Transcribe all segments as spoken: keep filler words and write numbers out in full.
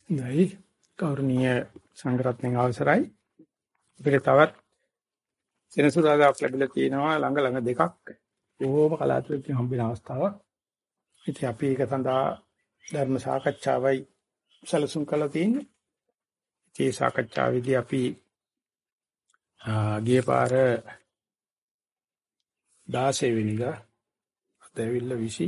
නැයි කෞර්ණීය සංග්‍රහයෙන් අවසරයි අපිට තවත් සෙනසුරාදාක් ලැබිලා තියෙනවා ළඟ ළඟ දෙකක් ඕම කලාතුරකින් හම්බෙන අවස්ථාවක්. ඉතින් අපි ඒක සඳහා ධර්ම සාකච්ඡාවයි සැලසුම් කළා තියෙන්නේ. ඒ සාකච්ඡාවේදී අපි ගිය පාර දාසය වෙනිදා අදවිල්ල විසි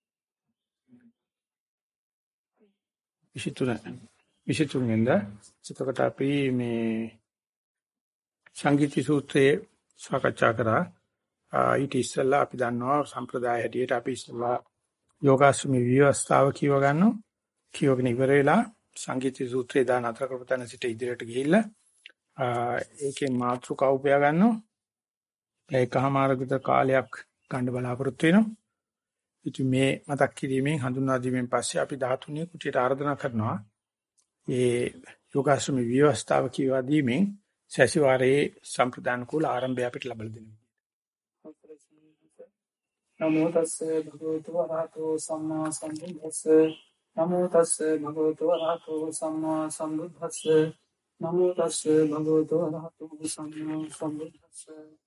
විසිතුන විසිතුන වෙනිදා එතකොට අපි මේ සංගීති සූත්‍රයේ සාකච්ඡා කරා. ඊට ඉස්සෙල්ලා අපි දන්නවා සම්ප්‍රදාය හැටියට අපි ඉස්සෙල්ලා යෝගාශ්‍රමී විවස්ථාව කියව ගන්නවා. කියවගෙන ඉවර වෙලා සංගීති සූත්‍රය දාන අතර කරපතන සිට ඉදිරියට ගිහිල්ලා ඒකේ මාතෘකාව උපය ගන්නවා. ඒකමාරක විතර කාලයක් ගන්න බලාපොරොත්තු වෙනවා. ඉතින් මේ මතක් කිරීමෙන් හඳුන්වා දීමෙන් පස්සේ අපි දහතුන් කුටියට ආරාධනා කරනවා. ඒ යෝගාශ්‍රමී විවස්ථාව කියවා දීමෙන් සැසිවාරයේ සම්ප්‍රදාන කුල ආරම්භය අපිට ලැබලා දෙනවා. නමෝ තස්ස භගවතු වරහතෝ සම්මා සම්බුද්දස්ස නමෝ තස්ස භගවතු වරහතෝ සම්මා සම්බුද්දස්ස නමෝ තස්ස භගවතු වරහතෝ සම්මා සම්බුද්දස්ස.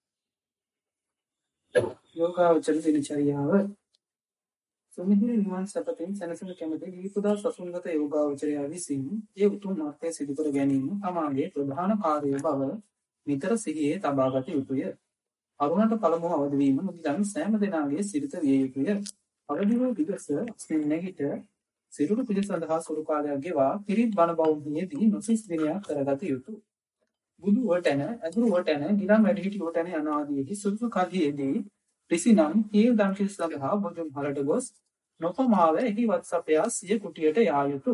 යෝගාවචර දිනචරියාව සුමිහිරි නිවන් සපතෙන් සැනසෙන කැමති දීපදා සසුන්ගත යෝගාවචරය විසින් ඒ උතුම් මාර්ගය සිදු කර ගැනීම තමාගේ ප්‍රධාන කාර්යය බව නිතර සිහියේ තබා ගත යුතුය. අරුණට පළමුව අවදි වීම මුදිතන් සෑම දෙනාගේ සිරිත විය යුතුය. අවදිව විගස අස්මින් නැගිට සිරුරු පිළ සඳහා සුළු කාලයක් ගෙවා පිරිත් බණ බෞද්ධයේදී නොසිස් දිනයක් කරගත යුතුය. බුදු වටන අඳුරු වටන ගිලන් වැඩිහිටි වටන යන ආදීෙහි සුසු කල්හියේදී රිසිනම් හේල් දන්කිල් සඳහා බොජුම් හලට ගොස් නොපමාව එහි වත්සපයා සිය කුටියට යා යුතුය.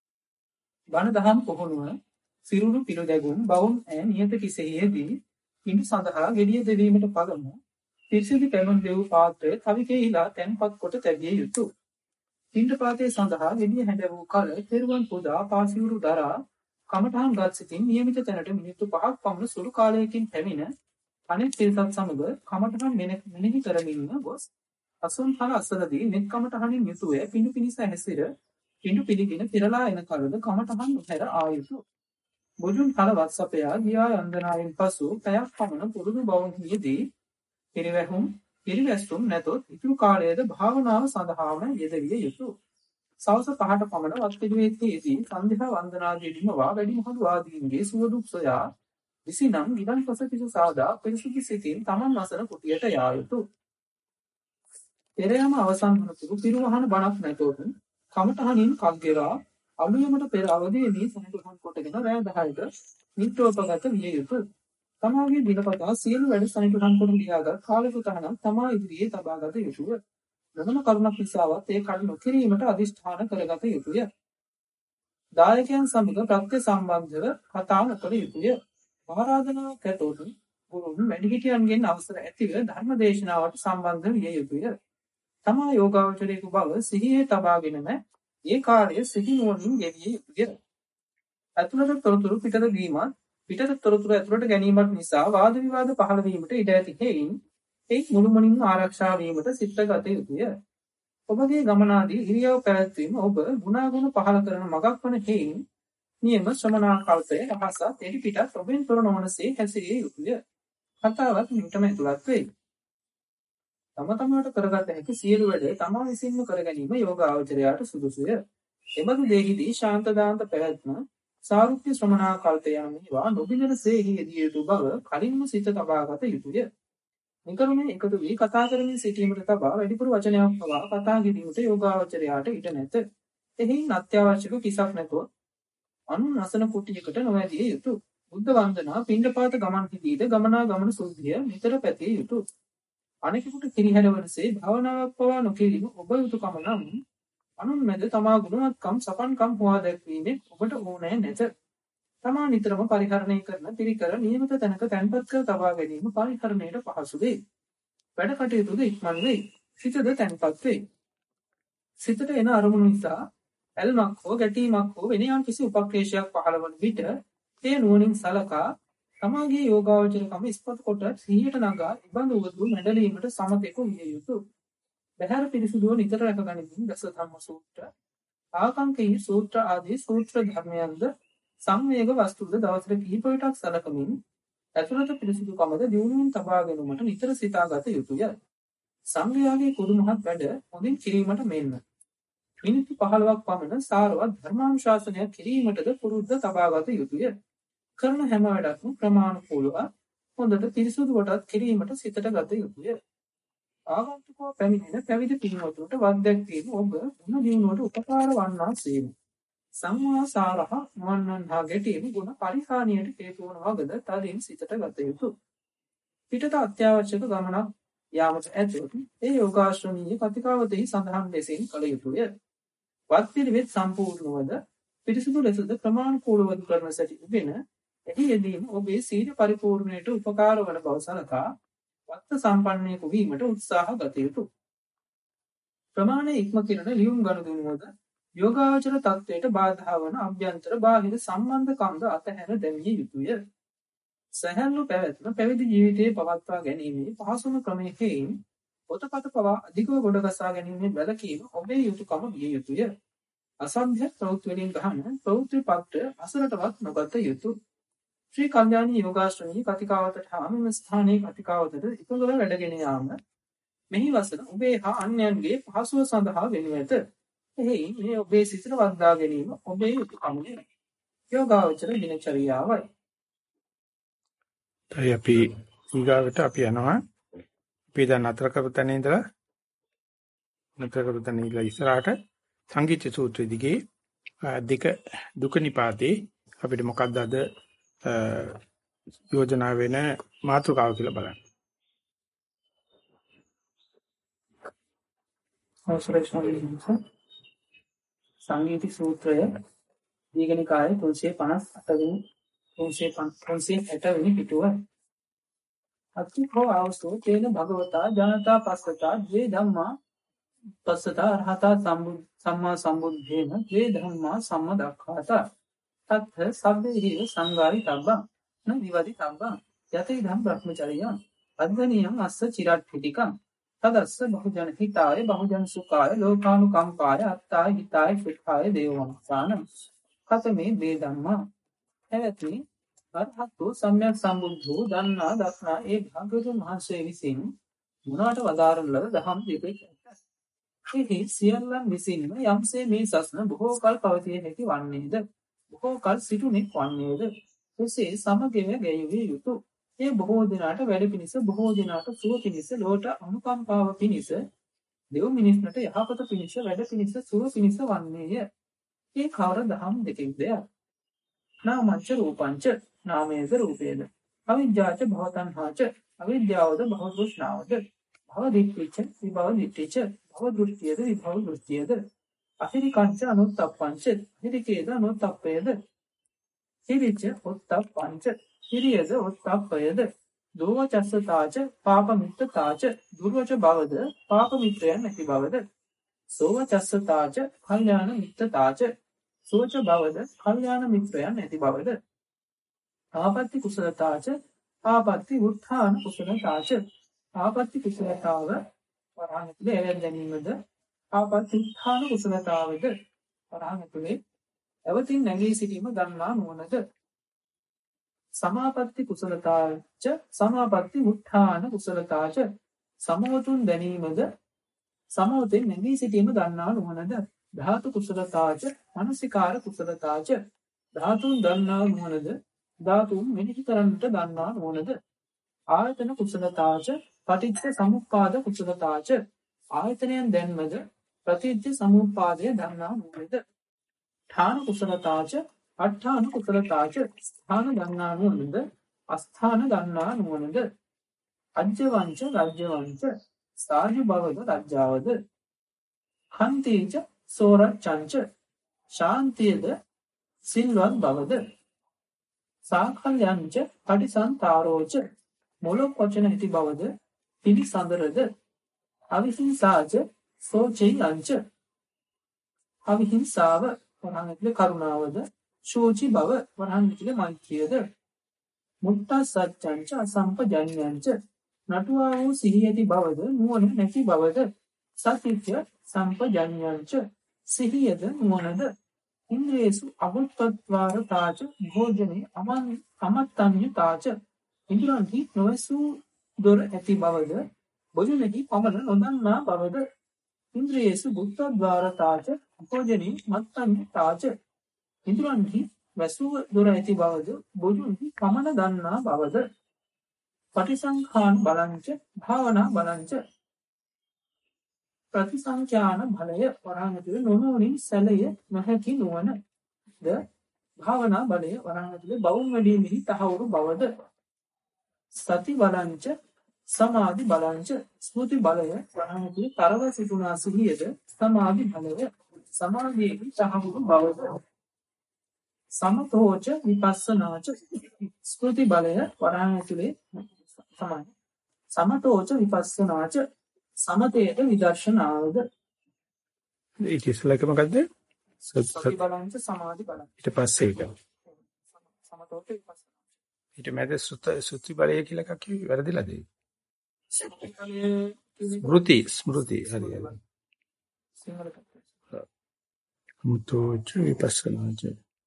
බණ දහම් පුහුණුව සිරුරු පිළ දැගුම් බවුන් ඈ නියත කිසෙහිදී ඉන්දු සඳහා ගෙඩිය දෙවීමට පළමු පිරිසිදු පැමුණු දෙව් පාත්‍රය තවිකෙහිලා තැන්පත් කොට තැබිය යුතුය. පිණ්ඩපාතයේ සඳහා ගෙඩිය හැඬ වූ කල තෙරුවන් පුදා පාසිවුරු දරා කමඨාන් ගත් සිටින් නියමිත තැනට මිනිත්තු පහක් පමණ සුළු කාලයකින් පැමිණ අනෙක් පිරිසත් සමග කමඨාන් මෙනෙහි කරමින් ගොස් අසුන් හල අසලදී මෙත් කමඨානින් යුතුය පිඬු පිනිස හැසිර පිඬු පිළිගෙන පෙරලා එන කලද කමඨාන් උහැර ආයුතු. බොජුන් කල වත්සපයා ගියා යන්දනාවෙන් පසු පැයක් පමණ පුරුදු බවන්හිදී පිරිවැහුම් පිරිවැස්තුම් නැතොත් ඉතුරු කාලයේද භාවනාව සඳහාම යෙදවිය යුතුය. සවස පහට පමණ වත්පිළිවෙතේදී සන්ධ්‍යා වන්දනාදීදීම වා වැඩිමහලු ආදීන්ගේ සුවදුක් සොයා විසිනම් ගිලන් පස කිසු සාදා පිරිසුදු සිතින් තමන් වසන කුටියට යා යුතුය. පෙර යම අවසන් වනතුරු පිරිවහන බණක් නැතොත් කමඨහනින් කල් ගෙවා අලුයමට පෙර අවදීදී සනිටුහන් කොටගෙන රැය දහයට නිත්‍යෝපගත විය යුතුය. තමාගේ දිනපතා සියලු වැඩ සනිටුහන් කොට ලියාගත් කාලසටහනක් තමා ඉදිරියේ තබාගත යුතුය. ප්‍රථම කරුණක් නිසාවත් ඒ කඩ නොකිරීමට අදිෂ්ඨාන කරගත යුතුය. දායකයන් සමග ප්‍රත්‍ය සම්බන්ධව කතා නොකළ යුතුය. ආරාධනාවක් ඇතොත් ගුරුන් වැඩිහිටියන්ගෙන් අවසර ඇතිව ධර්ම දේශනාවට සම්බන්ධ විය යුතුය. තමා යෝගාවචරයේ බව සිහියේ තබාගෙනම ඒ කාර්යය සිහි නුවණින් යෙදිය යුතුය. අතුලත තොරතුරු පිටත දීමත් පිටත තොරතුරු ඇතුළට ගැනීමත් නිසා වාද විවාද පහළ වීමට ඉඩ ඇති හේයින් ඒ මුළුමනින්ම ආරක්ෂා වීමට සිතගත යුතුය. ඔබගේ ගමනාදී ඉරියව් පැවැත්වීම ඔබ ගුණාගුණ පහළ කරන මගක් වන හේයින් නියම ශ්‍රමණාකල්පය රහසත් එලි පිටත් ඔබෙන් තොර නොවනසේ හැසිරිය යුතුය. කතාවත් මිටම ඇතුළත් වෙයි. තම තමාට කරගත හැකි සියලු වැඩ තමා විසින්ම කර ගැනීම යෝගාවචරයාට සුදුසුය. එබඳු දෙහිදී ශාන්ත දාන්ත පැවැත්ම සාරුප්‍ය ශ්‍රමණාකල්පය යන මේවා නොබිනරසේ යෙදිය යුතු බව කලින්ම සිත තබාගත යුතුය. නිකරුණේ එකතු වී කතා කරමින් සිටීමට තබා වැඩිපුර වචනයක් පවා කතා කිරීමට යෝගාවචරයාට ඉඩ නැත. එහින් අත්‍යවශ්‍යක කිසක් නැතොත් අනුන් අසන කුටියකට නොවැදිය යුතුය. බුද්ධ වන්දනා පිණ්ඩපාත ගමන් කිදීද ගමනා ගමන සුද්ධිය නිතර පැතිය යුතුය. අනෙකුට කිරිහැරවනසේ භාවනාවක් පවා නොකිරීම ඔබ යුතුකම නම් අනුන් මැද තමා ගුණවත්කම් සපන්කම් හොවා දැක්වීමෙන් ඔබට ඕනෑ නැත. තමා නිතරම පරිහරණය කරන පිරිකර නියමිත තැනක තැන්පත් කර තබා ගැනීම පරිහරණයට පහසු වේ. වැඩ කටයුතුද ඉක්මන් වෙයි. සිතද තැන්පත් වෙයි. සිතට එන අරමුණු නිසා ඇල්මක් හෝ ගැටීමක් හෝ වෙන යම් කිසි උපක්ලේශයක් පහළ වන විට ඒ නුවණින් සලකා තමාගේ යෝගාවචරකම ඉස්පත් කොට සිහියට නගා ඉබඳු වූ මැඩලීමට සමතෙකු විය යුතුය. බහැර පිරිසුදුව නිතර රැකගනිමින් දස ධම්ම සූත්‍ර ආකංකී සූත්‍ර ආදී සූත්‍ර ධර්මයන්ද සංවේග වස්තුද දවසට කිහිප විටක් සලකමින් ඇතුළත පිරිසිදුකමද දියුණුවෙන් තබා ගැනීමට නිතර සිතාගත යුතුය. සංඝයාගේ කුඩු මහත් වැඩ හොඳින් කිරීමට මෙන්ම මිනිත්තු පහළොවක් පමණ සාරවත් ධර්මානුශාසනය කිරීමටද පුරුද්ද තබාගත යුතුය. කරන හැම වැඩක්ම ප්‍රමාණිකූලව හොඳට පිරිසුදු කොටත් කිරීමට සිතට ගත යුතුය. ආගන්තුකව පැමිණෙන පැවිදි පින්වතුන්ට වද්දැක්වීම ඔබ ගුණ දියුණුවට උපකාර වන්නා සේම. සම්මා සාරහ නොවන්නන් හා ගැටීම ගුණ පරිහානියට හේතු වන වගද තදින් සිතට ගත යුතුය. පිටත අත්‍යවශ්‍යක ගමනක් යාමට ඇතොත් ඒ යෝගාශ්‍රමීය කතිකාවතෙහි සඳහන් ලෙසින් කළ යුතුය. වත් පිළිවෙත් සම්පූර්ණවද පිරිසුදු ලෙසද ප්‍රමාණිකූලව කරන සැටිගෙන එහි යෙදීම ඔබේ සීල පරිපූර්ණයට උපකාර වන බව සලකා වත්ත සම්පන්නයෙකු වීමට උත්සාහ ගත යුතුය. ප්‍රමාණය ඉක්ම කිරණ ලියුම් ගනුදෙනුවද යෝගාචර තත්වයට බාධා වන අභ්‍යන්තර බාහිර සම්බන්ධකම්ද අතහැර දැමිය යුතුය. සැහැල්ලු පැවැත්ම පැවිදි ජීවිතයේ පවත්වා ගැනීමේ පහසුම ක්‍රමයකින් පොතපත පවා අධිකව ගොඩගසා ගැනීමේ වැළකීම ඔබේ යුතුයකම විය යුතුය. අසභ්‍ය ප්‍රවෘත්ති වලින් ගහන ප්‍රවෘත්ති පත්‍ර අසලටවත් නොගත යුතුය. ශ්‍රී කල්යාණී යෝගාශ්‍රමී කතිකාවතට හා මෙම ස්ථානයේ කතිකාවතට එකඟව වැඩගෙන යාම මෙහි වසන ඔබේ හා අන්‍යයන්ගේ පහසුව සඳහා වෙනු ඇත. එහි මේ ඔබේ සිතට වර්ධා ගැනීම ඔබේ යුතුයකමයි. යෝගාචර දිනචරියාවයි. තයි අපි ඊගාවට අපි යනවා. අපි දැන් නතර කරපු තැන ඉඳලා නතර කරපු තැන ඉඳලා ඉස්සරහට සංගීත සූත්‍රය දිගේ දෙක දුක නිපාතේ අපිට මොකක්ද අද යෝජනා වෙන මාතෘකාව කියලා බලන්න. අවසරයි ස්වාමීනි. සංගීත සූත්‍රය දීඝනිකායේ තුන්සිය පනස් අට වෙනි තුන්සිය හැට වෙනි පිටුව. අත්තිකෝ ආවසෝ තේන භගවතා ජනතා පස්සතා ද්වේ ධම්මා පස්සතා අරහතා සම්මා සම්බුද්ධේන ද්වේ ධම්මා සම්මදක්ඛාතා තත්ථ සබ්බේහිව සංගාරි තබ්බං න විවදි තබ්බං යතේ ධම් බ්‍රහ්මචර්යං අද්වනියං අස්ස චිරට් පිටිකං තදස්ස බහුජන හිතාය බහුජන සුඛාය ලෝකානුකම්පාය අත්තාය හිතාය සුඛාය දේවවංසාන කතමේ ද්වේ ධම්මා එවැනි අරහතු සම්‍යක් සම්බුද්ධෝ දන්නා දක්නා ඒ භාග්‍යවතුන් වහන්සේ විසින් මොනවට වදාරන ලද දහම් දෙකක් ඇත. එහි සියල්ලන් විසින්ම යම්සේ මේ සසන බොහෝ කල් පවතිය හැකි වන්නේද බොහෝ කල් සිටුනේ වන්නේද එසේ සමගිව ගැයුවේ යුතුය. ඒ බොහෝ දිනාට වැඩ පිණිස බොහෝ දිනාට සුව පිණිස ලෝට අනුකම්පාව පිණිස දෙව් මිනිස්නට යහපත පිණිස වැඩ පිණිස සුව පිණිස වන්නේය. ඒ කවර දහම් දෙකක්ද? නාමංච රූපංච නාමයේද රූපයේද අවිජ්ජාච භවතණ්හාච අවිද්‍යාවද භව තෘෂ්ණාවද භව දිට්ඨිච විභව දිට්ඨිච භව දෘෂ්ටියද විභව දෘෂ්ටියද අහිරිකංච අනුත්තප්පංච හිරිකේද අනුත්තප්පයේද හිරිච උත්තප්පංච හිරියද උත්තප්පයේද දෝවචස්සතාච පාපමිත්තතාච දුර්වච භවද පාපමිත්‍රයන් නැති භවද සෝවචස්සතාච කල්යාණ මිත්තතාච සෝච භවද කල්යාණ මිත්‍රයන් නැති භවද ආපත්‍ති කුසලතාච ආපත්‍ති උත්ථාන කුසලතාච ආපත්‍ති කුසලතාව වරහණතුලේ එළෙන් ගැනීමද ආපත්‍ති උත්ථාන කුසලතාවද වරහණතුලේ එවතින් නැගී සිටීම ගන්නා නුවණද සමාපත්‍ති කුසලතාච සමාපත්‍ති උත්ථාන කුසලතාච සමවතුන් දැනීමද සමවතෙන් නැගී සිටීම ගන්නා නුවණද ධාතු කුසලතාච මනසිකාර කුසලතාච ධාතුන් දන්නා නුවණද ධාතුන් මෙනෙහි කරන්නට දන්නා නුවණද ආයතන කුසලතාච පටිච්ච සමුප්පාද කුසලතාච ආයතනයන් දැන්මද ප්‍රතිච්ඡ සමුප්පාදය දන්නා නුවණද ඨාන කුසලතාච අට්ඨාන කුසලතාච ස්ථාන දන්නා නුවණද අස්ථාන දන්නා නුවණද අජ්ජවංච රජ්ජවංච සාජු භවද රජ්ජාවද ඛන්තිච සෝරච්ඡංච ශාන්තියද සිල්වත් බවද සාකල්යංච පටිසන්තරෝච මොලොක් වචන ඇති බවද පිළිසඳරද අවිහිංසාච සෝචියංච අවිහිංසාව වරහණතුලේ කරුණාවද ශෝචි බව වරහණතුලේ මෛත්‍රියද මුත්තා සත්‍යංච අසම්පජඤ්ඤංච නටුවා වූ සිහි ඇති බවද නුවණ නැති බවද සතිත්‍ය සම්පජඤ්ඤංච සිහියද නුවණද ඉන්ද්‍රියසු අගුත්තත්වාර තාච භෝජනේ අමන් අමත්තඤ්ඤ තාච ඉන්ද්‍රයන්හි නොවසු දොර ඇති බවද භෝජනෙහි පමණ නොදන්නා බවද ඉන්ද්‍රියසු බුද්ධද්වාර තාච භෝජනේ මත්තඤ්ඤ තාච ඉන්ද්‍රයන්හි වසු දොර ඇති බවද භෝජනෙහි පමණ දන්නා බවද පටිසංඛාන බලංච භාවනා බලංච ප්‍රතිසංඛ්‍යාන බලය වරහණතුල නොනෝනින් සැලය නොහැකි නුවණ ද භාවනා බලය වරහණතුල බවුන් වැඩිමෙහි තහවුරු බවද සති බලංච සමාධි බලංච ස්මෘති බලය වරහණතුල තරව සිටුනා සිහියද සමාධි බලය සමාධියේ තහවුරු බවද සමතෝච විපස්සනාච ස්මෘති බලය වරහණතුලේ සමාධි සමතෝච විපස්සනාච සමතේට විදර්ශනාවද ඒක ඉස්සලක මොකද්ද සති බලංච සමාධි බලංච ඊට පස්සේ ඒක සමතෝච විපස්සනා ඊට මැද සුත සුති බලය කියලා එකක් කිව්වේ වැරදිලාද ඒක ස්මෘති ස්මෘති හරියට සිංහලට මුතෝච විපස්සනාච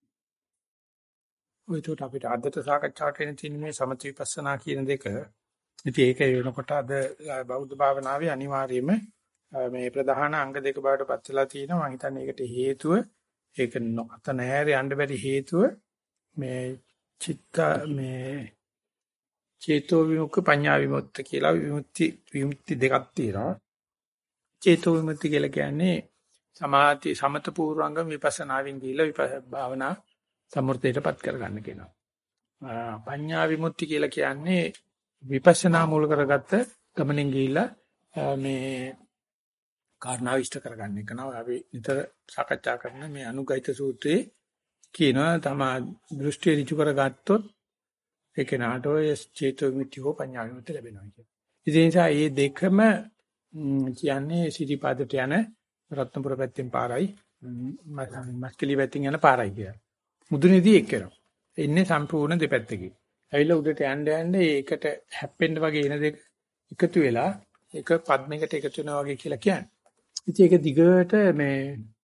ඔයතෝට අපිට අදට සාකච්ඡාට වෙන තියෙන මේ සමථ විපස්සනා කියන දෙක ඉතින් ඒක වෙනකොට අද බෞද්ධ භාවනාවේ අනිවාර්යයෙන්ම මේ ප්‍රධාන අංග දෙක බවට පත් වෙලා තියෙනවා. මම හිතන්නේ ඒකට හේතුව ඒක නොකත නැහැර යන්න බැරි හේතුව මේ චිත්ත මේ චේතෝ විමුක්ඛ පඤ්ඤා විමුක්ත කියලා විමුක්ති විමුක්ති දෙකක් තියෙනවා. චේතෝ විමුක්ති කියලා කියන්නේ සමාධි සමත පූර්වංගම විපස්සනාවෙන් ගිහිලා භාවනා සම්මුතියටපත් කරගන්න කියනවා. පඤ්ඤා විමුක්ති කියලා කියන්නේ විපස්සනා මූල කරගත්ත ගමනෙන් ගිහිල්ලා මේ කාරණා විශ්ත කරගන්න එක නෝ අපි නිතර සාකච්ඡා කරන මේ අනුගහිත සූත්‍රයේ කියනවා තමා දෘෂ්ටි ඍජු කරගත්තොත් ඒක නාටෝ චේතෝ විමුක්ති හෝ පඤ්ඤා විමුක්ති ලැබෙනවා කියන්නේ. ඒ නිසා මේ දෙකම කියන්නේ සිටිපාදට යන රත්නපුර පැත්තෙන් පාරයි මස්කලි පැත්තෙන් යන පාරයි කියලා. මුදුනේදී එක් කරනවා. එන්නේ සම්පූර්ණ දෙපැත්තකින්. ඇවිල්ලා උඩට යන්න යන්න ඒකට හැප්පෙන්න වගේ එන දෙක එකතු වෙලා එක පද්මයකට එකතු වෙනවා වගේ කියලා කියන්නේ. ඉතින් ඒක දිගට මේ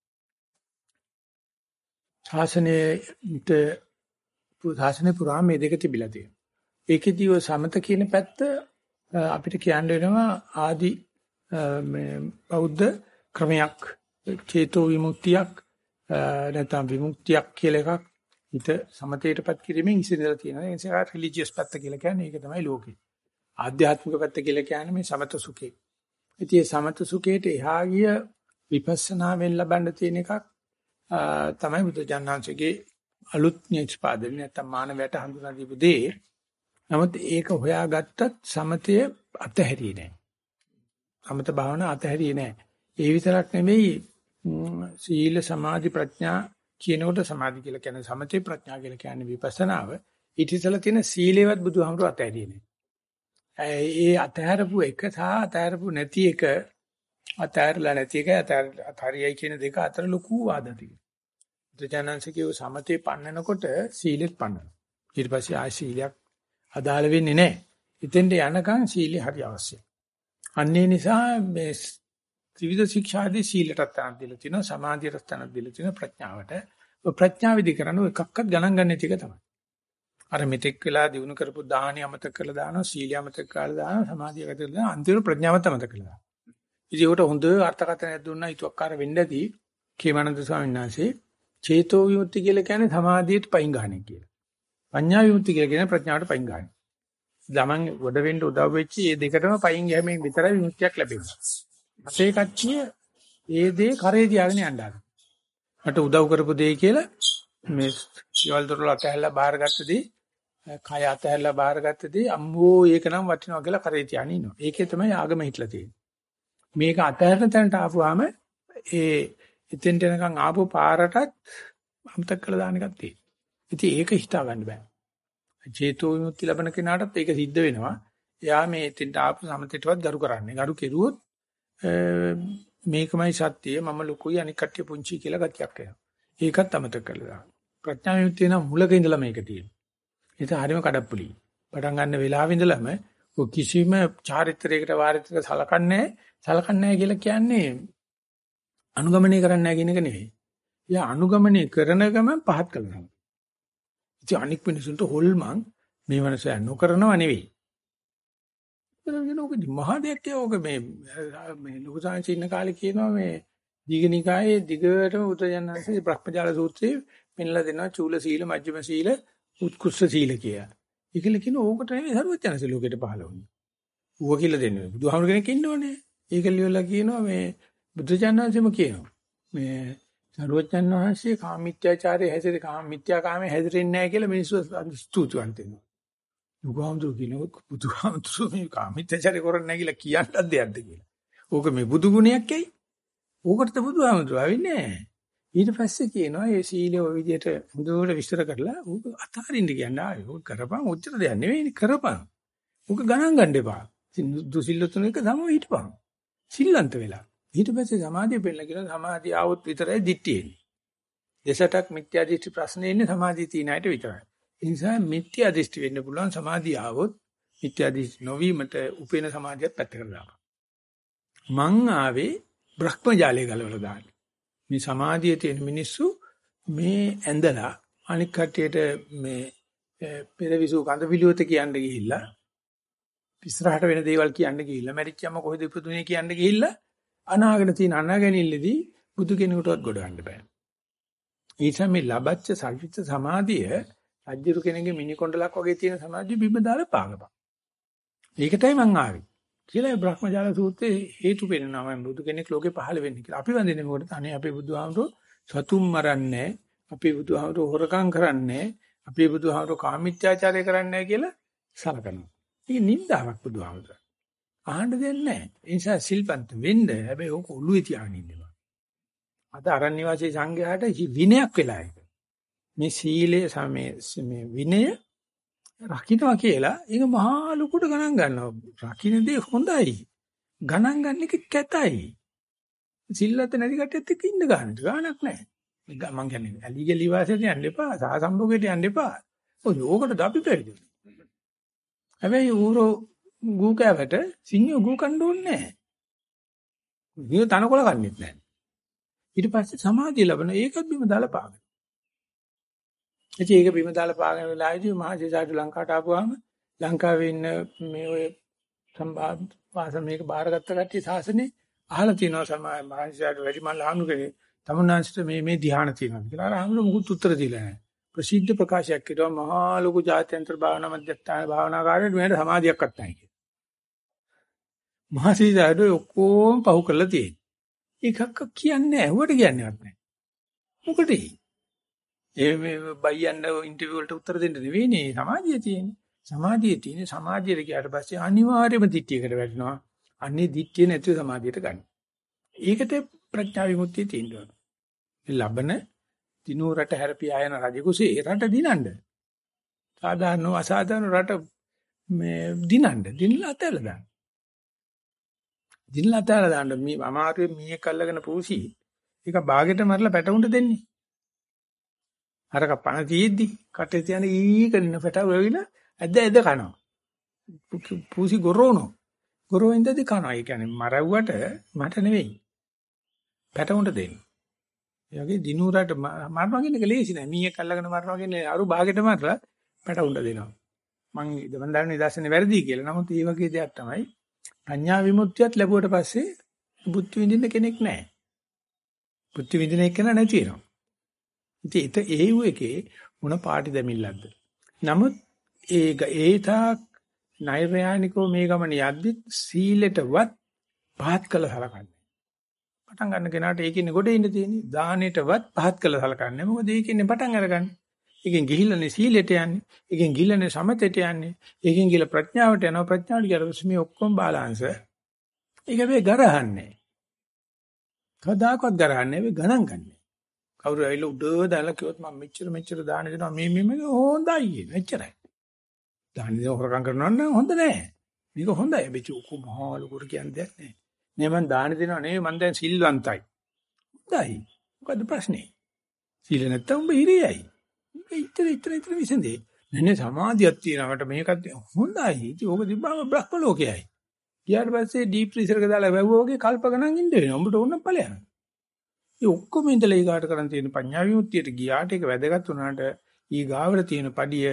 ශාසනයේට ශාසනේ පුරා මේ දෙක තිබිලා තියෙනවා. ඒකෙදී ඔය සමත කියන පැත්ත අපිට කියන්න වෙනවා ආදි මේ බෞද්ධ ක්‍රමයක් චේතෝ විමුක්තියක් නැත්නම් විමුක්තියක් කියලා එකක් හිත සමතේටපත් කිරීමෙන් ඉස්සෙල්ලා තියෙනවා. ඒ නිසා රිලිජියස් පැත්ත කියලා කියන්නේ ඒක තමයි ලෝකේ. ආධ්‍යාත්මික පැත්ත කියලා කියන්නේ මේ සමත සුඛේ. ඉතින් සමත සුඛේට එහා ගිය විපස්සනාවෙන් ලබන්න තියෙන එකක් තමයි බුදුජානනාංශගේ අලුත් නිෂ්පාදනය නැත්නම් මානවයට හඳුනා දීපු දේ. නමුත් ඒක හොයාගත්තත් සමතය අතහැරියේ නැහැ. සමත භාවනා අතහැරියේ නැහැ. ඒ විතරක් නෙමෙයි සීල සමාධි ප්‍රඥා කියනකොට සමාධි කියලා කියන්නේ සමතේ ප්‍රඥා කියලා කියන්නේ විපස්සනාව. ඊට ඉස්සෙල්ලා තියෙන සීලේවත් බුදුහාමුදුරු අතහැරියේ නැහැ. ඒ අතහැරපු එක සහ අතහැරපු නැති එක අතහැරලා නැති එක අතහැරියයි කියන දෙක අතර ලොකු වාදයක් තියෙනවා. බුදුජානන්සේගේ සමතේ පන්නනකොට සීලෙත් පන්නනවා. ඊට පස්සේ ආය සීලයක් අදාළ වෙන්නේ නැහැ. ඉතින්ට යනකම් සීලය හරි අවශ්‍යයි. අන්නේ නිසා මේ ත්‍රිවිධ ශික්ෂාදී සීලටත් තනක් දීලා තිනවා සමාධියටත් තනක් දීලා තිනවා ප්‍රඥාවට. ඔය ප්‍රඥාව විදි කරන්නේ එකක්වත් ගණන් ගන්න නැති එක තමයි. අර මෙතෙක් වෙලා දිනු කරපු දාහණිය අමතක කරලා දානවා සීලිය අමතක කරලා දානවා සමාධිය අමතක කරලා දානවා අන්තිම ප්‍රඥාවත් අමතක කරලා දානවා. ඉතින් ඒකට හොඳ අර්ථකථනයක් දුන්නා ඊතුක්කාර වෙන්නදී කේමානන්ද ස්වාමීන් වහන්සේ චේතෝ විමුක්ති කියලා කියන්නේ සමාධියට පයින් ගන්න කියලා. පඤ්ඤා විමුක්ති කියලා කියන්නේ ප්‍රඥාවට පයින් ගන්න. ළමන් වඩ වෙන්න උදව් වෙච්ච මේ දෙකටම පයින් ගෑමෙන් විතරයි විමුක්තියක් ලැබෙන්නේ. අපේ කච්චිය ඒ දේ කරේ තියාගෙන යන්න ආන. මට උදව් කරපු දෙය කියලා මේ ඊවල දොරල අතහැරලා බාරගත්තදී කය අතහැරලා බාරගත්තදී අම්මෝ ඒක නම් වටිනවා කියලා කරේ තියාගෙන ඉන්නවා. ඒකේ තමයි ආගම හිටලා තියෙන්නේ. මේක අතහැරන තැනට ආපුවාම ඒ එතෙන්ට එනකන් ආපු පාරටත් අමතක කරලා දාන එකක් තියෙනවා. ඉතින් ඒක හිතා ගන්න බෑ. චේතෝ විමුක්ති ලැබෙන කෙනාටත් ඒක සිද්ධ වෙනවා. එයා මේ එතෙන්ට ආපු සමතේටවත් ගරු කරන්නේ. ගරු කෙරුවොත් මේකමයි සත්‍යය මම ලොකුයි අනික් කට්ටිය පුංචි කියලා ගතියක් එනවා. ඒකත් අමතක කරලා දාන්න. ප්‍රඥා විමුක්තිය නම් මුලක ඉඳලා මේක තියෙනවා. ඒක හරියම කඩප්පුලි. පටන් ගන්න වෙලාවෙ ඉඳලම ඔය කිසිම චාරිත්‍රයකට වාරිත්‍රයකට සලකන්නේ සලකන්නේ නැහැ කියලා කියන්නේ අනුගමනය කරන්නේ නැහැ කියන එක නෙවෙයි. යා අනුගමනය කරන ගමන් පහත් කරනවා. ඉතින් අනික් මිනිසුන්ට හොල්මන් මේ මනස නොකරනව නෙවෙයි. ඒක මහා දෙයක් ඕක මේ මේ ලොකු සාංශ ඉන්න කාලේ කියනවා මේ දීඝනිකායේ දිගටම උදයන්හන්සේ බ්‍රහ්මජාල සූත්‍රයේ මෙන්නලා දෙනවා චූල සීල මජ්ක්‍ධිම සීල උත්කෘෂ්ඨ සීල කියලා. ඒකල කියන ඕකට නෙවෙයි සරුවචනසේ ලෝකෙට පහළ වුණේ. ඌව කියලා දෙන්නේ. බුදුහාමුදුර කෙනෙක් ඉන්නෝනේ. ඒක ලියලා කියනවා මේ බුදුජානනාංශෙම කියනවා. මේ සරුවචන් වහන්සේ කාමීත්‍යාචාරයේ හැසිරේ කාමීත්‍යාකාමයේ හැසිරෙන්නේ නැහැ කියලා මිනිස්සු ස්තුතිවන්ත වෙනවා. බුදුහාමුදුර කියනවා බුදුහාමුදුර මේ කාමීත්‍යාචාරය කරන්නේ නැහැ කියලා කියන්නත් දෙයක්ද කියලා. ඕක මේ බුදු ගුණයක් ඇයි? ඕකටද බුදුහාමුදුර ආවෙන්නේ නැහැ. ඊට පස්සේ කියනවා මේ සීලය ඔය විදිහට හොඳට විස්තර කරලා ඕක අතාරින්න කියන්නේ ආයේ ඕක කරපන් ඔච්චර දෙයක් නෙවෙයි කරපන්. ඕක ගණන් ගන්න එපා. දුසිල්ලතුන එක තමයි හිටපන්. සිල්ලන්ත වෙලා. ඊට පස්සේ සමාධිය පෙන්නලා කියන සමාධිය આવොත් විතරයි දිට්ඨිය එන්නේ. දෙසටක් මිත්‍යා දෘෂ්ටි ප්‍රශ්නේ ඉන්නේ සමාධිය තියෙන අයට විතරයි. ඒ නිසා මිත්‍යා දෘෂ්ටි වෙන්න පුළුවන් සමාධිය આવොත් මිත්‍යා දෘෂ්ටි නොවීමට උපේන සමාධියත් පැත්තකට දානවා. මං ආවේ බ්‍රහ්මජාලය ගලවලා දාන්න. මේ සමාධියේ තියෙන මිනිස්සු මේ ඇඳලා අනික් කට්ටියට මේ පෙරවිසු කඳ පිළිවෙත කියන්න ගිහිල්ලා ඉස්සරහට වෙන දේවල් කියන්න ගිහිල්ලා මැරිච්චම කොහෙද ඉපදුනේ කියන්න ගිහිල්ලා අනාගෙන තියෙන අනාගැනිල්ලේදී බුදු කෙනෙකුටවත් ගොඩ ගන්න බෑ. ඒ නිසා මේ ලබච්ච සල්විච්ච සමාධිය අජිරු කෙනෙක්ගේ මිනි කොණ්ඩලක් වගේ තියෙන සමාධිය බිම දාලා පාගපන්. ඒකටයි මං ආවේ. කියලා බ්‍රහ්මජාල සූත්‍රයේ හේතු වෙනවා මම බුදු කෙනෙක් ලෝකේ පහළ වෙන්නේ කියලා. අපි වඳින්නේ මොකටද? අනේ අපේ බුදුහාමුදුරුවෝ සතුම් මරන්නේ, අපේ බුදුහාමුදුරුවෝ හොරකම් කරන්නේ, අපේ බුදුහාමුදුරුවෝ කාමීත්‍යාචාරය කරන්නේ කියලා සලකනවා. ඒක නින්දාවක් බුදුහාමුදුරුවෝ. අහන්න දෙයක් නැහැ. ඒ නිසා සිල්පන්ත වෙන්න හැබැයි ඕක ඔළුවේ තියාගෙන ඉන්නවා. අද අරණ්‍ය වාසී සංඝයාට විනයක් වෙලා ඒක. මේ සීලය සමේ මේ විනය රකින්නවා කියලා ඒක මහා ලොකුට ගණන් ගන්නවා. රකින්න දේ හොඳයි. ගණන් ගන්න එක කැතයි. සිල්ලත් නැති කට්ටියත් එක්ක ඉන්න ගන්න. ගාණක් නැහැ. මං කියන්නේ ඇලි ගලි වාසයට යන්න එපා. සාසම්භෝගයට යන්න එපා. ඔය ඕකට අපි පැවිදි. හැබැයි ඌරෝ ගූ කෑවට සිංහයෝ ගූ කන්න ඕනේ නැහැ. ගිය තනකොළ කන්නේත් නැහැ. ඊට පස්සේ සමාධිය ලැබෙන ඒකත් බිම දාලා පාගන. ඉතින් ඒක බිම දාලා පාගන වෙලාවේදී මහජීසාට ලංකාවට ආපුවාම ලංකාවේ ඉන්න මේ ඔය සම්බාධ වාසන මේක බාරගත්ත කට්ටිය සාසනේ අහලා තියෙනවා සමාය මහජීසාට වැඩිමල් ආනුකේ තමුන්නාන්සිට මේ මේ ධ්‍යාන තියෙනවා කියලා. අර ආමුල මුකුත් උත්තර දීලා නැහැ. ප්‍රසිද්ධ ප්‍රකාශයක් කිව්වා මහා ලොකු ජාත්‍යන්තර භාවනා මධ්‍යස්ථාන භාවනාකාරයට මෙහෙට සමාධියක්වත් නැහැ කියලා. මහජීසාට ඔක්කොම පහු කරලා තියෙනවා. ඒකක් කියන්නේ ඇහුවට කියන්නේවත් නැහැ. මොකටද? ඒ මේ බයියන්න ඉන්ටර්විව් වලට උත්තර දෙන්න නෙවෙයිනේ සමාධිය තියෙන්නේ. සමාධිය තියෙන්නේ සමාධියට ගියාට පස්සේ අනිවාර්යයෙන්ම දිට්ඨියකට වැටෙනවා. අන්නේ දිට්ඨිය නැතුව සමාධියට ගන්න. ඒකට ප්‍රඥා විමුක්තිය තියෙනවා. මේ ලබන දිනු රට හැරපියා යන රජකුසේ රට දිනන්න. සාධාරණ අසාධාරණ රට මේ දිනන්න. දිනලා අතහැරලා දාන්න. දිනලා අතහැරලා දාන්න මේ අමාරුවේ මීයක් අල්ලගෙන පූසි. ඒක බාගෙට මරලා පැටවුන්ට දෙන්නේ. අරක පණ තියෙද්දි කටේ තියන ඊකරින පැටව වෙවිලා ඇද ඇද කනවා. පූසි ගොරෝනෝ. ගොරෝින්දදී කනවා. ඒ කියන්නේ මරවුවට මට නෙවෙයි. පැටවුන්ට දෙන්න. ඒ වගේ දිනුරට මරනවා කියන එක ලේසි නෑ. මීයක් අල්ලගෙන මරනවා කියන්නේ අරු බාගෙට මරලා පැටවුන්ට දෙනවා. මං මන් දන්නේ නිදර්ශනේ වැරදි කියලා. නමුත් මේ වගේ දෙයක් තමයි ප්‍රඥා විමුක්තියත් ලැබුවට පස්සේ බුද්ධ විඳින්න කෙනෙක් නැහැ. බුද්ධ විඳින එක නැති වෙනවා. ඉතින් ඒත ඒව එකේ මොන පාටි දෙමිල්ලක්ද? නමුත් ඒ ඒතා නෛර්යානිකෝ මේ ගමන යද්දි සීලෙටවත් පහත් කළ සලකන්නේ. පටන් ගන්න කෙනාට ඒකෙන්නේ ගොඩේ ඉන්න තියෙන්නේ. දානෙටවත් පහත් කළ සලකන්නේ. මොකද ඒකෙන්නේ පටන් අරගන්නේ. ඒකෙන් ගිහිල්ලානේ සීලෙට යන්නේ. ඒකෙන් ගිහිල්ලානේ සමතෙට යන්නේ. ඒකෙන් ගිහලා ප්‍රඥාවට යනවා. ප්‍රඥාවට ගියරොත් මේ ඔක්කොම බාලාංශ. ඒක වෙයි ගරහන්නේ. කවදාකවත් ගරහන්නේ වෙයි ගණන් ගන්නෑ. කවුරු ඇවිල්ලා උඩ දාලා කිව්වොත් මම මෙච්චර මෙච්චර දාන දෙනවා මේ මේ මේක හොඳයි කියන. එච්චරයි. දාන දෙන හොරකම් කරනවා නම් හොඳ නෑ. මේක හොඳයි. හැබැයි උකු මහා ලොකුට කියන දෙයක් නෑ. නේ මං දාන දෙනවා නෙවෙයි මං දැන් සිල්වන්තයි. හොඳයි. මොකද ප්‍රශ්නේ? සීල නැත්තම් උඹ හිරියයි. ඉතර ඉතර ඉතර විසඳේ. නේ සමාධියක් තියෙනවට මේකත් හොඳයි. ඉතින් ඕක තිබ්බම බ්‍රහ්ම ලෝකයයි. ඊට පස්සේ ඩීප් ෆ්‍රීසර් එක දාලා වැව්වා වගේ කල්ප ගණන් ඉන්න වෙනවා. උඹට ඕන ඵලයක්. ඒ ඔක්කොම ඉඳලා ඊගාට කරන් තියෙන පඤ්ඤා විමුක්තියට ගියාට ඒක වැදගත් වුණාට ඊගාවට තියෙන පඩිය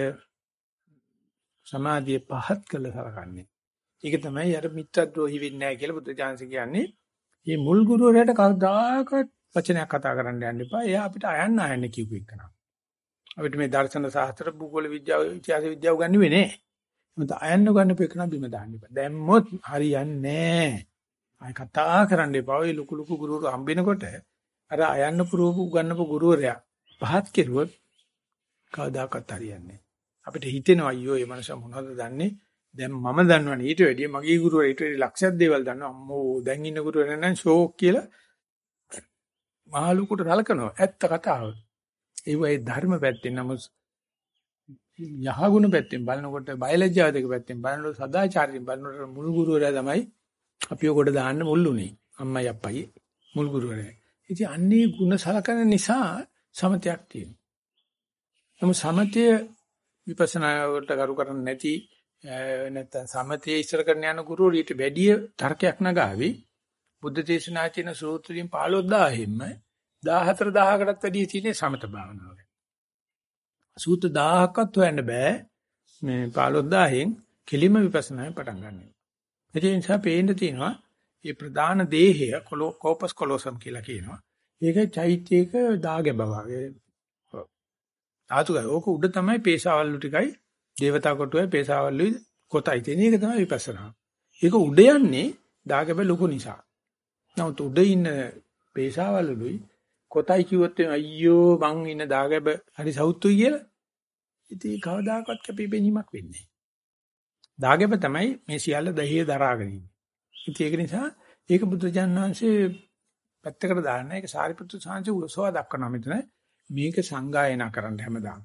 සමාධිය පහත් කළ සලකන්නේ. ඒක තමයි අර මිත්‍රද්‍රෝහි වෙන්නේ නැහැ කියලා බුද්ධ ඥානස කියන්නේ. මේ මුල් ගුරුවරයාට කවදාකවත් වචනයක් කතා කරන්න යන්න එපා. එයා අපිට අයන්න අයන්න කියපු එක නා. අපිට මේ දර්ශන ශාස්ත්‍ර භූගෝල විද්‍යාව ඉතිහාස විද්‍යාව ගන්නෙ නෑ. මොකද අයන්න ගන්න පෙකන බිම දාන්න එපා. දැම්මොත් හරියන්නේ නෑ. අය කතා කරන්න එපා. ඔය ලুকু ලুকু ගුරුවරු හම්බෙනකොට අර අයන්න පුරුවු ගන්නපු ගුරුවරයා පහත් කෙරුවොත් කවදාකවත් හරියන්නේ නෑ. අපිට හිතෙනවා අයියෝ මේ මනුස්සයා මොනවද දන්නේ? දැන් මම දන්නවනේ ඊට වැඩිය මගේ ගුරුවරයා ඊට වැඩිය ලක්ෂයක් දේවල් දන්නවා. අම්මෝ දැන් ඉන්න ගුරුවරයා නම් ෂෝක් කියලා මහලුකුට රලකනවා. ඇත්ත කතාව. ඒ වගේ ධර්ම පැත්තෙන් නමුත් යහගුණ පැත්තෙන් බලනකොට බයලජ්ජා දෙක පැත්තෙන් බලනකොට සදාචාරයෙන් බලනකොට මුල් ගුරුවරයා තමයි අපිව කොට දාන්න මුල්ුනේ. අම්මයි අප්පයි මුල් ගුරුවරයා. ඉතින් අන්නේ ಗುಣ සලකන නිසා සමතයක් තියෙනවා. නමුත් සමතය විපස්සනා වලට කරු කරන්නේ නැති නැත්නම් සමතේ ඉස්සර කරන යන ගුරුවරීට වැඩි තර්කයක් නගාවි. බුද්ධ දේශනා කියන සූත්‍රයෙන් පහළොස් දාහෙම දාහතර දාහකටත් වැඩි තියෙන සමත භාවනාව. සූත්‍ර දාහක්වත් හොයන්න බෑ මේ පහළොස් දාහෙන් කෙලිම විපස්සනායෙන් පටන් ගන්නවා. ඒ නිසා පේන්න තියෙනවා මේ ප්‍රධාන දේහය කෝපස් කොලොසම් කියලා කියනවා. ඒක චෛත්‍යයක දාගැබ වගේ. ආතුගා ඕක උඩ තමයි පේශාවල්ලු ටිකයි දේවතා කොටුවයි පේශාවල්ලුයි කොටයි තියෙන. ඒක තමයි විපස්සනා. ඒක උඩ යන්නේ දාගැබ ලොකු නිසා. නමුත් උඩ ඉන්න පේශාවල්ලුයි කොටයි කිව්වොත් අයියෝ මං ඉන්න දාගැබ හරි සවුත්තුයි කියලා. ඉතින් කවදාකවත් කැපිපෙනීමක් වෙන්නේ නැහැ. දාගැබ තමයි මේ සියල්ල දහිය දරාගෙන ඉන්නේ. ඉතින් ඒක නිසා ඒක බුදුජානක වහන්සේ පැත්තකට දාන්න ඒක සාරිපුත්‍ර සාංශය උසවා දක්වනවා මෙතන. මේක සංගායනා කරන්න හැමදාම.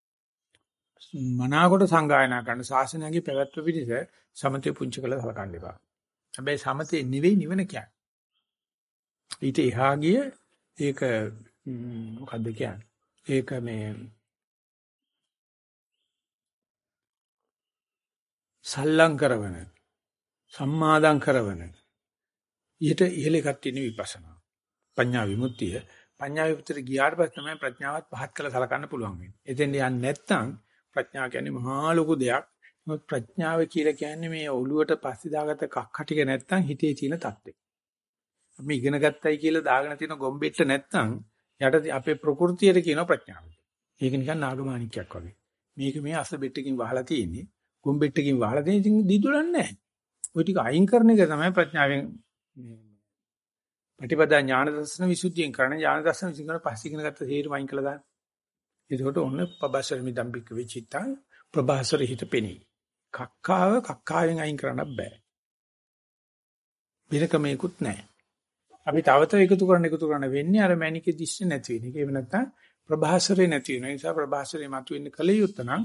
මනාකොට සංගායනා කරන ශාසනයගේ පැවැත්ම පිණිස සමතේ පුංචි කළ සලකන්න එපා. හැබැයි සමතේ නෙවෙයි නිවන කියන්නේ. ඊට එහා ගිය ඒක මොකද්ද කියන්නේ? ඒක මේ සල්ලං කරවන සම්මාදම් කරවන ඊට ඉහළ එකක් තියෙන විපස්සනා. පඤ්ඤා විමුක්තිය. පඤ්ඤා විමුක්තියට ගියාට පස්සේ තමයි ප්‍රඥාවත් පහත් කළ සලකන්න පුළුවන් වෙන්නේ. එතෙන් යන්නේ නැත්නම් ප්‍රඥාව කියන්නේ මහා ලොකු දෙයක්. මොකද ප්‍රඥාව කියලා කියන්නේ මේ ඔළුවට පස්සේ දාගත්ත කක්ක ටික නැත්නම් හිතේ තියෙන தත්ත්වය. අපි ඉගෙන ගත්තයි කියලා දාගෙන තියෙන ගොම්බෙට්ට නැත්නම් යට අපේ ප්‍රകൃතියට කියනවා ප්‍රඥාව. ඒක නිකන් නාගමාණික්යක් වගේ. මේක මේ අස බෙට්ටකින් වහලා තියෙන්නේ. ගොම්බෙට්ටකින් වහලා තියෙන ඉතින් දිදුලන්නේ නැහැ. ওই ටික අයින් කරන එක තමයි ප්‍රඥාවෙන් ප්‍රතිපදා ඥාන දර්ශන විසුද්ධියෙන් කරන ඥාන දර්ශන විසුද්ධිය කරන පස්සේ ඉගෙන ගත්ත හේතු වයින් කළා දාන්න. ඒකට ඔන්න පබසර මිදම්බික වෙචිතා ප්‍රභාසර හිත පෙනී. කක්කාව කක්කාවෙන් අයින් කරන්න බෑ. බිරකමේකුත් නැහැ. අපි තවත එකතු කරන එකතු කරන වෙන්නේ අර මැනිකේ දිස්සේ නැති වෙන එක. ඒක නැත්තම් ප්‍රභාසරේ නැති වෙන නිසා ප්‍රභාසරේ මතුවෙන්න කල යුත්තේ නම්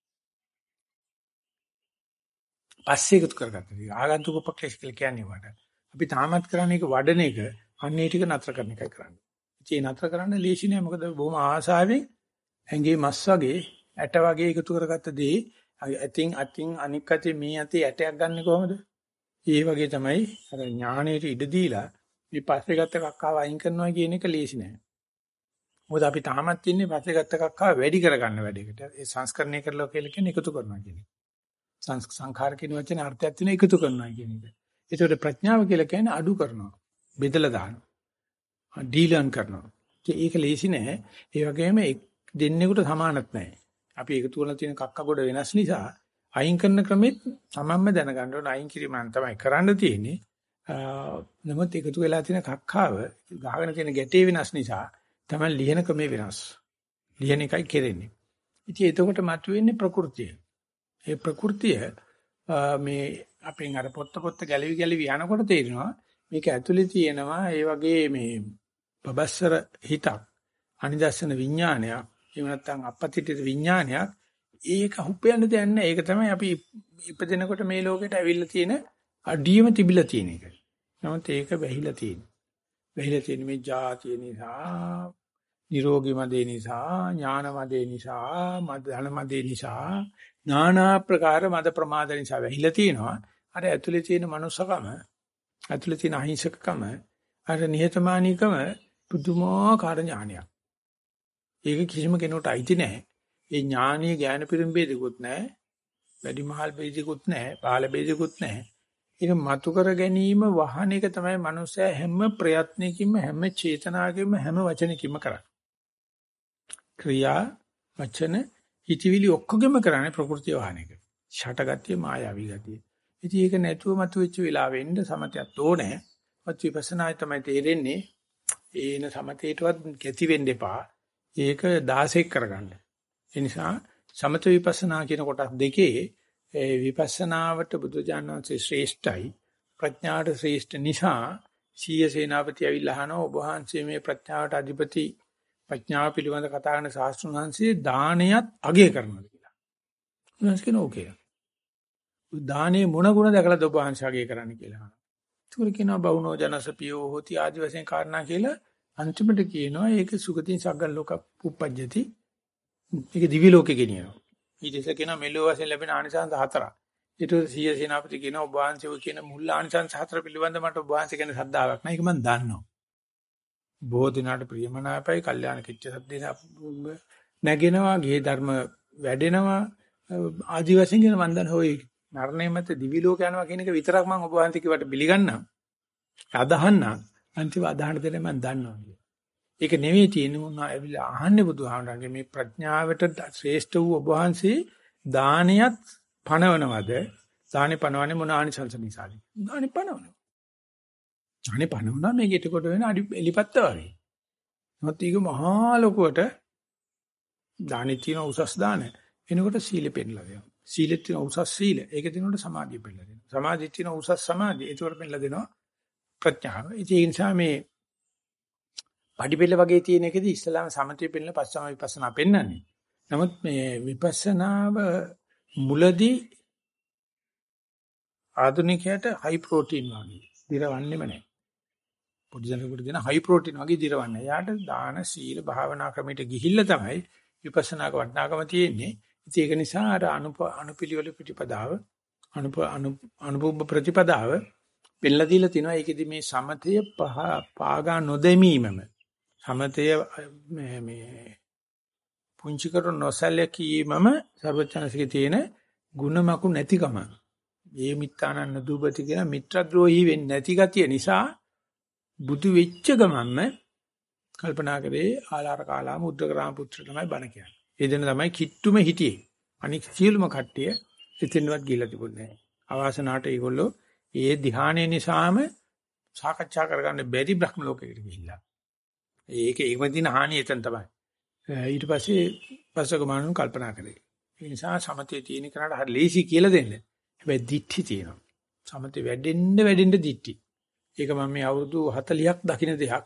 පස්සේ එකතු කරගත්තා. ආගන්තුක උපක්ලේශ කියලා කියන්නේ වට. අපි තාමත් කරන්නේ ඒක වඩන එක අන්නේ ටික නතර කරන එකයි කරන්නේ. ඉතින් නතර කරන්න ලේසි නෑ මොකද බොහොම ආසාවෙන් ඇඟේ මස් වගේ ඇට වගේ එකතු කරගත්ත දේ අතින් අතින් අනික් අතේ මේ අතේ ඇටයක් ගන්න කොහොමද? ඒ වගේ තමයි අර ඥාණයට ඉඩ දීලා මේ පස්සේ ගත්ත කක්කාව අයින් කරනවා කියන එක ලේසි නෑ. මොකද අපි තාමත් ඉන්නේ පස්සේ ගත්ත කක්කාව වැඩි කරගන්න වැඩේකට. ඒ සංස්කරණය කරලා කියලා කියන්නේ එකතු කරනවා කියන එක. සංඛාර කියන වචනේ අර්ථයක් තියෙන එකතු කරනවා කියන එක. ඒතකොට ප්‍රඥාව කියලා කියන්නේ අඩු කරනවා. බෙදලා දානවා. ඩීලන් කරනවා. ඒක ලේසි නෑ. ඒ වගේම දෙන්නෙකුට සමානත් නෑ. අපි එකතු කරලා තියෙන කක්ක ගොඩ වෙනස් නිසා අයින් කරන ක්‍රමෙත් තමන්ම දැනගන්න ඕන අයින් කිරීම තමයි කරන්න තියෙන්නේ. නමුත් එකතු වෙලා තියෙන කක්කාව ගහගෙන තියෙන ගැටේ වෙනස් නිසා තමයි ලියන ක්‍රමේ වෙනස්. ලියන එකයි කෙරෙන්නේ. ඉතින් එතකොට මතුවෙන්නේ ප්‍රകൃතිය. ඒ ප්‍රകൃතිය මේ අපෙන් අර පොත්ත පොත්ත ගැලවි ගැලවි යනකොට තේරෙනවා මේක ඇතුලේ තියෙනවා ඒ වගේ මේ බබස්සර හිතක් අනිදර්ශන විඥානයක් එහෙම නැත්නම් අපපතිත විඥානයක් ඒක හුප්පයන්න දෙයක් නැහැ. ඒක තමයි අපි ඉපදෙනකොට මේ ලෝකෙට ඇවිල්ලා තියෙන අඩියම තිබිලා තියෙන එක. නමුත් ඒක වැහිලා තියෙනවා. වැහිලා තියෙන මේ ජාතිය නිසා, නිරෝගී මදේ නිසා, ඥාන මදේ නිසා, මද ධන මදේ නිසා, নানা ප්‍රකාර මද ප්‍රමාද නිසා වැහිලා තියෙනවා. අර ඇතුලේ තියෙන මනුස්සකම, ඇතුලේ තියෙන අහිංසකකම, අර නිහතමානීකම පුදුමාකාර ඥානයක්. ඒක කිසිම කෙනෙකුට අයිති නැහැ. ඒ ඥානීය ඥාන පිරම්බේදිකුත් නැහැ. වැඩිමහල් බේදිකුත් නැහැ. බාල බේදිකුත් නැහැ. ඒක මතු කර ගැනීම වහන එක තමයි මනුස්සයා හැම ප්‍රයත්නයකින්ම හැම චේතනාවකින්ම හැම වචනකින්ම කරන්නේ. ක්‍රියා වචන හිතවිලි ඔක්කොගෙම කරන්නේ ප්‍රകൃතිය වහන එක. ෂටගතිය මායාවී ගතිය. ඉතින් ඒක නැතුව මතුවෙච්ච වෙලාවෙ එන්න සමතයක් ඕනේ. මත් විපස්සනායි තමයි තේරෙන්නේ. ඒන සමතේටවත් ගැති වෙන්න එපා. ඒක දාසෙක් කරගන්න. ඒ නිසා සමත විපස්සනා කියන කොටස් දෙකේ ඒ විපස්සනාවට බුදුජානනාංශේ ශ්‍රේෂ්ඨයි ප්‍රඥාට ශ්‍රේෂ්ඨ නිසා සීය සේනාපති ඇවිල්ලා අහනවා ඔබ වහන්සේ මේ ප්‍රඥාවට අධිපති ප්‍රඥාව පිළිබඳ කතා කරන ශාස්ත්‍රඥ වහන්සේ දානයත් අගය කරනවා කියලා. උන්වහන්සේ කියනවා ඕකේ. දානේ මොන ගුණ දැකලාද ඔබ වහන්සේ අගය කරන්න කියලා අහනවා. ඒක කියනවා බවුනෝ ජනසපියෝ හොති ආදි වශයෙන් කාරණා කියලා අන්තිමට කියනවා ඒක සුගතින් සග්ගල් ලෝක උප්පජ්ජති. ඒක දිවි ලෝකෙ ගෙනියනවා. ඊට ඉස්සෙල්ලා කියනවා මෙලෝ වශයෙන් ලැබෙන ආනිසංස හතරක්. ඊට පස්සේ සීය සේනාපති කියනවා ඔබ වහන්සේ ඔය කියන මුල් ආනිසංස හතර පිළිබඳ මට ඔබ වහන්සේ කියන ශ්‍රද්ධාවක් නැහැ. ඒක මම දන්නවා. බොහෝ දිනාට ප්‍රියමනාපයි, කල්යාණ කිච්ච සද්දේ නැගෙනවා, ගේ ධර්ම වැඩෙනවා. ආදි වශයෙන් කියන මම දන්න හොයි මරණය මත දිවි ලෝක යනවා කියන එක විතරක් මම ඔබ වහන්සේ කිව්වට පිළිගන්නම්. අදහන්න අන්තිම අදහන දෙන්නේ මම දන්නවා. ඒක නෙවෙයි තියෙන්නේ මොනවා ඇවිල්ලා අහන්නේ බුදුහාමරගේ මේ ප්‍රඥාවට ශ්‍රේෂ්ඨ වූ ඔබ වහන්සේ දානියත් පණවනවද? දානේ පණවන්නේ මොන ආනිසංස නිසාද? දානේ පණවනවා. දානේ පණවනවා මේකට කොට වෙන අඩි එලිපත්ත වගේ. මොකද ඒක මහා ලොකුවට දානේ තියෙන උසස් දාන. එනකොට සීලෙ පෙන්නලා දෙනවා. සීලෙත් තියෙන උසස් සීල. ඒක දිනනකොට සමාධිය පෙන්නලා දෙනවා. සමාධිය තියෙන උසස් සමාධිය. ඒකට පෙන්නලා දෙනවා ප්‍රඥාව. ඒ නිසා මේ පඩිපෙළ වගේ තියෙන එකදී ඉස්ලාම සමථය පෙන්නලා පස්සම විපස්සනා පෙන්නන්නේ. නමුත් මේ විපස්සනාව මුලදී ආධුනිකයට හයි ප්‍රෝටීන් වගේ දිරවන්නෙම නැහැ. පොඩි ජනකට දෙන හයි ප්‍රෝටීන් වගේ දිරවන්නේ. යාට දාන සීල භාවනා ක්‍රමයට ගිහිල්ලා තමයි විපස්සනාක වටිනාකම තියෙන්නේ. ඉතින් ඒක නිසා අර අනුපිළිවෙල ප්‍රතිපදාව අනුප අනුපුබ්බ ප්‍රතිපදාව පෙළලා දීලා තිනවා. ඒකෙදි මේ සමතය පහ පාගා නොදෙමීමම සමතය මේ මේ පුංචි කර නොසැලකීමම සර්වචනසිකේ තියෙන ಗುಣමකු නැතිකම. මේ මිත්‍යානන්න දුබති කියන මිත්‍රද්‍රෝහී වෙන්නේ නැති ගතිය නිසා බුදු වෙච්ච ගමන්ම කල්පනා කරේ ආලාර කාලාම උද්දකරාම පුත්‍ර තමයි බණ කියන්නේ. ඒ දෙන තමයි කිට්ටුම හිටියේ. අනික සියලුම කට්ටිය එතනවත් ගිහිල්ලා තිබුණේ නැහැ. අවාසනාවට ඒගොල්ලෝ ඒ ධ්‍යානය නිසාම සාකච්ඡා කරගන්න බැරි බ්‍රහ්ම ලෝකයකට ගිහිල්ලා. ඒක ඒකම දින හානිය එතන තමයි. ඊට පස්සේ පස්සක මානුන් කල්පනා කරේ. ඒ නිසා සමතේ තියෙන කෙනාට හරි ලේසි කියලා දෙන්න. හැබැයි දික්ටි තියෙනවා. සමතේ වැඩෙන්න වැඩෙන්න දික්ටි. ඒක මම මේ අවුරුදු හතළිහක් දකින්න දෙයක්.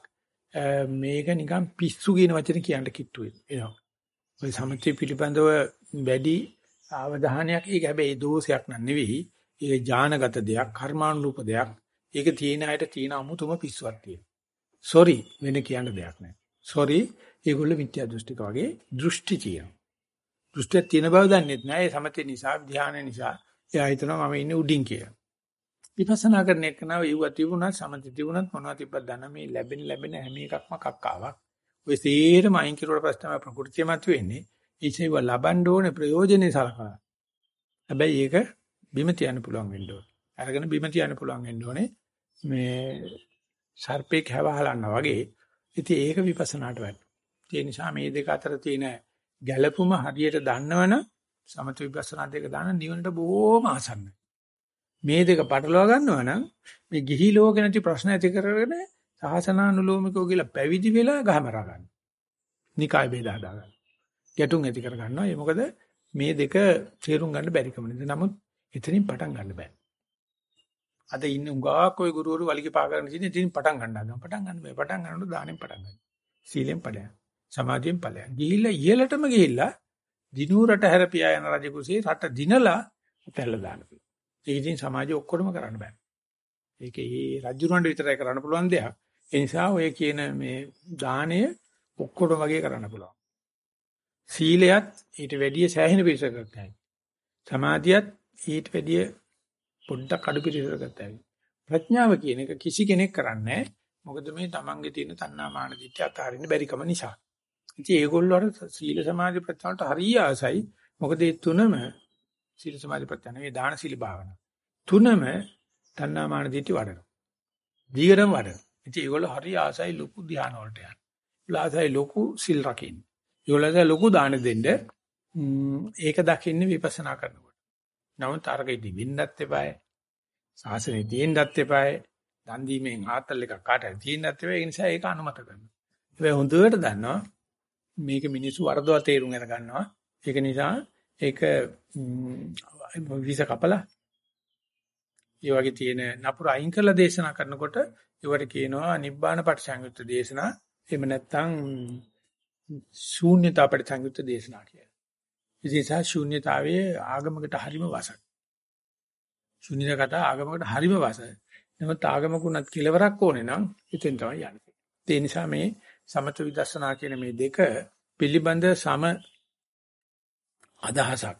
මේක නිකන් පිස්සු කියන වචන කියන්න කිට්ටු වෙනවා. ඔය සමතේ පිළිබඳව වැඩි අවධානයක් ඒක හැබැයි දෝෂයක් නන් නෙවෙයි. ඒක ඥානගත දෙයක්, කර්මානුරූප දෙයක්. ඒක තියෙන අයට තියෙන අමුතුම පිස්සුවක් තියෙනවා. sorry වෙන කියන්න දෙයක් නැහැ. sorry ඒගොල්ලෝ මිත්‍යා දෘෂ්ටික වගේ දෘෂ්ටි තියෙනවා. දෘෂ්ටියක් තියෙන බව දන්නේ නැහැ. ඒ සමතේ නිසා, ධ්‍යාන නිසා එයා හිතනවා මම ඉන්නේ උඩින් කියලා. විපස්සනා කරන එක නව යුව තිබුණත් සමතේ තිබුණත් මොනවද තිබ්බත් දන්න මේ ලැබෙන ලැබෙන හැම එකක්ම කක්කාවක්. ඔය සේරම අයින් කිරුවට පස්සේ තමයි ප්‍රകൃතිය මත වෙන්නේ. ඒසේව ලබන්න ඕනේ ප්‍රයෝජනේ සලකලා. හැබැයි ඒක බිම තියන්න පුළුවන් වෙන්න ඕනේ. අරගෙන බිම තියන්න පුළුවන් වෙන්න ඕනේ. මේ සර්පෙක් හැවහලනවා වගේ. ඉතින් ඒක විපස්සනාට වැටෙනවා. ඒ නිසා මේ දෙක අතර තියෙන ගැළපුම හරියට දන්නවනම් සමථ විපස්සනා දෙක දාන නිවනට බොහොම ආසන්නයි. මේ දෙක පටලවා ගන්නවා නම් මේ ගිහි ලෝකේ නැති ප්‍රශ්න ඇති කරගෙන සාසනානුලෝමිකෝ කියලා පැවිදි වෙලා ගහමරා ගන්න. නිකාය ભેද හදා ගන්න. ගැටුම් ඇති කර ගන්නවා. ඒ මොකද මේ දෙක තේරුම් ගන්න බැරි කම නේද? නමුත් එතනින් පටන් ගන්න බෑ. අද ඉන්න උගාක් ඔය ගුරුවරු වලිගේ පා කරන ඉතින් ඉතින් පටන් ගන්න හදනවා. පටන් ගන්න බෑ. පටන් ගන්නකොට දානෙන් පටන් ගන්න. සීලෙන් ඵලයන්. සමාධියෙන් ඵලයන්. ගිහිල්ලා ඉහළටම ගිහිල්ලා දිනූරට හැරපියා යන රජ කුසේ රට දිනලා පැල්ල දාන්න පුළුවන්. ඒක ඉතින් සමාජයේ ඔක්කොම කරන්න බෑ. ඒක ඒ රජුරවන්ට විතරයි කරන්න පුළුවන් දෙයක්. ඒ නිසා ඔය කියන මේ දාණය ඔක්කොම වගේ කරන්න පුළුවන්. සීලයත් ඊට වැඩිය සෑහෙන පිළිසකක් නැහැ. සමාධියත් ඊට වැඩිය පොඩ්ඩක් අඩු පිළිසකක් නැහැ. ප්‍රඥාව කියන එක කිසි කෙනෙක් කරන්නේ මොකද මේ තමන්ගේ තියෙන තණ්හා මාන දිට්ඨිය අතාරින්න බැරිකම නිසා. ඉතින් ඒගොල්ලෝ අර සීල සමාධි ප්‍රත්‍යවන්ට හරිය ආසයි. මොකද මේ තුනම සීල සමාධි ප්‍රත්‍යන මේ දාන සීල භාවනා. තුනම තණ්හා මාන දිට්ඨිය වඩනවා. දීගරම වඩනවා. ඉතින් ඒගොල්ලෝ හරිය ආසයි ලොකු ධ්‍යාන වලට යන්න. ආසයි ලොකු සිල් රකින්න. ඒගොල්ලෝ ලොකු දාන දෙන්න ඒක දකින්නේ විපස්සනා කරනකොට. නමුත් අරගෙදි වෙන්නත් එපායි. සාසනේ තියෙන්නත් එපායි. දන් දීමෙන් ආතල් එකක් කාටද තියෙන්නත් එපායි. ඒ නිසා ඒක අනුමත කරනවා. ඒ හොඳට දන්නවා මේක මිනිස්සු වරදවා තේරුම් අර ගන්නවා. ඒක නිසා ඒක විස කපලා ඒ වගේ තියෙන නපුර අයින් කරලා දේශනා කරනකොට ඒවට කියනවා නිබ්බාන පටිසංයුත්ත දේශනා. එහෙම නැත්නම් ශූන්‍යතා පටිසංයුත්ත දේශනා කියලා. ඉතින් ශූන්‍යතාවයේ ආගමකට හරිම වාසක්. ශූන්‍යකට ආගමකට හරිම වාසයි. නමුත් ආගමකුණත් කෙලවරක් ඕනේ නම් ඉතින් තමයි යන්නේ. ඒ නිසා මේ සමත විදර්ශනා කියන මේ දෙක පිළිබඳ සම අදහසක්.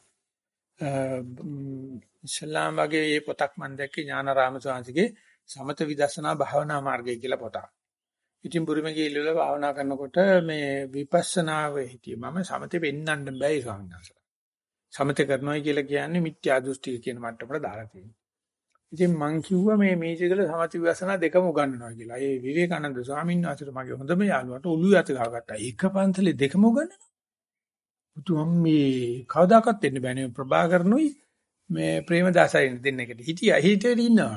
ඉස්ලාම් වගේ මේ පොතක් මම දැක්කේ ඥානාරාම ස්වාමීන්ගේ සමත විදර්ශනා භාවනා මාර්ගය කියලා පොතක්. ඉතින් බුරුමේ ගිහිල්ලා භාවනා කරනකොට මේ විපස්සනාවේ හිටියේ මම සමතේ වෙන්නන්න බෑ ස්වාමීන් වහන්සේ. සමතේ කරනවායි කියලා කියන්නේ මිත්‍යා දෘෂ්ටි කියන මට්ටමට දාලා තියෙනවා. ඉතින් මං කිව්වා මේ මේජේකල සමථ විපස්සනා දෙකම උගන්වනවා කියලා. ඒ විවේකානන්ද ස්වාමීන් වහන්සේට මගේ හොඳම යාළුවාට ඔළුව යත ගහගත්තා. එක පන්සලේ දෙකම උගන්වනවා. පුතුම් මේ කවදාකවත් දෙන්න බෑනේ ප්‍රභාකරනුයි මේ ප්‍රේමදාසයි දෙන්න එකට හිටියා. හිතේ ඉන්නවා.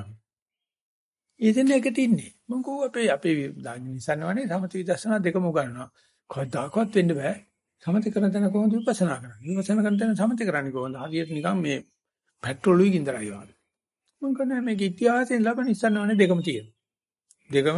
ඒ දෙන්න එකට ඉන්නේ. මං කෝ අපේ අපේ නිසන්වනේ සමථ විදර්ශනා දෙකම උගන්වනවා. කවදාකවත් වෙන්න බෑ. සමථ කරන තැන කොහොමද විපස්සනා කරන්නේ? විපස්සනා කරන තැන සමථ කරන්නේ කොහොමද? හරියට නිකන් මේ පෙට්‍රෝලුයි ගින්දරයි වගේ. මම කියන්නේ මේක ඉතිහාසයෙන් ලබන ඉස්සන්නවනේ දෙකම තියෙනවා. දෙකම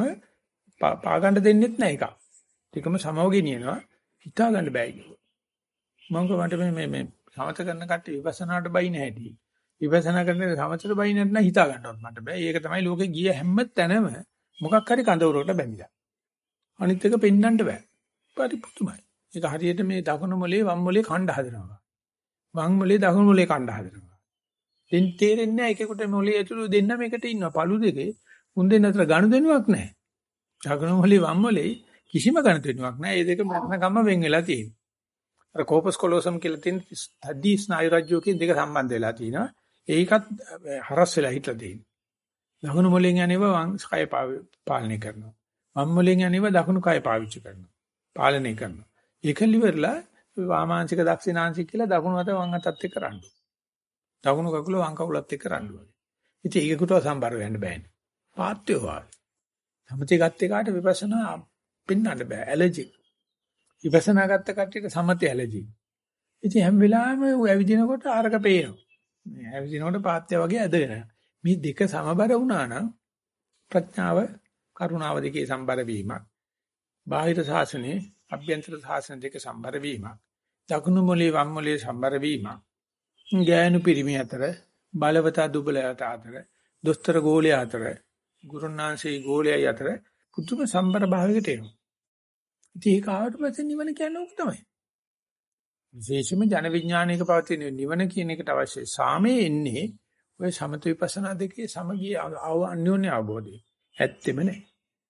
පා ගන්න දෙන්නෙත් නැහැ එකක්. දෙකම සමව ගෙනියනවා. හිතා ගන්න බෑ ඒක. මම කොහොමද මේ මේ සමත කරන කට්ටිය විපස්සනාට බයි නැහැටි. විපස්සනා කරන සමතට බයි නැත්නම් හිතා ගන්නවත් මට බෑ. ඒක තමයි ලෝකේ ගිය හැම තැනම මොකක් හරි කඳවුරකට බැඳිලා. අනිත් එක පෙන්වන්න බෑ. පරිපුතුමයි. ඒක හරියට මේ දකුණු මොලේ වම් මොලේ කණ්ඩ හදනවා. වම් මොලේ දකුණු මොලේ කණ්ඩ හදනවා. දෙන් තේරෙන්නේ නැහැ එකෙකුට මොලේ ඇතුළු දෙන්නම එකට ඉන්නවා. පළු දෙකේ උන් දෙන්න අතර ගනුදෙනුවක් නැහැ. දකුණු මොලේ වම් මොලේ කිසිම ගනුදෙනුවක් නැහැ. මේ දෙක මරණකම්ම වෙන් වෙලා තියෙනවා. අර කෝපස් කොලොසම් කියලා තියෙන තද්දී ස්නායු රාජ්‍යෝකේ දෙක සම්බන්ධ වෙලා තිනවා. ඒකත් හරස් වෙලා හිටලා තියෙනවා. දකුණු මොලෙන් යන්නේව වම් කය පාලනය කරනවා. වම් මොලෙන් යන්නේව දකුණු කය පාවිච්චි කරනවා. පාලනය කරනවා. ඒකල ඉවරලා වාමාංශික දක්ෂිනාංශික කියලා දකුණු අත වම් අතත් එක්ක රණ්ඩු. දකුණු කකුල වම් කකුලත් එක්ක රණ්ඩු වගේ. ඉතින් ඒකට සම්බර වෙන්න බෑනේ. පාත්‍යෝ වාගේ. සමතේ ගත්තේ කාට විපස්සනා පින්නන්න බෑ. ඇලර්ජි. විපස්සනා ගත්ත කට්ටියට සමතේ ඇලර්ජි. ඉතින් හැම වෙලාවෙම ඇවිදිනකොට ආරක පේනවා. මේ ඇවිදිනකොට පාත්‍ය වගේ ඇදගෙන. මේ දෙක සමබර වුණා නම් ප්‍රඥාව කරුණාව දෙකේ සම්බර වීමක්. බාහිර සාසනේ අභ්‍යන්තර සාසන දෙක සම්බර වීමක්. දකුණු මොලේ වම් මොලේ සම්බර වීමක්. ගෑනු පිරිමි අතර බලවතා දුබලයට අතර දොස්තර ගෝලයා අතර ගුරුනාංශී ගෝලයා අතර පුදුම සම්බර භාවයකට එනවා. ඉතින් ඒක ආවට පස්සේ නිවන කියන්නේ ඕක තමයි. විශේෂයෙන්ම ජන විඥානයක පවතින නිවන කියන එකට අවශ්‍ය සාමයේ එන්නේ ඔය සමත විපස්සනා දෙකේ සමගිය අන්‍යෝන්‍ය අවබෝධය. ඇත්තෙම නැහැ.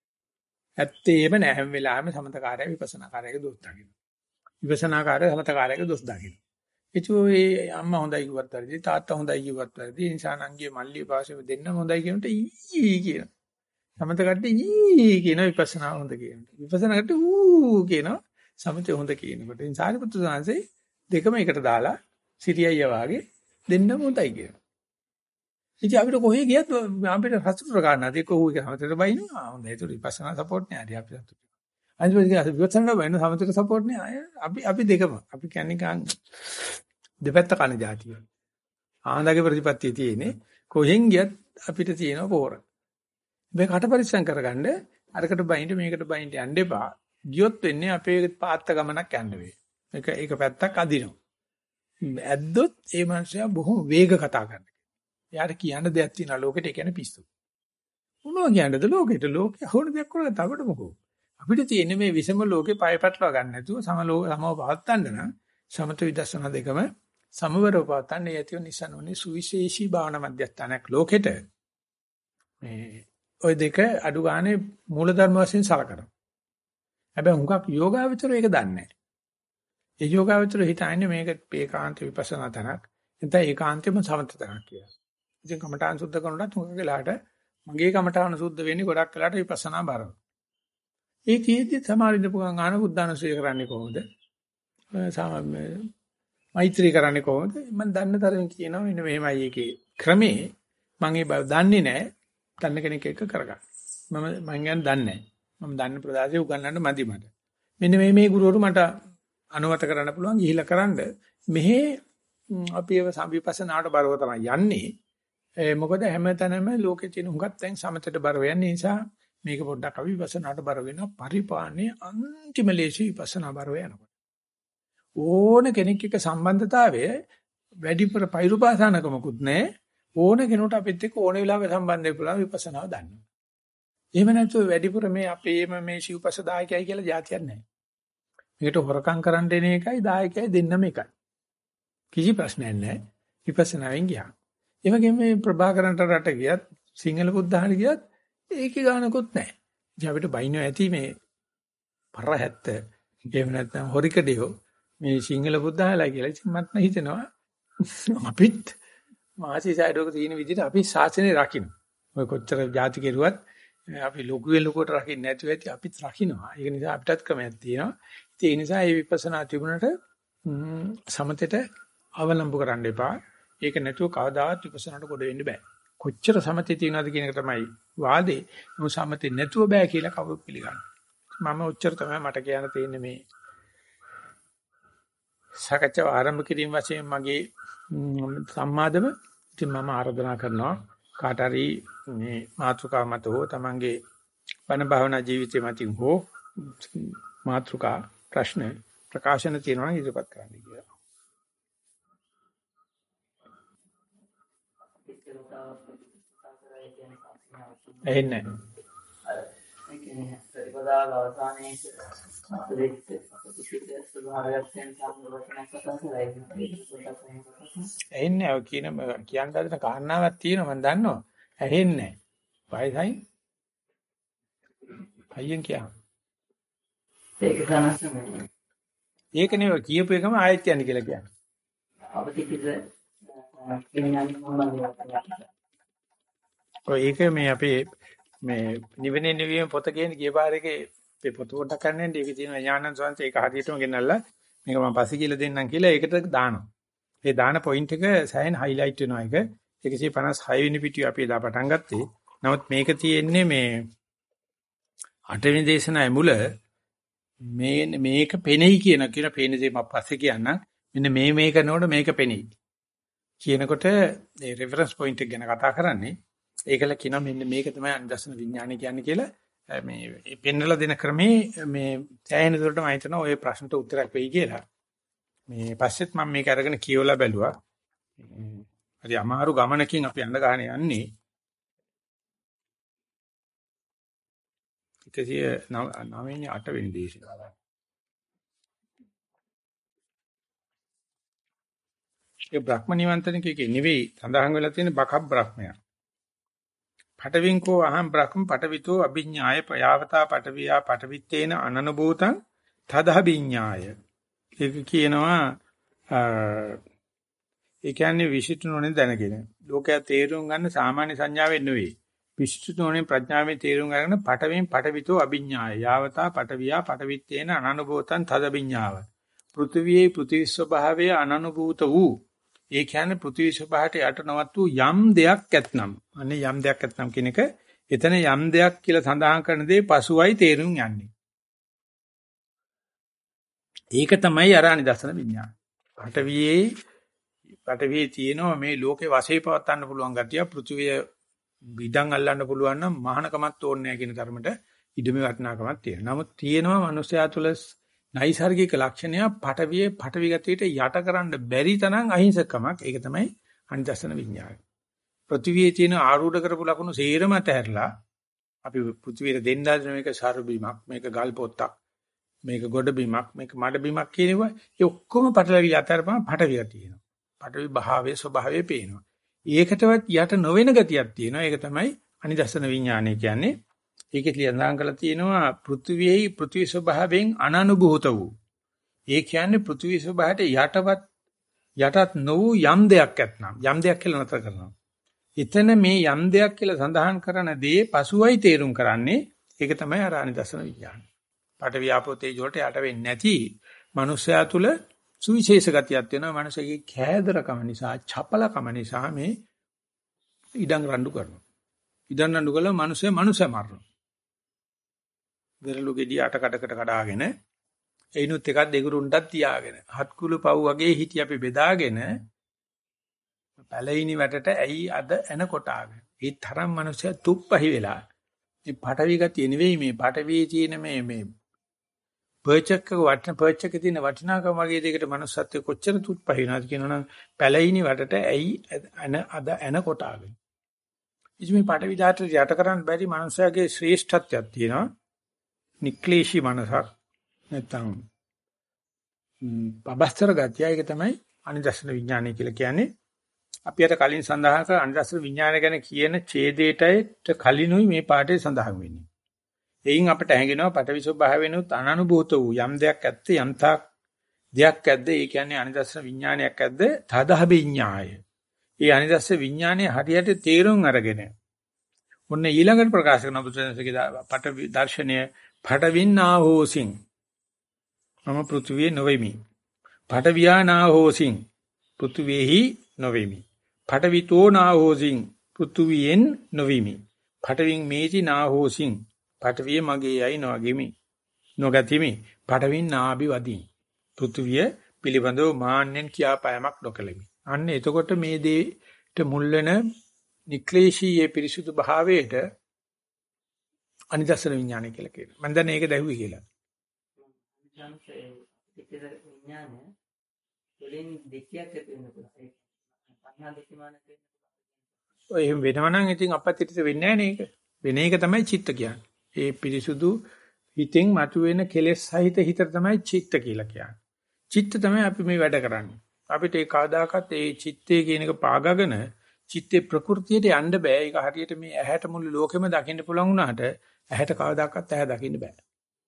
ඇත්තේම නැහැ හැම වෙලාවෙම සමතකාරය විපස්සනාකාරයක දොස් දකින්න. විපස්සනාකාරය සමතකාරයක දොස් දකින්න. ඒ අම්මා හොඳයි කිව්වත් වැඩි තාත්තා හොඳයි කිව්වත් වැඩි නිසා නංගියේ මල්ලිය පාසෙම දෙන්න හොඳයි කියනට ඊ කියන. සමත කට්ටිය ඊ කියන විපස්සනා හොඳ කියන. විපස්සනා කට්ටිය ඌ කියන සමතේ හොඳ කියනකොට ඉතින් සාරිපුත්තු සාංශේ දෙකම එකට දාලා සිරියయ్య වාගේ දෙන්නම හොඳයි කියනවා. ඉතින් අපිට කොහේ ගියත් අපිට රසුතර ගන්නවා. ඒක ඌ එක සමතේට බයිනවා. හොඳයි ඒක විපස්සනා සපෝට් නෑ. හරි අපි සතුටු. අනිත් විපස්සනා බයින සමතේට සපෝට් නෑ. අපි අපි දෙකම. අපි කියන්නේ කන් දෙපැත්ත කන જાතිය. ආනන්දගේ ප්‍රතිපත්තිය තියෙන්නේ කොහෙන් ගියත් අපිට තියෙන පෝර. මේ කට පරිස්සම් කරගන්න අරකට බයින්ට මේකට බයින්ට යන්න එපා. ගියොත් වෙන්නේ අපේ පාත්ත ගමනක් යන්න වෙයි. ඒක ඒක පැත්තක් අදිනවා. ඇද්දොත් ඒ මනුස්සයා බොහොම වේග කතා කරනවා. එයාට කියන්න දෙයක් තියෙනවා ලෝකෙට ඒ කියන්නේ පිස්සු. මොනවා කියන්නද ලෝකෙට ලෝකේ හොර දෙයක් කරලා තවඩ මොකෝ. අපිට තියෙන්නේ මේ විසම ලෝකේ පය පැටලව ගන්න නැතුව සම ලෝක සමව පවත්තන්න නම් සමත විදර්ශනා දෙකම සමවරව පවත්තන්න යතිය නිසනෝනේ සුවිශේෂී භාවනා මධ්‍යස්ථානයක් ලෝකෙට මේ ওই දෙක අඩු ගානේ මූලධර්ම වශයෙන් සලකනවා. හැබැයි හුඟක් යෝගාවචර ඒක දන්නේ නැහැ. ඒ යෝගාවචර හිතන්නේ මේක ඒකාන්ත විපස්සනා තනක්. නැත්නම් ඒකාන්තෙම සමත තනක් කියලා. ඉතින් කමඨාන් සුද්ධ කරනකොට හුඟක් වෙලාට මගේ කමඨාන සුද්ධ වෙන්නේ ගොඩක් වෙලාට විපස්සනා බරව. ඒ කීයේදී සමාරින්න පුළුවන් ආන බුද්ධානුසය කරන්නේ කොහොමද? මෛත්‍රී කරන්නේ කොහොමද? මම දන්න තරමින් කියනවා මෙන්න මෙහෙමයි ඒකේ ක්‍රමේ. මම ඒ බව දන්නේ නැහැ. දන්න කෙනෙක් එක්ක කරගන්න. මම මම යන්නේ දන්නේ නැහැ. මම දන්න ප්‍රදාසය උගන්වන්න මදි මට. මෙන්න මේ මේ ගුරුවරු මට අනුමත කරන්න පුළුවන් ගිහිලා කරන්න. මෙහි අපි ඒව සම්විපස්සනාට බරව තමයි යන්නේ. මොකද හැමතැනම ලෝකේ තියෙන හුඟක් දැන් සමතට බර වෙන්නේ නිසා මේක පොඩ්ඩක් අපි විපස්සනාට බර වෙනවා. පරිපාණේ අන්තිම ලේසි විපස්සනා බර වෙනවා. ඕන කෙනෙක් එක්ක සම්බන්ධතාවය වැඩිපුර පෛරුපාසනකමකුත් නැහැ. ඕන කෙනෙකුට අපිත් එක්ක ඕන වෙලාවක සම්බන්ධ වෙන්න පුළුවන් විපස්සනාව දන්නවා. එහෙම නැත්නම් වැඩිපුර මේ අපේම මේ ශිවපස දායකයයි කියලා જાතියක් නැහැ. මේකට හොරකම් කරන්න එන එකයි දායකයයි දෙන්නම එකයි. කිසි ප්‍රශ්නයක් නැහැ. විපස්සනාවෙන් ගියා. ඒ වගේම මේ ප්‍රභාකරන්ට රට ගියත් සිංහල බුද්ධහරි ගියත් ඒකේ ගානකුත් නැහැ. ඉතින් අපිට බයිනෝ ඇති මේ පරහැත්ත එහෙම නැත්නම් හොරිකඩියෝ මේ සිංහල බුද්ධහලා කියලා. ඉතින් මට හිතෙනවා අපිත් මාසිසයිඩෝක තියෙන විදිහට අපි ශාසනය රකින්න. ඔය කොච්චර ಜಾති කෙරුවත් අපි ලොකුවේ ලොකුවට රකින්න නැතුව ඇති අපිත් රකින්නවා. ඒක නිසා අපිටත් ක්‍රමයක් තියෙනවා. ඒ නිසා මේ විපස්සනා තිබුණට සමතේට අවලංබු කරන්න එපා. ඒක නැතුව කවදාවත් විපස්සනාට කොට වෙන්න බෑ. කොච්චර සමතේ තියෙනවද කියන එක තමයි වාදේ. මොකද සමතේ නැතුව බෑ කියලා කවුරුත් පිළිගන්නවා. මම ඔච්චර තමයි මට කියන්න තියෙන්නේ මේ සාකච්ඡාව ආරම්භ කිරීම වශයෙන් මගේ සම්මාදම. ඉතින් මම ආරාධනා කරනවා කාට හරි මේ මාතෘකා මත හෝ තමන්ගේ වන භාවනා ජීවිතය මතින් හෝ මාතෘකා ප්‍රශ්න ප්‍රකාශන තියෙනවා නම් ඉදිරිපත් කරන්න කියලා. එන්නේ ඒ කියන්නේ ප්‍රතිපදාව අවසානයේ අපිට අපිට ස්වභාවයෙන් සම්බන්ධ කතා කරලා එන්නේ ඔය කියන කියන්න හදන කාරණාවක් තියෙනවා මම දන්නවා. ඇහෙන්නේ නැහැ. වයසයි. අයියෙන් කියන්න. ඒක තමයි. ඒක නෙවෙයි කියපු එකම ආයෙත් යන්නේ කියලා කියන්නේ. අපිට කියන්නේ මොනවද? ඔය ඒක මේ අපේ මේ නිවෙනේ නිවීම පොත කියන ගිය පාරේකේ මේ පොත පොඩක් ගන්න ඒක තියෙන ඥානන් සංස ඒක හරියටම ගෙනල්ලා මේක මම පස්සේ කියලා දෙන්නම් කියලා ඒකට දානවා. ඒ දාන පොයින්ට් එක සෑහෙන හයිලයිට් වෙනවා ඒක. එකසිය පනස් හය වෙනි පිටුවේ අපි එදා පටන් ගත්තේ. නමුත් මේක තියෙන්නේ මේ අට වෙනි දේශනාවේ මුල මේ මේක පෙනෙයි කියන කියන පේන දේ මම පස්සේ කියන්නම්. මෙන්න මේ මේ කරනකොට මේක පෙනෙයි. කියනකොට ඒ රෙෆරන්ස් පොයින්ට් එක ගැන කතා කරන්නේ. ඒකල කියනවා මෙන්න මේක තමයි අනිදර්ශන විඥානය කියන්නේ කියලා මේ පෙන්නලා දෙන ක්‍රමේ මේ සෑහෙන දුරට මම හිතනවා ওই ප්‍රශ්නට උත්තරයක් වෙයි කියලා. මේ පස්සෙත් මම මේක අරගෙන කියවලා බැලුවා. හරි අමාරු ගමනකින් අපි යන්න ගහන යන්නේ. එකසිය නව වෙනි අට වෙනි දේශනාව. ඒ බ්‍රහ්ම නිවන්තනිකයේ නෙවෙයි සඳහන් වෙලා තියෙන බකබ් බ්‍රහ්මයා. පටවින්කෝ අහම් බ්‍රහ්ම පටවිතෝ අභිඥාය පයාවතා පටවියා පටවිත්තේන අනනභූතං තදහභිඥාය. ඒක කියනවා ඒ කියන්නේ විශිෂ්ට නොනේ දැනගෙන. ලෝකයා තේරුම් ගන්න සාමාන්‍ය සංඥාවෙන් නෙවෙයි. විශිෂ්ට නොනේ ප්‍රඥාවෙන් තේරුම් ගන්න පටවින් පටවිතෝ අභිඥාය. යාවතා පටවියා පටවිත්තේන අනනභූතං තදභිඥාව. පෘථිවියේ පෘථිවි ස්වභාවය අනනුභූත වූ ඒ කියන්නේ පෘථිවි ස්වභාවයට යට නොවත් වූ යම් දෙයක් ඇතනම් අනේ යම් දෙයක් ඇතනම් කියන එක එතන යම් දෙයක් කියලා සඳහන් කරන දේ පසුවයි තේරුම් යන්නේ. ඒක තමයි අරානි දර්ශන විඥාන. පඨවියේ පඨවියේ තියෙනවා මේ ලෝකේ වශයෙන් පවත්වන්න පුළුවන් ගතිය පෘථිවිය බිඩන් අල්ලන්න පුළුවන් නම් මහානකමත් ඕනේ නැහැ කියන ධර්මයට ඉදමේ වටිනාකමක් තියෙනවා. නමුත් තියෙනවා මිනිස්යා තුළ නයිසර්ගික ලක්ෂණය පටවියේ පටවි ගතියට යට කරන්න බැරි තරම් අහිංසකමක්. ඒක තමයි අනිදර්ශන විඥානය. පෘථිවියේ තියෙන ආරූඪ කරපු ලකුණු සේරම ඇතහැරලා අපි පෘථිවියට දෙන්න හදන මේක සර්බීමක්, මේක ගල් පොත්තක්, මේක ගොඩ බීමක්, මේක මඩ බීමක් කියනවා. ඒ ඔක්කොම පටලවි අතරපම පටවිය තියෙනවා. පටවි භාවයේ ස්වභාවය පේනවා. ඒකටවත් යට නොවන ගතියක් තියෙනවා. ඒක තමයි අනිදස්සන විඥානය කියන්නේ ඒකේ ලියඳාම් කරලා තියෙනවා පෘථිවියේ පෘථිවි ස්වභාවයෙන් අනනුභූත වූ. ඒ කියන්නේ පෘථිවි ස්වභාවයට යටවත් යටත් නොවූ යම් දෙයක් ඇතනම් යම් දෙයක් කියලා නතර කරනවා. එතන මේ යම් දෙයක් කියලා සඳහන් කරන දේ පසුවයි තේරුම් කරන්නේ. ඒක තමයි අර අනිදස්සන විඥානය. පඨ වියාපෝ තේජෝ වලට යට වෙන්නේ නැති මනුස්සයා තුල සුවිශේෂ ගතියක් වෙනවා. මනුස්සයෙක් කෑදරකම නිසා, චපලකම නිසා මේ ඉඩම් රණ්ඩු කරනවා. ඉඩම් රණ්ඩු කළා මනුස්සයා මනුස්සයා මරනවා. දරලු ගෙඩිය අට කඩකට කඩාගෙන එයිනුත් එකක් දෙගුරුන්ටත් තියාගෙන හත් කුළු පව් වගේ හිටි අපි බෙදාගෙන පැලිනි වැටට ඇයි අද එන කොටාගෙන. ඒ තරම් මනුස්සයා තුප්පහි වෙලා. මේ පටවි ගතිය නෙවෙයි මේ පටවියේ තියෙන මේ මේ පර්චක වටන පර්චක තියෙන වටිනාකම වගේ දෙයකට මනුස්සත්වයේ කොච්චර තුප්පහි වෙනවද කියනවනම් පැලිනි වැටට ඇයි එන අද එන කොටාගෙන. ඉතින් මේ පටවි ධාතු යට කරන්න බැරි මනුස්සයාගේ ශ්‍රේෂ්ඨත්වයක් තියෙනවා. නික්ලේශී මනසක් නැත්නම් පබස්තර ගතිය. ඒක තමයි අනිදර්ශන විඥානය කියලා කියන්නේ. අපි අර කලින් සඳහන් කර අනිදර්ශන විඥානය ගැන කියන ඡේදයට කලිනුයි මේ පාඩේ සඳහන් වෙන්නේ. එයින් අපට හැඟෙනවා පටවි ස්වභාවයෙන්ුත් අනනුභූත වූ යම් දෙයක් ඇත්ත යම් තාක් දෙයක් ඇද්ද. ඒ කියන්නේ අනිදර්ශන විඥානයක් ඇද්ද තදහ විඥාය. ඒ අනිදර්ශන විඥානයේ හරියට තේරුම් අරගෙන ඔන්න ඊළඟට ප්‍රකාශ කරන බුදුසසුනගේ පට දර්ශනය පටවින්නා හෝසින් මම පෘථුවියේ නොවෙමි. පටවියා නා හෝසින් පෘථුවියෙහි නොවෙමි. පටවිතෝ නා හෝසින් පෘථුවියෙන් නොවෙමි. පටවින් මේති නා හෝසින් පටවිය මගේ යයි නොගෙමි. නොගතිමි. පටවින් නාභි වදී. පෘථුවිය පිළිබඳව මාන්නෙන් කියාපෑමක් නොකළෙමි. අන්න එතකොට මේ දෙයට මුල් වෙන නික්ලේශීයේ පිරිසුදු භාවයට අනිදර්ශන විඥානය කියලා කියනවා. මම දන්නේ ඒක දැහුවේ කියලා. විඥානය වලින් දෙකක් ඇති වෙනවා. ඒ පඤ්ඤා දෙකමානක වෙනවා. ඔය එහෙම වෙනවනම් ඉතින් අපත්‍තිත වෙන්නේ නැහැ නේක. වෙන එක තමයි චිත්ත කියන්නේ. ඒ පිරිසුදු හිතෙන් මතුවෙන කෙලෙස් සහිත හිත තමයි චිත්ත කියලා කියන්නේ. චිත්ත තමයි අපි මේ වැඩ කරන්නේ. අපිට ඒ කවදාකවත් ඒ චිත්තේ කියන එක පාගගෙන චිත්තේ ප්‍රകൃතියට යන්න බෑ. ඒක හරියට මේ ඇහැට මුළු ලෝකෙම දකින්න පුළුවන් වුණාට ඇහැට කවදාකවත් ඇහැ දකින්න බෑ.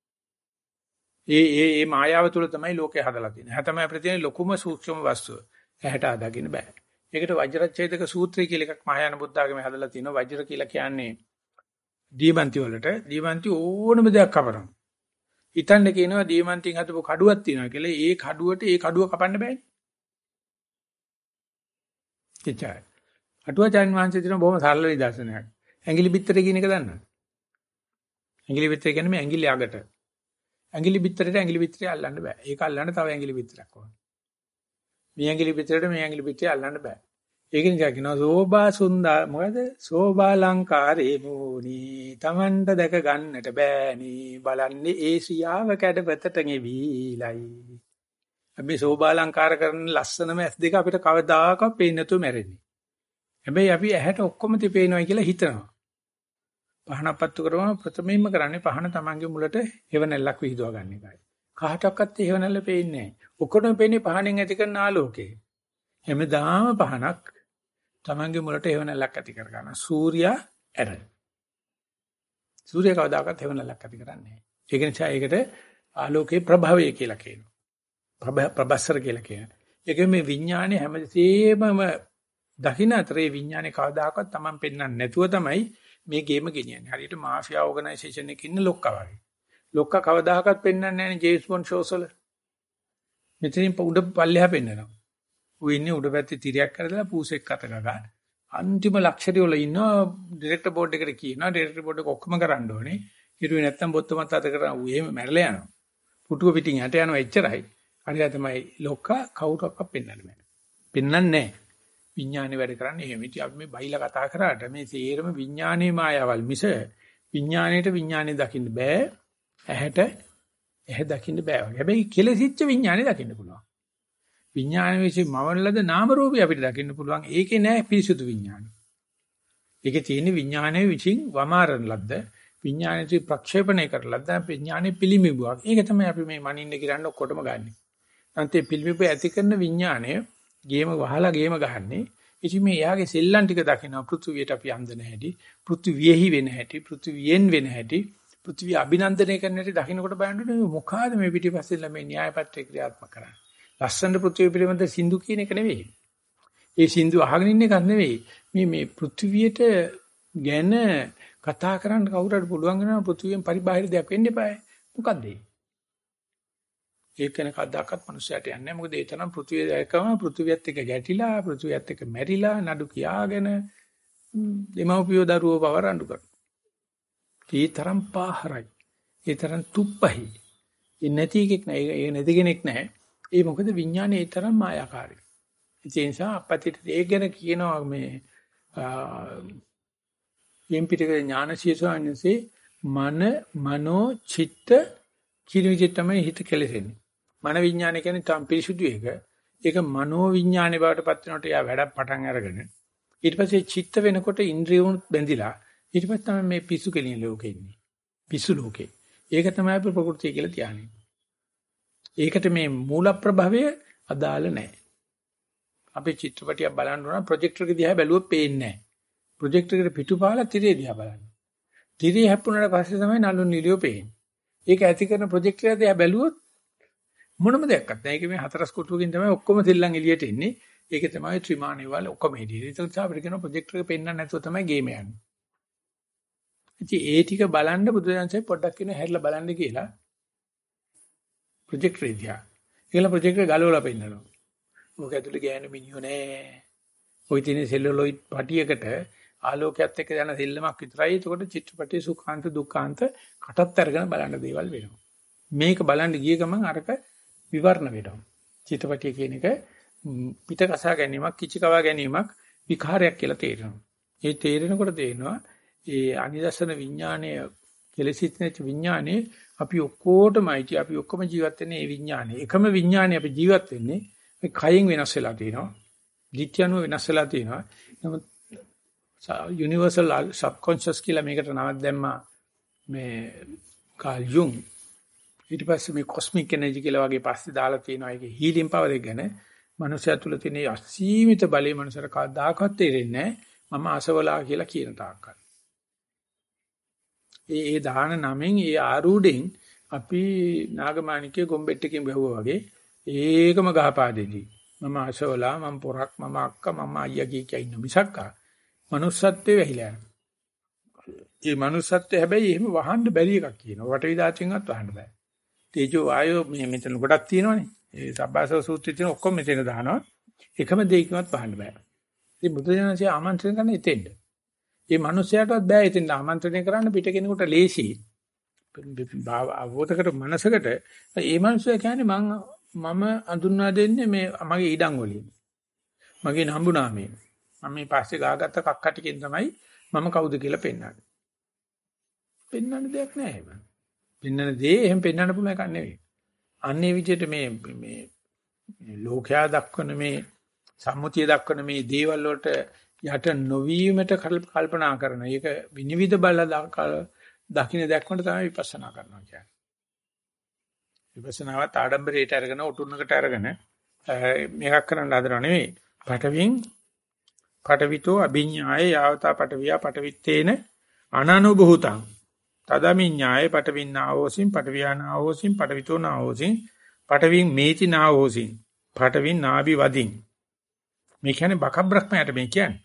ඒ ඒ ඒ මායාව තුළ තමයි ලෝකේ හදලා තියෙන්නේ. ඇහැ තමයි අපිට තියෙන ලොකුම සූක්ෂම වස්තුව. ඇහැට දකින්න බෑ. ඒකට වජ්‍රච්ඡේදක සූත්‍රය කියලා එකක් මහායාන බුද්ධාගමේ හදලා තිනවා. වජ්‍ර කියලා කියන්නේ දීමන්ති වලට දීමන්ති ඕනම දෙයක් කපනවා. හිතන්න කියනවා දීමන්තින් හදපු කඩුවක් තියෙනවා කියලා. ඒ කඩුවට ඒ කඩුව කපන්න බෑනේ. එච්චරයි. අටුවාචාන් වහන්සේ දින බොහොම සරල නිදර්ශනයක්. ඇඟිලි බිත්තරේ කියන එක දන්නවද? ඇඟිලි බිත්තරේ කියන්නේ මේ ඇඟිලි අගට. ඇඟිලි බිත්තරේට ඇඟිලි බිත්තරේ අල්ලන්න බෑ. ඒක අල්ලන්න තව ඇඟිලි බිත්තරයක් ඕන. මේ ඇඟිලි බිත්තරේට මේ ඇඟිලි බිත්තරේ අල්ලන්න බෑ. ඒක නිසා කියනවා සෝභා සුන්දා මොකද? සෝභා ලංකාරේ මෝනි Tamanට දැක ගන්නට බෑනි බලන්නේ ඒ සියාව කැඩපතට ගෙවිලයි. අපි සෝභා ලංකාර කරන ලස්සනම ඇස් දෙක අපිට කවදාකවත් පේන්නේ නැතුව මැරෙන්නේ. හැබැයි අපි ඇහැට ඔක්කොම තේපේනවා කියලා හිතනවා. පහනක් පත්තු කරනවා ප්‍රථමයෙන්ම කරන්නේ පහන තමන්ගේ මුලට හේවණල්ලක් විහිදුවා ගන්න එකයි. කාටවත් හේවණල්ල පේන්නේ නැහැ. ඔක්කොටම පේන්නේ පහනෙන් ඇති කරන ආලෝකය. හැමදාම පහනක් තමන්ගේ මුලට හේවණල්ලක් ඇති කර ගන්න. සූර්යා ඇර. සූර්ය කවදාකවත් හේවණල්ලක් ඇති කරන්නේ නැහැ. ඒක නිසා ඒකට ආලෝකේ ප්‍රභවය කියලා කියනවා. ප්‍රබස්සර කියලා කියනවා. ඒක මේ විඥානේ හැමදේම දකින්න අතරේ විඥානේ කවදාකවත් Taman පෙන්වන්නේ නැතුව තමයි මේ ගේම ගෙනියන්නේ. හරියට මාෆියා ඕගනයිසේෂන් එකක ඉන්න ලොක්කා වගේ. ලොක්කා කවදාකවත් පෙන්වන්නේ නැහැ නේ ජේම්ස් බොන්ඩ් ෂෝස් වල. මෙතනින් උඩ පල්ලෙහා පෙන්වනවා. ඌ ඉන්නේ උඩ පැත්තේ තිරයක් කරලා පූසෙක් අත ගගා. අන්තිම ලක්ෂරි වල ඉන්නවා ඩිරෙක්ටර් බෝඩ් එකට කියනවා ඩිරෙක්ටර් බෝඩ් එක ඔක්කොම කරන්න ඕනේ. හිරුවේ නැත්තම් බොත්තමත් අත කරා ඌ එහෙම මැරලා යනවා. පුටුව පිටින් යට යනවා එච්චරයි. හරියට තමයි ලොක්කා කවුරක්වත් පෙන්වන්නේ නැහැ. පෙන්වන්නේ නැහැ. විඥානේ වැඩ කරන්නේ එහෙම. ඉතින් අපි මේ බයිලා කතා කරාට මේ සේරම විඥානයේ මායාවල් මිස විඥාණයට විඥානේ දකින්න බෑ. ඇහැට ඇහැ දකින්න බෑ වගේ. හැබැයි කෙලෙසිච්ච විඥානේ දකින්න පුළුවන්. විඥාන විශ්ේ මවලද නාම රූපي අපිට දකින්න පුළුවන්. ඒකේ නෑ පිරිසුදු විඥානේ. ඒකේ තියෙන විඥානයේ විචින් වමාරණ ලද්ද විඥානයේ ප්‍රක්ෂේපණය කරලද්ද විඥානයේ පිළිමිබුවක්. ඒක තමයි අපි මේ මනින්න කිරන්න ඔක්කොටම ගන්නෙ. අන්තේ පිළිමිබු ඇති කරන විඥානය ගේම වහලා ගේම ගහන්නේ. ඉතින් මේ එයාගේ සෙල්ලම් ටික දකිනවා පෘථුවියට අපි අන්දන හැටි, පෘථුවියෙහි වෙන හැටි, පෘථුවියෙන් වෙන හැටි, පෘථුවිය අභිනන්දනය කරන හැටි දකින්නකොට බලන්න මොකಾದ මේ පිටිපස්සෙන් මේ න්‍යාය පත්‍රය ක්‍රියාත්මක කරන්නේ. ලස්සන පෘථුවිය පිළිබඳ සින්දු කියන එක නෙවෙයි. ඒ සින්දු අහගෙන ඉන්න එකක් නෙවෙයි. මේ මේ පෘථුවියට ගැන කතා කරන්න කවුරුහරි පුළුවන් වෙනවා පෘථුවියෙන් පරිබාහිර දෙයක් වෙන්න එපායි. මොකද්ද ඒ? ඒක කෙනෙක් අදක්වත් මිනිස්සයාට යන්නේ නැහැ. මොකද ඒ තරම් පෘථුවිය දැකම පෘථුවියත් එක්ක ගැටිලා, පෘථුවියත් එක්ක මැරිලා, නඩු කියාගෙන දෙමව්පියෝ දරුවෝ පව රණ්ඩු කරනවා. ඒ තරම් පාහරයි. ඒ තරම් තුප්පහයි. ඒ නැති එකක් නෑ. ඒ නැති කෙනෙක් නෑ. ඒ මොකද විඥානේ ඒ තරම් මායාකාරයි. ඒ නිසා අපිට ඒක ගැන කියනවා මේ යම්පිටක ඥානශීසවන්නේ මන මනෝ චිත්ත කියන විදිහට තමයි හිත කෙලෙසෙන්නේ. මන විඥානය කියන්නේ තම පිරිසුදු එක. ඒක මනෝ විඥානේ බවට පත් වෙනකොට එයා වැඩ පටන් අරගෙන ඊට පස්සේ චිත්ත වෙනකොට ඉන්ද්‍රියුන් බැඳිලා ඊට පස්සේ තමයි මේ පිස්සු කෙලින ලෝකෙ ඉන්නේ. පිස්සු ලෝකේ. ඒක තමයි අපි ප්‍රകൃතිය කියලා කියන්නේ. ඒකට මේ මූල ප්‍රභවය අදාළ නැහැ. අපි චිත්‍රපටියක් බලන්න ඕන ප්‍රොජෙක්ටර් එක දිහා බැලුවොත් පේන්නේ නැහැ. ප්‍රොජෙක්ටර් එකට පිටුපාලා තිරේ දිහා බලන්න. තිරේ හැප්පුණාට පස්සේ තමයි නළු නිලියෝ පේන්නේ. ඒක ඇති කරන ප්‍රොජෙක්ටර් එක දිහා බැලුවොත් මොනම දෙයක්වත් නැහැ. ඒක මේ හතරස් කොටුවකින් තමයි ඔක්කොම සෙල්ලම් එළියට එන්නේ. ඒක තමයි ත්‍රිමාණේ වල ඔක්කොම එළියට. ඒක නිසා අපිට කියන ප්‍රොජෙක්ටර් එක පෙන්වන්න නැතුව තමයි ගේම යන්නේ. ඉතින් ඒ ටික බලන්න බුදුදහමේ පොඩ්ඩක් කියන හැරිලා බලන්න කියලා ප්‍රොජෙක්ටර් එක දිහා. ඒකල ප්‍රොජෙක්ටර් ගලවලා පෙන්නනවා. මොක ඇතුලේ ගෑනු මිනිහෝ නෑ. ওই තියෙන සෙල්ලුලොයිඩ් පටියකට ආලෝකයත් එක්ක යන සෙල්ලමක් විතරයි. ඒකට චිත්‍රපටයේ සුඛාන්ත දුක්ඛාන්ත කටත් අරගෙන බලන්න දේවල් වෙනවා. මේක බලන්න ගිය ගමන් අරක විවරණ වෙනවා. චිත්‍රපටිය කියන එක පිට කසා ගැනීමක්, කිචි කවා ගැනීමක් විකාරයක් කියලා තේරෙනවා. ඒ තේරෙනකොට තේරෙනවා ඒ අනිදර්ශන විඥානය කෙලෙසිත නැති විඥානේ අපි ඔක්කොටමයි අපි ඔක්කොම ජීවත් වෙන්නේ ඒ විඥානේ. එකම විඥානේ අපි ජීවත් වෙන්නේ මේ කයෙන් වෙනස් වෙලා තියෙනවා. ධිට්ඨියනුව වෙනස් වෙලා තියෙනවා. නමුත් යුනිවර්සල් සබ්කොන්ෂස් කියලා මේකට නමක් දැම්මා මේ කාල් යුන්. ඊට පස්සේ මේ කොස්මික් එනර්ජි කියලා වගේ පස්සේ දාලා තියෙනවා. ඒකේ හීලින් පවර් එක ගැන මනුස්සය තුළ තියෙන අසීමිත බලය මනුස්සර කවදාකවත් තේරෙන්නේ නැහැ. මම අසවලා කියලා කියන තාක්කල්. ඒ ඒ දාන නමෙන් ඒ ආරූඩෙන් අපි නාගමාණිකේ ගොම්බෙට්ටකින් බැහුවා වගේ ඒකම ගහපාදෙදී මම අසවලා මම පොරක් මම අක්කා මම අයියා කිය කිය ඉන්න මිසක්කා manussත්වයේ වැහිලා යනවා. ඒ manussත්වය හැබැයි එහෙම වහන්න බැරි එකක් කියනවා. වටවි දාචෙන්වත් වහන්න බෑ. තේජෝ වායෝ මේ මෙතන ගොඩක් තියෙනවනේ. ඒ සබ්බාසව සූත්‍රයේ තියෙන ඔක්කොම මෙතන දානවා. එකම දෙයකින්වත් වහන්න බෑ. ඉතින් බුදුදහමේ ආමන්ත්‍රණය කරන එතෙන්ද. මේ මිනිස්යාටවත් බෑ එතෙන්ද ආමන්ත්‍රණය කරන්න පිට කෙනෙකුට ලේසි. අවබෝධකට මනසකට මේ මිනිස්සයා කියන්නේ මම මම අඳුන්වා දෙන්නේ මේ මගේ ඉඩම් වලින්. මගේ නම්බුනාමේ. මම මේ පස්සේ ගාගත්ත කක්ක ටිකෙන් තමයි මම කවුද කියලා පෙන්වන්නේ. පෙන්වන්න දෙයක් නැහැ එහෙම. පෙන්වන දේ එහෙම පෙන්වන්න පුළුවන් එකක් නෙවෙයි. අන්නේ විදිහට මේ මේ ලෝකයා දක්වන මේ සම්මුතිය දක්වන මේ දේවල් වලට යට නොවීමට කල්පනා කරන. ඒක විනිවිද බලලා දකින්න දැක්වන්න තමයි විපස්සනා කරනවා කියන්නේ. විපස්සනාවත් ආඩම්බරයට අරගෙන උටුන්නකට අරගෙන මේකක් කරන්න හදනව නෙවෙයි. පටවින් පටවිතෝ අභිඥාය යාවතා පටවියා පටවිත්තේන අනනුභූතං තදමිඥාය පටවින්නාවෝසින් පටවියානාවෝසින් පටවිතෝ නාවෝසින් පටවින් මේති නාවෝසින් පටවින් නාභි වදින්. මේ කියන්නේ බක බ්‍රහ්මයාට මේ කියන්නේ.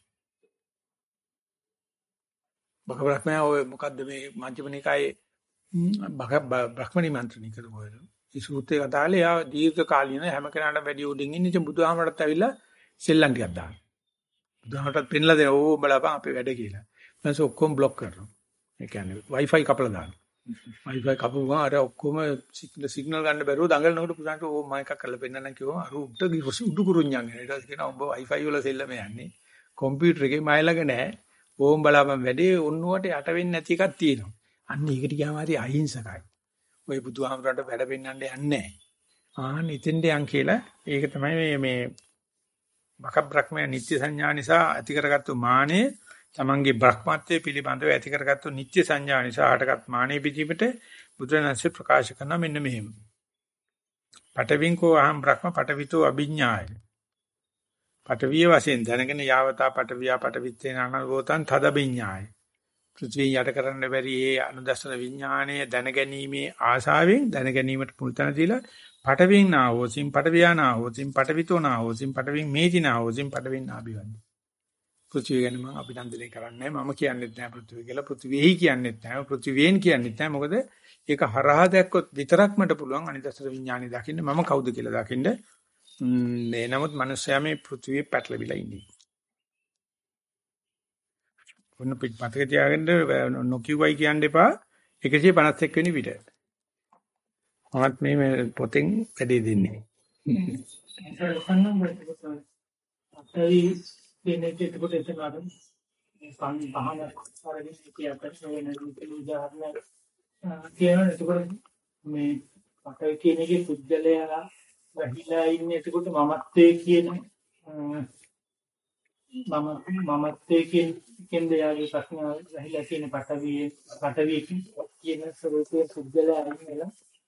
බක බ්‍රහ්මයා ඔය මොකද්ද මේ මජ්ක්‍ධිම නිකායේ බක බ්‍රහ්මනි මන්ත්‍රණි කරපුවා. ඒ සූත්‍රය කතාලේ යා දීර්ඝ කාලීන හැම කෙනාටම වැඩි උඩින් ඉන්නේ. ඉතින් බුදුහාමරට ඇවිල්ලා සෙල්ලම් ටිකක් දානවා. බුදුහාමරට පෙන්ලා දෙනවා ඕ බලපන් අපේ වැඩ කියලා. ඊට පස්සේ ඔක්කොම බ්ලොක් කරනවා. ඒ කියන්නේ Wi-Fi කපලා දානවා. Wi-Fi කපුවම අර ඔක්කොම සිග්නල් ගන්න බැරුව දඟලනකොට පුතාට ඕ මම එකක් කරලා පෙන්නන්න කිව්වම අර උඩ උඩු කුරුඤ්ඤන් එන. ඊට පස්සේ කියනවා උඹ Wi-Fi වල සෙල්ලම යන්නේ. කම්පියුටර් එකේ මයි ළඟ නැහැ. ඕම් බලාපන් වැඩේ ඔන්නුවට යට වෙන්නේ නැති එකක් තියෙනවා. අන්න ඒකට ගියාම හරි අහිංසකයි. ඔය බුදුහාමරට වැඩ පෙන්නන්න යන්නේ නැහැ. ආන්න ඉතින්ද යන් කියලා ඒක තමයි මේ මේ බක බ්‍රහ්මයා නිත්‍ය සංඥා නිසා ඇති කරගත්තු මානෙ තමන්ගේ බ්‍රහ්මත්වයේ පිළිබඳව ඇති කරගත්තු නිත්‍ය සංඥා නිසා හටගත් මානෙ පිටිපිට බුදුරජාණන්සේ ප්‍රකාශ කරන මෙන්න මෙහෙම. පටවින්කෝ අහම් බ්‍රහ්ම පටවිතෝ අභිඥාය. පටවිය වශයෙන් දැනගෙන යාවතා පටවියා පටවිත්තේන අනවෝතං තදබිඤ්ඤාය. පෘථිවිය යට කරන්න බැරි ඒ අනුදස්සන විඥාණය දැනගැනීමේ ආශාවෙන් දැනගැනීමට පුල්තන දීලා පටවින් නාවෝසින් පටවියා නාවෝසින් පටවිතෝ නාවෝසින් පටවින් මේති නාවෝසින් පටවින් නාබිවන්නේ. පෘථිවිය ගැන මම අභිනන්දනය කරන්නේ නැහැ. මම කියන්නෙත් නැහැ පෘථිවිය කියලා. පෘථිවියයි කියන්නෙත් නැහැ. පෘථිවියෙන් කියන්නෙත් නැහැ. මොකද ඒක හරහා දැක්කොත් විතරක් මට පුළුවන් අනිදස්සන විඥාණය දකින්න මම කවුද කියලා දකින්න. මේ නමුත් මිනිස්සයා මේ පෘථිවියේ පැටලවිලා ඉන්නේ. ඔන්න පිටපතක තියාගෙන නොකියුවයි කියන්න එපා එකසිය පනස් එක් වෙනි පිට. මමත් මේ පොතෙන් වැඩි දෙන්නේ. අපේ දෙන්නේ එතකොට එතන අර සං පහන කරගෙන කියකට වෙන උදාහරණ කියනවා. එතකොට මේ අපේ කියන එකේ පුද්ගලයා වැහිලා ඉන්නේ. එතකොට මමත්වයේ කියන මම මමත්වයේ කියන කෙන්ද යාගේ ප්‍රශ්න වැහිලා තියෙන පටවියේ පටවියේ කියන ස්වරූපයේ පුද්ගලයා ඉන්නවා.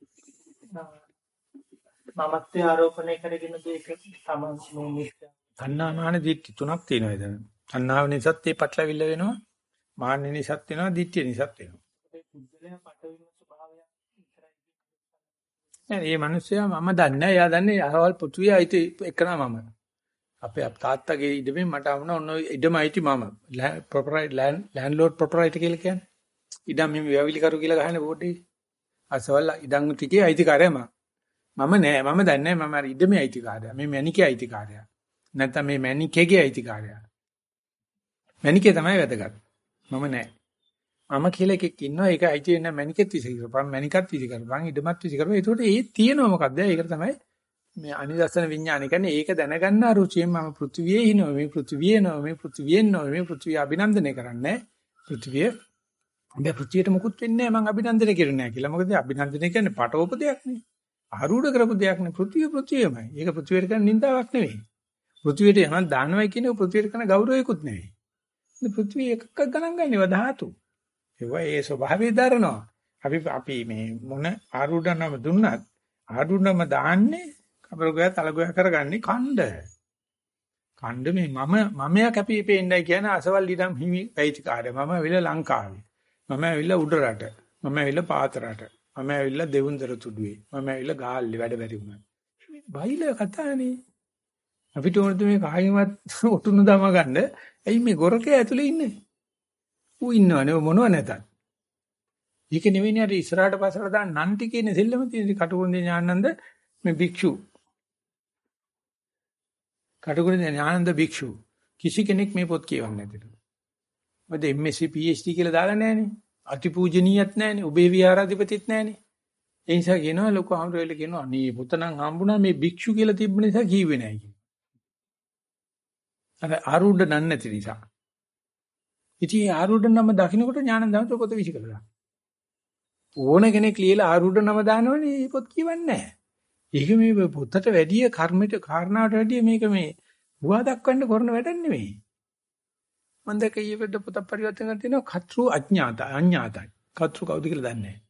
මමත්වයේ ආරෝපණය කරගෙන මේක තමයි මේ තණ්හාමාන දිට්ඨි තුනක් තියෙනවා එතන. තණ්හාව නිසාත් ඒ පටලවිල්ල වෙනවා. මාන්න නිසාත් වෙනවා. දිට්ඨිය නිසාත් වෙනවා. පුද්ගලයා පටවින ස්වභාවය විතරයි. නෑ මේ මිනිස්සයා මම දන්නේ නැහැ. එයා දන්නේ අහවල් පුතුවේ අයිති එකනා මම. අපේ තාත්තගේ ඉඩමෙන් මට වුණා ඔන්න ඉඩම අයිති මම. ප්‍රොපරයිටර් ලෑන්ඩ්ලෝඩ් ප්‍රොපරයිටර් කියලා කියන්නේ. ඉඩම් මෙහෙම වියවිලි කරු කියලා ගහන බෝඩ් එකේ. අසවල් ඉඩම් ටිකේ අයිතිකාරයා මම. මම නෑ මම දන්නේ නැහැ මම අර ඉඩමේ අයිතිකාරයා. මේ මැනිකේ අයිතිකාරයා. නැත්නම් මේ මැනිකේගේ අයිතිකාරයා. මැනිකේ තමයි වැදගත්. මම නෑ. මම කියලා එකෙක් ඉන්නවා ඒක අයිති වෙන මැනිකෙත් විසි කරපන් මැනිකත් විසි කරපන් ඉඩමත් විසි කරපන්. ඒකට ඒ තියෙනවා මොකද්ද? ඒකට තමයි මේ අනිදස්සන විඥානය කියන්නේ ඒක දැනගන්න අරුචියෙන් මම පෘථිවියේ ඉනවා මේ පෘථිවියේ නෝ මේ පෘථිවියෙන් නෝ මේ පෘථිවිය අභිනන්දනය කරන්නේ පෘථිවිය මේ පෘථිවියට මුකුත් වෙන්නේ නැහැ මම අභිනන්දනය කරන්නේ නැහැ කියලා. මොකද අභිනන්දනය කියන්නේ පටවප දෙයක් නේ. ආරූඪ කරපු දෙයක් නේ. පෘථිවිය පෘථිවියමයි. ඒක පෘථිවියට කරන නින්දාවක් නෙවෙයි. පෘථිවියට යමක් දානවයි කියන එක පෘථිවියට කරන ගෞරවයකුත් නෙවෙයි. මේ පෘථිවිය එකක් ගණන් ගන්නව ධාතු. ඒවා ඒ ස්වභාවය දරනවා. අපි අපි මේ මොන ආරූඪනම දුන්නත් ආරූඪනම දාන්නේ කබරගය තලගය කරගන්නේ කණ්ඩ. කණ්ඩ මේ මම මමයා කැපී පෙන්නයි කියන අසවල් ඊටම් හිමි වෛතිකාරය. මම ඇවිල්ලා ලංකාවේ. මම ඇවිල්ලා උඩ රට. මම ඇවිල්ලා පාත රට. මම ඇවිල්ලා දෙවුන්දර තුඩුවේ. මම ඇවිල්ලා ගාල්ලේ වැඩ බැරි වුණා. මේ බයිලා කතානේ. අපිට ඕනද මේ කායිමත් ඔටුනු දම ගන්න. ඇයි මේ ගොරකේ ඇතුලේ ඉන්නේ? ඌ ඉන්නවනේ මොනව නැතත්. ඒක නෙවෙයි අර ඉස්සරහට පස්සට දාන්න නන්ටි කියන සෙල්ලම තියෙන කටුකුරුන්දේ ඥානන්ද මේ භික්ෂු කටුකුරුන්දේ ඥානන්ද භික්ෂු කිසි කෙනෙක් මේ පොත් කියවන්නේ නැතිලු. මොකද M S C P H D කියලා දාලා නැහනේ. අතිපූජනීයත් නැහනේ. ඔබේ විහාරාධිපතිත් නැහනේ. ඒ නිසා කියනවා ලොකු අහම්රෙල කියනවා අනේ පොත නම් හම්බුණා මේ භික්ෂු කියලා තිබ්බ නිසා කීවේ නැහැ කියලා. අර ආරූඪ නන් නැති නිසා. ඉතින් ආරූඪ නම දකින්නකොට ඥානන්දමත පොත විසිකලා. ඕන කෙනෙක් ලියලා ආරූඪ නම දානවනේ මේ පොත් කියවන්නේ නැහැ. ඒක මේ පොතට වැඩිය කර්මයට කාරණාවට වැඩිය මේක මේ හුවා දක්වන්න කරන වැඩක් නෙමෙයි. මම දැක ඊපෙද්ද පොත පරිවර්තන කරලා තිනවා කතෘ අඥාත අඥාතයි. කතෘ කවුද කියලා දන්නේ නැහැ.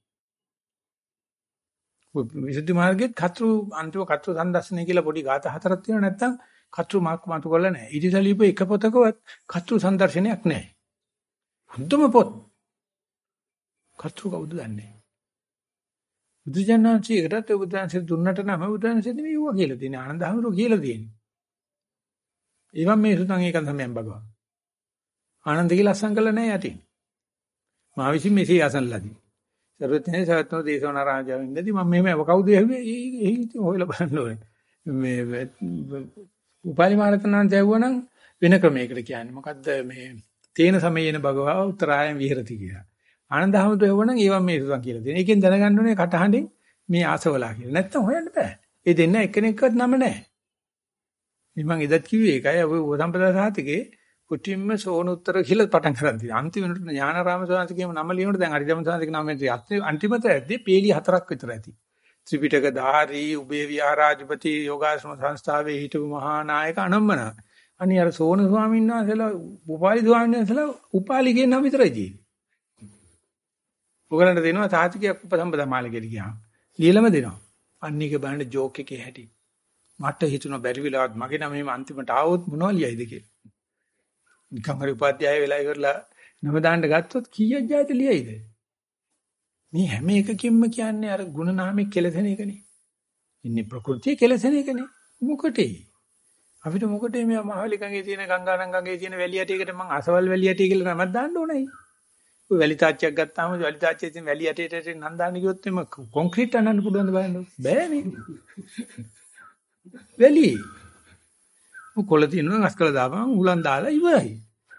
විසුද්ධි මාර්ගයේ කතෘ අන්තිම කතෘ සම්දර්ශනය කියලා පොඩි ગાථා හතරක් තියෙනවා නැත්නම් කතෘ මාක් මතු කරලා නැහැ. ඊටසලීප එක පොතකවත් කතෘ සම්දර්ශනයක් නැහැ. හුදුම පොත්. කතෘ කවුද දන්නේ නැහැ. බුදුජානනාංශයකට බුදුන්සේ දුන්නට නම බුදුන්සේ නෙවෙයි ඌවා කියලා තියෙන ආනන්දහමරෝ කියලා තියෙන්නේ. ඊවම් මේ සුතං ඒකන් සමයන් බගවා. ආනන්ද කියලා අසං කළා නෑ යටින්. මා විසින් මෙසේ අසන්ලාදී. සර්වඥේ සවත්නෝ දේශවනාරාජාවින්දදී මම මෙහෙම කවුද ඇහුවේ? ඒ ඉතින් හොයලා බලන්න ඕනේ. මේ උපාලි මහරතනන් දැවුවනම් වෙන ක්‍රමයකට කියන්නේ. මොකද්ද මේ තේන සමයේන බගවා උත්තරායන් විහෙරති කියලා. ආනන්දහමතු එවනම් ඒවා මේ සුසන් කියලා දෙන. ඒකෙන් දැනගන්න ඕනේ කටහඬින් මේ ආසවලා කියලා. නැත්තම් හොයන්න බෑ. ඒ දෙන්න එක්කෙනෙක්වත් නම නැහැ. මම එදත් කිව්වේ ඒකයි. ඔය සම්පදා සාහිතිකේ කුටිම්ම සෝන උත්තර කියලා පටන් ගන්න තියෙනවා. අන්තිමට ඥානාරාම සාහිතිකේම නම ලියනකොට දැන් හරිදම සාහිතික නම ඇත්තේ අන්තිමට ඇද්දි පේලි හතරක් විතර ඇති. ත්‍රිපිටක ධාරී උබේ විහාරාධිපති යෝගාශ්‍රම සංස්ථාවේ හිටපු මහා නායක අනම්මන. අනිය අර සෝන ස්වාමීන් වහන්සේලා උපාලි ස්වාමීන් වහන්සේලා උපාලි කියන නම විතරයි තියෙන්නේ. උගලන්ට දෙනවා සාහිතිකයක් උපසම්පදා මාලිකයට ගියාම. ලියලම දෙනවා. අන්න එක බලන්න ජෝක් එකේ හැටි. මට හිතුණා බැරි වෙලාවත් මගේ නම එහෙම අන්තිමට ආවොත් මොනව ලියයිද කියලා. නිකම් හරි උපාධ්‍යාය වෙලා ඉවරලා නම දාන්න ගත්තොත් කීයක් ජාති ලියයිද? මේ හැම එකකින්ම කියන්නේ අර ಗುಣ නාමයේ කෙලසෙන එකනේ. ඉන්නේ ප්‍රകൃතිය කෙලසෙන එකනේ. මොකටේ? අපිට මොකටේ මේ මහවැලි තියෙන ගංගානම් ගඟේ තියෙන වැලි යටියකට මං අසවල් වැලි යටිය කියලා නමක් දාන්න ඕනයි. ඔය වැලි තාච්චියක් ගත්තාම වැලි තාච්චියේ තියෙන වැලි යටියට නම් දාන්න ගියොත් එම කොන්ක්‍රීට් අනන්න පුළුවන්ද බලන්න. බෑනේ. වැලි. කොළ තියෙනවා අස්කල දාපන් උලන් දාලා ඉවරයි.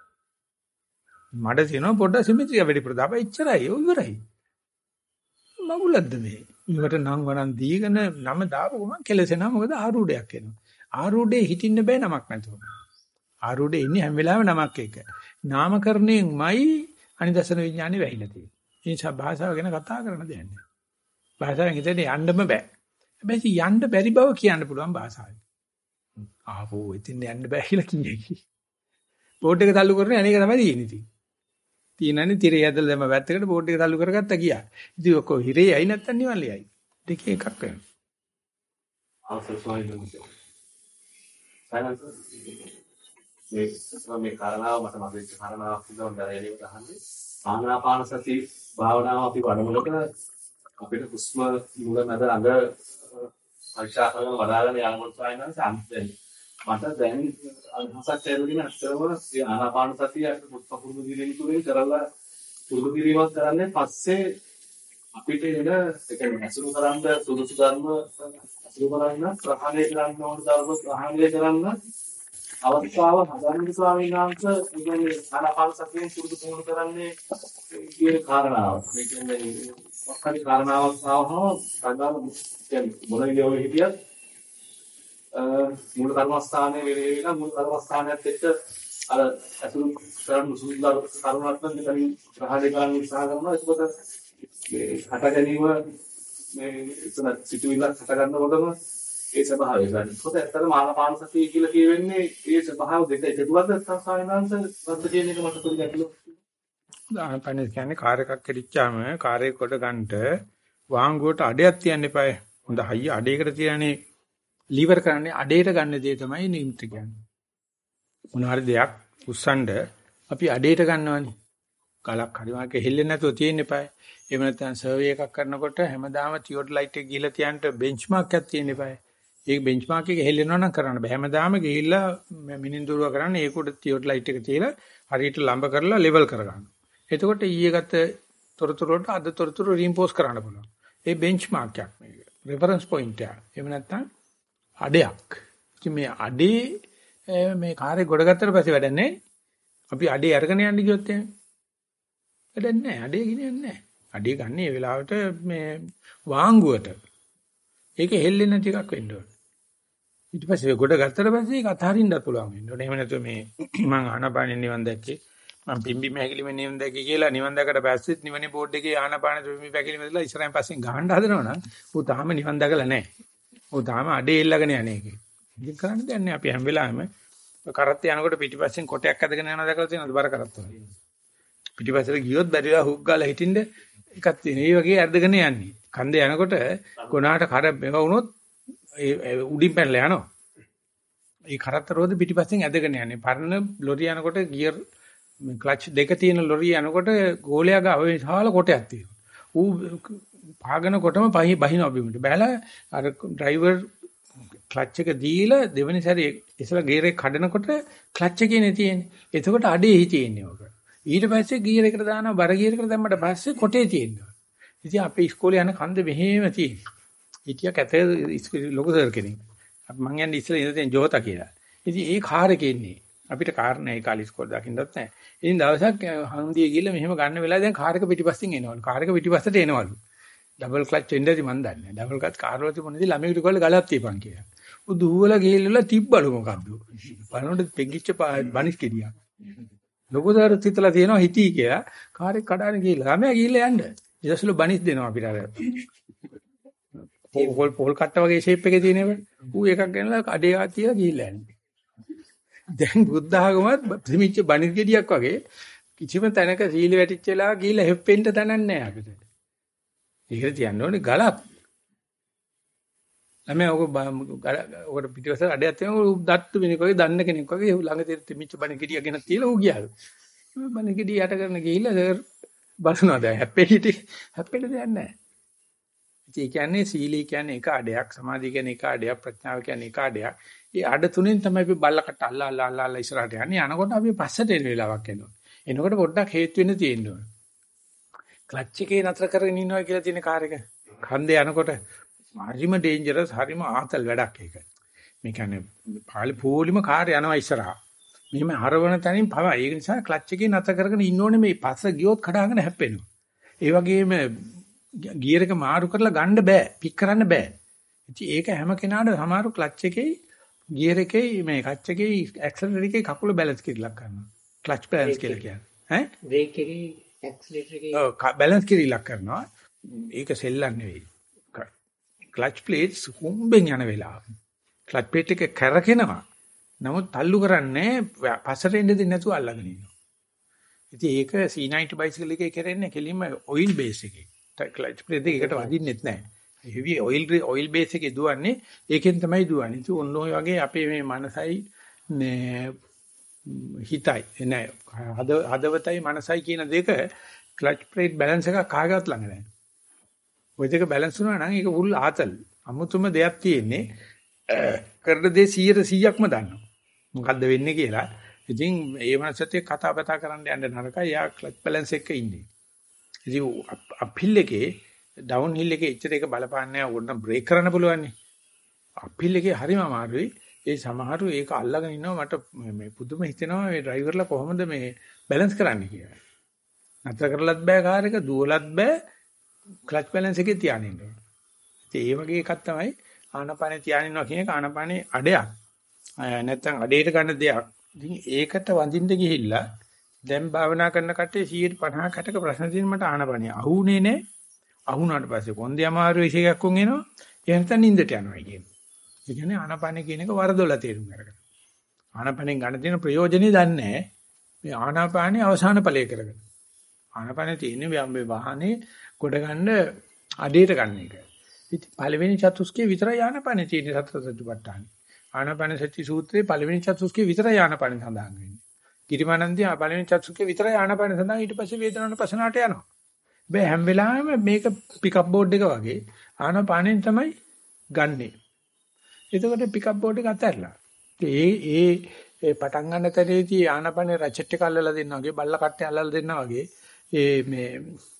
මඩ තියෙනවා පොඩ්ඩක් සිමෙන්තිය වැඩි පුර දාපන් ඉච්චරයි. ඔය ඉවරයි. මගුලක්ද මේ? ඊවට නම් වණන් දීගෙන නම දාපු ගමන් කෙලසෙනවා. මොකද ආරූඩයක් එනවා. ආරූඩේ හිටින්න බෑ නමක් නැතුව. ආරූඩේ ඉන්නේ හැම වෙලාවෙම නමක් එක. නාමකරණයෙන්මයි අනිදර්ශන විඥානේ වැහිලා තියෙන්නේ. ඒ නිසා භාෂාව ගැන කතා කරන්න දෙයක් නෑ. භාෂාවෙන් හිතේ යන්නම බෑ. හැබැයි යන්න බැරි බව කියන්න පුළුවන් භාෂාවෙන්. ආපෝ ඉතින් යන්න බෑ කියලා කියන්නේ. බෝඩ් එක තල්ලු කරන්නේ අනේක තමයි තියෙන්නේ. තියෙනනේ තිරේ ඇදලා දැම්ම වැත්තකට බෝඩ් එක තල්ලු කරගත්තා ගියා. ඉතින් ඔක හිරේ ඇයි නැත්තම් නිවන් ලියයි. දෙකේ එකක් වෙනවා. අවසර සොයන්නේ. සයන්ස් මේ මේ කාරණාව මට මතකයි කාරණාවක් විදිහට දැනෙන්නේ තහන්නේ ආනාපාන සති භාවනාව අපි වඩමුලක අපිට හුස්ම මුල මැද අඟ පරීක්ෂා කරන වඩාගෙන යනකොට සයන්ස් අන්තයෙන් මට දැන් අදහසක් ලැබෙන්නේ අත්‍තරම මේ ආනාපාන සතිය අපිට පුරුදු දිරින් තුනේ කරලා පුරුදු දිරීමක් කරන්නේ පස්සේ අපිට එන ඒ කියන්නේ අසුරු කරන්න සුදුසු ධර්ම අසුරු කරන්න ප්‍රහාණය කරන්න ඕන ධර්ම ප්‍රහාණය කරන්න අවස්ථාව හදන්න ස්වාමීන් වහන්සේ කියන්නේ ආනාපාන සතියෙන් පුරුදු පුහුණු කරන්නේ කියන කාරණාව. මේ කියන්නේ මොකක්ද කාරණාවක් සාවහම සාධාරණ කියන්නේ මොන විදියෙ හිටියත් මූල කර්මස්ථානයේ වෙලේලා මූල කර්මස්ථානයත් එක්ක අර අසුරු කරන සුදුසු කරුණක් නම් දෙකකින් ප්‍රහාණය කරන්න උත්සාහ කරනවා. ඒකත් හට ගැනීම මේ එතන සිතුවිල්ලක් හට ගන්නකොටම ඒ ස්වභාවය ගන්න. ඒකත් ඇත්තටම ආනාපාන සතිය කියලා කියවෙන්නේ ඒ ස්වභාව දෙක එකතුවද නැත්නම් සායනාංශ වර්ත කියන එක මට පොඩි ගැටලුවක්. ආනාපාන කියන්නේ කාර් එකක් කෙලිච්චාම කාර් එක කොට ගන්නට වාංගුවට අඩයක් තියන්න එපායි. හොඳ හයිය අඩේකට තියන්නේ ලීවර් කරන්නේ අඩේට ගන්න දේ තමයි නිමිත්ත කියන්නේ. මොන හරි දෙයක් උස්සන්න අපි අඩේට ගන්නවනේ. ගලක් හරි වාක හෙල්ලෙන්නේ නැතුව තියෙන්න එපායි. එහෙම නැත්නම් සර්වේ එකක් කරනකොට හැමදාම තියොඩ් ලයිට් එක ගිහලා තියන්න බෙන්ච්මාර්ක් එකක් තියෙන්න එපායි. ඒක බෙන්ච්මාර්ක් එක හෙල්ලෙනවා නම් කරන්න බෑ. හැමදාම ගිහිල්ලා මිනින්දුරුව කරන්නේ ඒක උඩ තියොඩ් ලයිට් එක තියලා හරියට ලම්බ කරලා ලෙවල් කරගන්න. එතකොට ඊයේ ගත්ත තොරතුරු වලට අද තොරතුරු රීම්පෝස් කරන්න පුළුවන්. ඒ බෙන්ච්මාර්ක් එකක් මේක. රෙෆරන්ස් පොයින්ට් එක. එහෙම නැත්නම් අඩයක්. ඉතින් මේ අඩේ මේ කාර්ය ගොඩ ගත්තට පස්සේ වැඩන්නේ අපි අඩේ අරගෙන යන්න ගියොත් එහෙම වැඩන්නේ නැහැ. අඩේ ගෙනියන්නේ නැහැ. අඩේ ගන්න මේ වෙලාවට මේ වාංගුවට. ඒක හෙල්ලෙන්නේ නැති එකක් වෙන්න ඕනේ. ඊට පස්සේ ගොඩ ගත්තට පස්සේ ඒක අතහරින්නත් පුළුවන් වෙන්න ඕනේ. එහෙම නැත්නම් මේ මම ආනාපානෙ නිවන් දැක්කේ මම පිම්බි මහැකිලිම නිවන් දැක්කේ කියලා නිවන් දැකලා පස්සෙත් නිවනේ බෝඩ් එකේ ආනාපාන පිම්බි මහැකිලිම දාලා ඉස්සරහින් පස්සෙන් ගහන්න හදනවනම් ඌ තාම නිවන් දැකලා නැහැ. ඌ තාම අඩේ එල්ලගෙන යන්නේ ඒකේ. ඉතින් කරන්න දෙයක් නැහැ. අපි හැම වෙලාවෙම කරත් යනකොට පිටිපස්සෙන් කොටයක් අදගෙන යනවා දැකලා තියෙනවද බර කරත් වගේ. පිටිපස්සට ගියොත් බැරිලා හුක් ගාලා හිටින්න එකක් තියෙන. ඒ වගේ අර්ධගෙන යන්නේ. කන්දේ යනකොට ගොනාට කර මෙව වුණොත් ඒ උඩින් පැනලා යනවා. ඒ කරත්ත රෝද පිටිපස්සෙන් ඇදගෙන යන්නේ. පරණ ලොරි යනකොට ගියර් ක්ලච් දෙක තියෙන ලොරි යනකොට ගෝලයා ගාව විශාල කොටයක් තියෙනවා. ඌ පාගන කොටම පහි බහිනවා බිමට. බැලලා අර ඩ්‍රයිවර් ක්ලච් එක දීලා දෙවෙනි සැරේ ඉස්සලා ගියර් එක කඩනකොට ක්ලච් එකේ තියෙන්නේ. එතකොට අඩේ හිතෙන්නේ ඔක. ඊට පස්සේ ගියර් එකට දානවා බර ගියර් එකට දැම්මට පස්සේ කොටේ තියෙනවා. ඉතින් අපේ ඉස්කෝලේ යන කන්ද මෙහෙම තියෙනවා. හිටියක් ඇත ලොකු සර් කෙනෙක්. අපි මං යන්නේ ඉස්සලා ඉඳන් ජෝතා කියලා. ඉතින් ඒ කාර් එකේ ඉන්නේ. අපිට කාර් නැහැ කාලේ ඉස්කෝලේ දකින්නත් නැහැ. ඉතින් දවසක් හන්දියේ ගිහලා මෙහෙම ගන්න වෙලාව දැන් කාර් එක පිටිපස්සෙන් එනවලු. කාර් එක පිටිපස්සට එනවලු. ඩබල් ක්ලච් වෙන්නදී මන් දන්නේ. ඩබල් ක්ලච් කාර් වල තිබුණේදී ළමයෙකුට කොල්ල ගලක් තියපන් කියලා. උ දුවලා ගිහිල්ලා තිබ්බලු මොකද්ද? බලනකොට පෙග්ගිච්ච බනිස් කෙඩියක්. ලොකෝදාර තිතලා තියෙනවා හිටී කියලා කාර් එක කඩාගෙන ගිහිල්ලා ළමයා ගිහිල්ලා යන්න. ඊටසලු බනිස් දෙනවා අපිට අර. පොල් පොල් කට්ට වගේ ෂේප් එකේ තියෙනව. ඌ එකක් ගෙනලා කඩේ ආ තියලා ගිහිල්ලා යන්නේ. දැන් බුද්ධ ආගමත් ප්‍රමිච්ච බනිස් ගෙඩියක් වගේ කිසිම තැනක සීල වැටිච්ච වෙලාව ගිහිල්ලා හෙප්පෙන්න තැනක් නැහැ අපිට. ඒකට තියන්න ඕනේ ගලක්. ළමයා ඔක ඔකට පිටිවස අඩයක් තියෙනවා දත්තු වෙනක වගේ දන්න කෙනෙක් වගේ ළඟ තියෙන තිමිච්ච බණ කිඩිය ගෙනත් තියලා ඌ ගියාලු. මේ බණ කිඩිය යට කරන ගිහිල්ලා සර් බලනවා දැන් හැප්පෙටි ටික හැප්පෙට දෙයක් නැහැ. ඒ කියන්නේ සීලී කියන්නේ එක අඩයක්, සමාධිය කියන්නේ එක අඩයක්, ප්‍රඥාව කියන්නේ එක අඩයක්. මේ අඩ තුනෙන් තමයි අපි බල්ලකට අල්ලා අල්ලා අල්ලා අල්ලා ඉස්සරහට යන්නේ. යනකොට අපි පස්සට එන වෙලාවක් එනවා. එනකොට පොඩ්ඩක් හේතු වෙන්න තියෙනවා. ක්ලච් එකේ නතර කරගෙන ඉන්නවා කියලා තියෙන කාර් එක. කන්දේ යනකොට හරිම ඩේන්ජරස්, හරිම ආතල් වැඩක් ඒක. මේ කියන්නේ පාලි පොලිම කාර් යනවා ඉස්සරහා. මෙහෙම හරවන තැනින් පව. ඒ නිසා ක්ලච් එකේ නතර කරගෙන ඉන්න ඕනේ මේ පස්ස ගියොත් කඩාගෙන හැප්පෙනවා. ඒ වගේම ගියර් එක මාරු කරලා ගන්න බෑ, පික් කරන්න බෑ. ඉතින් ඒක හැම කෙනාට සමහරු ක්ලච් එකේ ගියර් එකේ මේ ක්ලච් එකේ ඇක්සලරේටර් එකේ කකුල බැලන්ස් කිරීලක් කරනවා. ක්ලච් බැලන්ස් කියලා කියන්නේ. ඈ? බ්‍රේක් එකේ ඇක්සලරේටර් එකේ ඔව් බැලන්ස් කිරීලක් කරනවා. ඒක සෙල්ලම් නෙවෙයි. ක්ලච් ප්ලේට්ස් හොම්බෙන් යන වෙලාව. ක්ලච් ප්ලේට් එක කැරකෙනවා. නමුත් තල්ලු කරන්නේ පස්සට එන්න දෙන්නේ නැතුව අල්ලගෙන ඉන්නවා. ඉතින් ඒක C ninety බයිසිකල් එකේ කරන්නේ කෙලින්ම ඔයිල් බේස් එකේ. ක්ලච් ප්ලේට් එකකට වදින්නෙත් නැහැ. heavy oil oil base එකේ දුවන්නේ ඒකෙන් තමයි දුවන්නේ. ඉතින් ඔන්න ඔය වගේ අපේ මේ මනසයි හිතයි නෑ හදවතයි මනසයි කියන දෙක ක්ලච් ප්ලේට් බැලන්ස් එකක් කාගවත් ළඟ නැහැ. ওই දෙක බැලන්ස් වුණා නම් ඒක full ආතල්. අමුතුම දෙයක් තියෙන්නේ කරන දේ one hundred ක්ම දන්නවා. මොකද්ද වෙන්නේ කියලා. ඉතින් ඒ මනසත් එක්ක කතා බතා කරන්න යන්න නරකයි. යා ක්ලච් බැලන්ස් එක ඉන්නේ. ඉතින් අප්හිල් එකේ ඩවුන් හිල් එකේ ඉච්චර එක බලපාන්නේ නැහැ. උඩ බ්‍රේක් කරන්න පුළුවන් නේ. අප්හිල් එකේ හරිම අමාරුයි. ඒ සමහරු ඒක අල්ලගෙන ඉන්නවා මට මේ පුදුම හිතෙනවා මේ ඩ්‍රයිවර්ලා කොහොමද මේ බැලන්ස් කරන්නේ කියලා. නතර කරලත් බෑ කාර් එක දුවලත් බෑ ක්ලච් බැලන්ස් එකේ තියාගෙන ඉන්නවා. ඉතින් ඒ වගේ එකක් තමයි ආනපානේ තියාගෙන ඉන්නවා කියන එක ආනපානේ අඩයක්. නැත්තම් අඩේට ගන්න දෙයක්. ඉතින් ඒකට වඳින්න ගිහිල්ලා දැන් භාවනා කරන කට්ටිය one hundred fifty කටක ප්‍රශ්න තියෙන මට ආනපානේ අහුනේ නැහැ. අහුණාට පස්සේ කොන්දේ අමාරු විශේෂයක් වුන් එනවා. ඒ නැත්තම් නිින්දට යනවා කියන්නේ. ඒ කියන්නේ ආනපානේ කියන එක වරදොලා තේරුම් ගන්න. ආනපානෙන් ගන්න තියෙන ප්‍රයෝජනේ දන්නේ නැහැ. මේ ආනාපානේ අවසාන ඵලය කරගන්න. ආනපානේ තියෙන්නේ මේ වාහනේ කොට ගන්න අඩේට ගන්න එක. ඉතින් පළවෙනි චතුස්කයේ විතරයි ආනපානේ තියෙන්නේ සතර සතිපට්ඨාන. ආනපාන සති සූත්‍රයේ පළවෙනි චතුස්කයේ විතරයි ආනපානේ සඳහන් වෙන්නේ. කිරිමානන්දී පළවෙනි චතුස්කයේ විතරයි ආනපානේ සඳහන් ඊට පස්සේ වේදනාවට පසනාට යනවා. බෑ හැම වෙලාවෙම මේක පිකප් බෝඩ් එක වගේ ආනපානෙන් තමයි ගන්නෙ. එතකොට පිකප් බෝඩ් එක අතහැරලා. ඒ ඒ ඒ පටන් ගන්න තැනේදී ආනපානේ රචෙට් එක අල්ලලා දෙන්නා වගේ බල්ල කට්ටේ අල්ලලා දෙන්නා වගේ ඒ මේ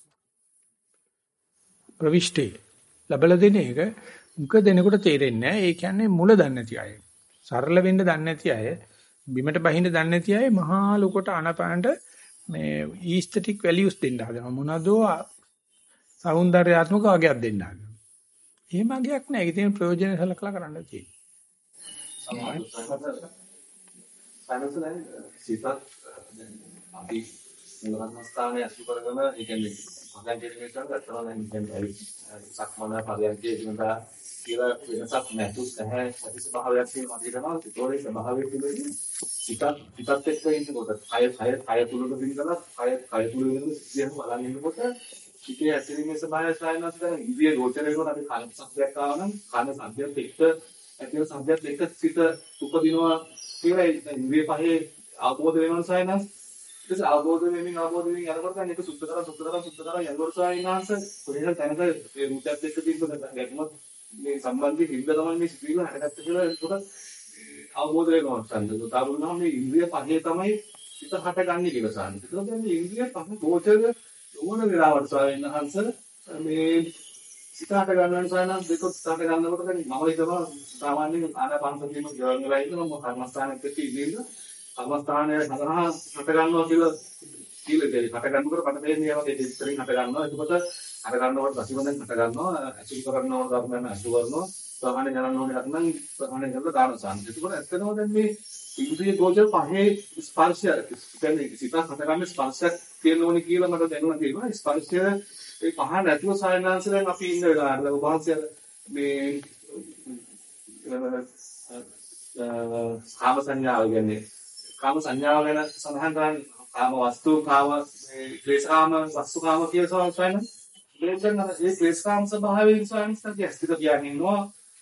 ප්‍රවිෂ්ටි ලැබලා දෙන එක මුක දෙනකොට තේරෙන්නේ නැහැ. ඒ කියන්නේ මුල දන්නේ නැති අය. සරල වෙන්න දන්නේ නැති අය, බිමට බහින්න දන්නේ නැති අය මහා ලොකට ආනපානට මේ ඊස්තටික් වැලියුස් දෙන්න හදනවා. මොනවාදෝ සෞන්දර්යාත්මක වගයක් දෙන්න හදනවා. එහෙම වගයක් නෑ. ඒක තියෙන ප්‍රයෝජන සලකලා කරන්න තියෙන්නේ. සමහරවිට සිතත් අපි මුලස්ථානයේ අසු කරගෙන ඒ කියන්නේ මගන් දෙන්නේ කරලා අතන දැන් සක්මන පරියන්කේ ඉඳලා කියලා වෙනසක් නැතු නැහැ ඇති ස්වභාවයක් තියෙනවා මගේ තමයි ඒකෝනේ ස්වභාවයක් තිබෙන්නේ සිතත් සිතත් එක්ක ඉන්නකොට කය කය කය තුලක බින්දලා කය කය තුල වෙන සියම බලන් ඉන්නකොට සිතේ ඇතිරීමේ ස්වභාවය සායනස් කරන ඉන්ද්‍රිය ගෝචර වෙනකොට අපි කන සබ්දයක් ආවනම් කන සබ්දයක් එක්ක ඇතිව සබ්දයක් එක්ක සිත උපදිනවා කියලා ඉන්ද්‍රිය පහේ ආපෝද වෙනවා සායනස් ඊට අවබෝධ වෙමින් අවබෝධ වෙමින් යනකොට දැන් ඒක සුද්ධ කරලා සුද්ධ කරලා සුද්ධ කරලා යනකොට සායනස් කොහෙද තැනක ඒ මුත්‍යත් එක්ක තිබ්බ ගැටුමක් මේ සම්බන්ධයෙන් හින්දා තමයි මේ සිතුවිල්ල හටගත්තේ කියලා ඒක අවබෝධ වෙනවා සම්බන්ධව. තාරුණා මේ ඉන්ද්‍රිය පහේ තමයි සිත හටගන්නේ කියලා සාන්නේ. ඒකෝ කියන්නේ ඉන්ද්‍රිය පහ ගෝචර ඕන වෙලාවට සායනහංශ මේ සිත හට ගන්නන සායනස් දෙක හට ගන්නකොට දැන් මම හිතනවා සාමාන්‍යයෙන් ආනාපානසතියම ජීවන් වෙලා ඉන්නවා මම කර්මස්ථානෙත් එක්ක ඉඳින්න කර්මස්ථානයේ සඳහා හට ගන්නවා කියලා කියලා දෙයි. හට ගන්නකොට පට දෙන්නේ වගේ දෙස්තරින් හට ගන්නවා. එතකොට හට ගන්නකොට ප්‍රතිබන්ධයෙන් හට ගන්නවා. අසුරු කරනවා ධර්මයන් අසුරු කරනවා. ප්‍රහාණය කරන්න ඕනේ නැත්නම් ප්‍රහාණය කරලා දාන සාන්ති. එතකොට ඇත්තටම දැන් මේ ඉන්ද්‍රිය ගෝචර පහේ ස්පර්ශය කියන්නේ සිත හට ගන්න ස්පර්ශයක් තියෙන ඕනේ කියලා මට දැනුණා තියෙනවා. ස්පර්ශය ඒ පහ නැතුව සායනාංශයෙන් අපි ඉන්න වෙලාවල උභාසය මේ කාම සංඥාව කියන්නේ කාම සංඥාව ගැන සඳහන් කරන්නේ කාම වස්තු කාම මේ ක්ලේශකාම වස්තුකාම කියලා සායන ක්ලේශන ඒ ක්ලේශකාම ස්වභාවයෙන් සායනස්තික ඇස්තික කියන්නේ නෝ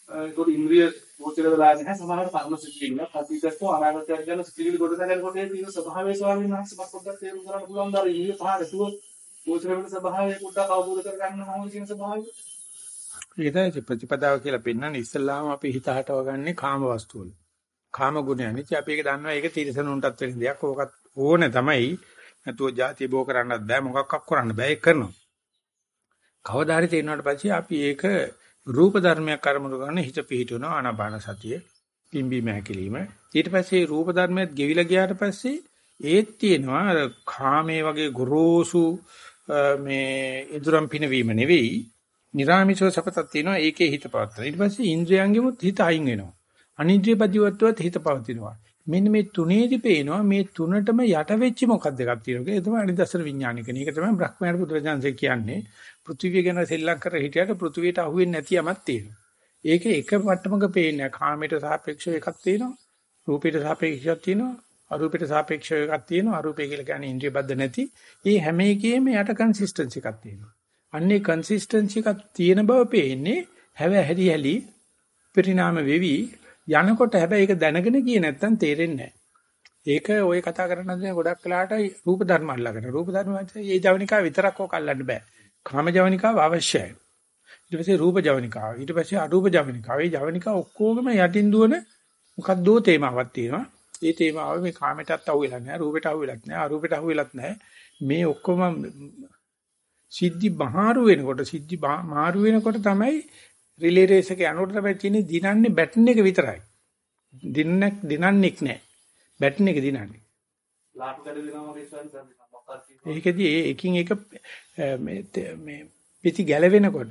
ඒකට ඉන්ද්‍රිය ගෝචර වෙලා නැහැ සමහරවිට පරම සිතිවිල්ල ප්‍රතිදස්කෝ අනාගතයක් ගැන සිතිවිලි කොට නැගෙනකොට ඒ තියෙන ස්වභාවයේ ස්වාමීන් වහන්සේ මට පොඩ්ඩක් තේරුම් ගන්න පුළුවන් දාර ඉන්ද්‍රිය පහ රැතුව ගෝචර වෙන ස්වභාවය පොඩ්ඩක් අවබෝධ කරගන්න ඕන කියන ස්වභාවය. ඒකයි ප්‍රතිපදාව කියලා පෙන්නන්නේ ඉස්සල්ලාම අපි හිත හටව ගන්නේ කාම වස්තු වල. කාම ගුණයන්. ඉතින් අපි ඒක දන්නවා ඒක තිරසනුන්ටත් වෙන දෙයක්. ඕකත් ඕනේ තමයි. නැතුව ಜಾති බෝ කරන්නත් බෑ මොකක්වත් කරන්න බෑ ඒක කරනවා. කවදා හරි තේරුණාට පස්සේ අපි ඒක රූප ධර්මයක් කර්මරු කරන හිත පිහිටුනවා ආනාපාන සතිය පිම්බි මහැකිලිම. ඊට පස්සේ රූප ධර්මයක් ගෙවිලා ගියාට පස්සේ ඒත් තියෙනවා අර කාමයේ වගේ ගොරෝසු මේ ඉදurang පිනවීම නෙවෙයි. නිරාමිෂව සපතක් තියෙනවා ඒකේ හිත පවත්තන. ඊට පස්සේ ඉන්ද්‍රයන්ගෙමුත් හිත අයින් වෙනවා. අනිත්‍ය ප්‍රතිවත්වත් හිත පවතිනවා. මෙන්න මේ තුනේදී පේනවා මේ තුනටම යට වෙච්ච මොකක්ද එකක් තියෙනවා. ඒක තමයි අනිදස්සන විඥානික. මේක තමයි බ්‍රහ්මයාට පුදුරජාන්සේ කියන්නේ. පෘථිවිය ගැන සෙල්ලම් කර හිටියට පෘථිවියට අහුවෙන්නේ නැති යමක් තියෙනවා. ඒක එක මට්ටමක පේන්නේ. කාමයට සාපේක්ෂව එකක් තියෙනවා. රූපයට සාපේක්ෂව එකක් තියෙනවා. අරූපයට සාපේක්ෂව එකක් තියෙනවා. අරූපය කියලා කියන්නේ ඉන්ද්‍රිය බද්ධ නැති. මේ හැම එකේම යට කන්සිස්ටන්සි එකක් තියෙනවා. අන්නේ කන්සිස්ටන්සි එකක් තියෙන බව පේන්නේ හැව හැරි හැලි පරිණාම වෙවි යනකොට හැබැයි ඒක දැනගෙන ගියේ නැත්තම් තේරෙන්නේ නැහැ. ඒක ඔය කතා කරන දේ ගොඩක් වෙලාට රූප ධර්ම අල්ලගෙන රූප ධර්ම ඒ ජවනිකාව විතරක් ඕක අල්ලන්න බෑ. කාම ජවනිකාව අවශ්‍යයි. ඊට පස්සේ රූප ජවනිකාව ඊට පස්සේ අරූප ජවනිකාව. මේ ජවනිකාව ඔක්කොගම යටින් දුවන මොකක්දෝ තේමාවක් තියෙනවා. ඒ තේමාව මේ කාමයටත් අහුවෙලා නැහැ රූපයට අහුවෙලත් නැහැ අරූපයට අහුවෙලත් නැහැ. මේ ඔක්කොම සිද්ධි බහාරු වෙනකොට සිද්ධි මාරු වෙනකොට තමයි රිලේ රේස් එක යනකොට තමයි තියෙන්නේ දිනන්නේ බැටන් එක විතරයි. දිනන්නේ දිනන්නේක් නැහැ. බැටන් එක දිනන්නේ. ලාටු කඩ දෙනවා වගේ ස්වයං ඒකදී එකින් එක මේ පිටි ගැලවෙනකොට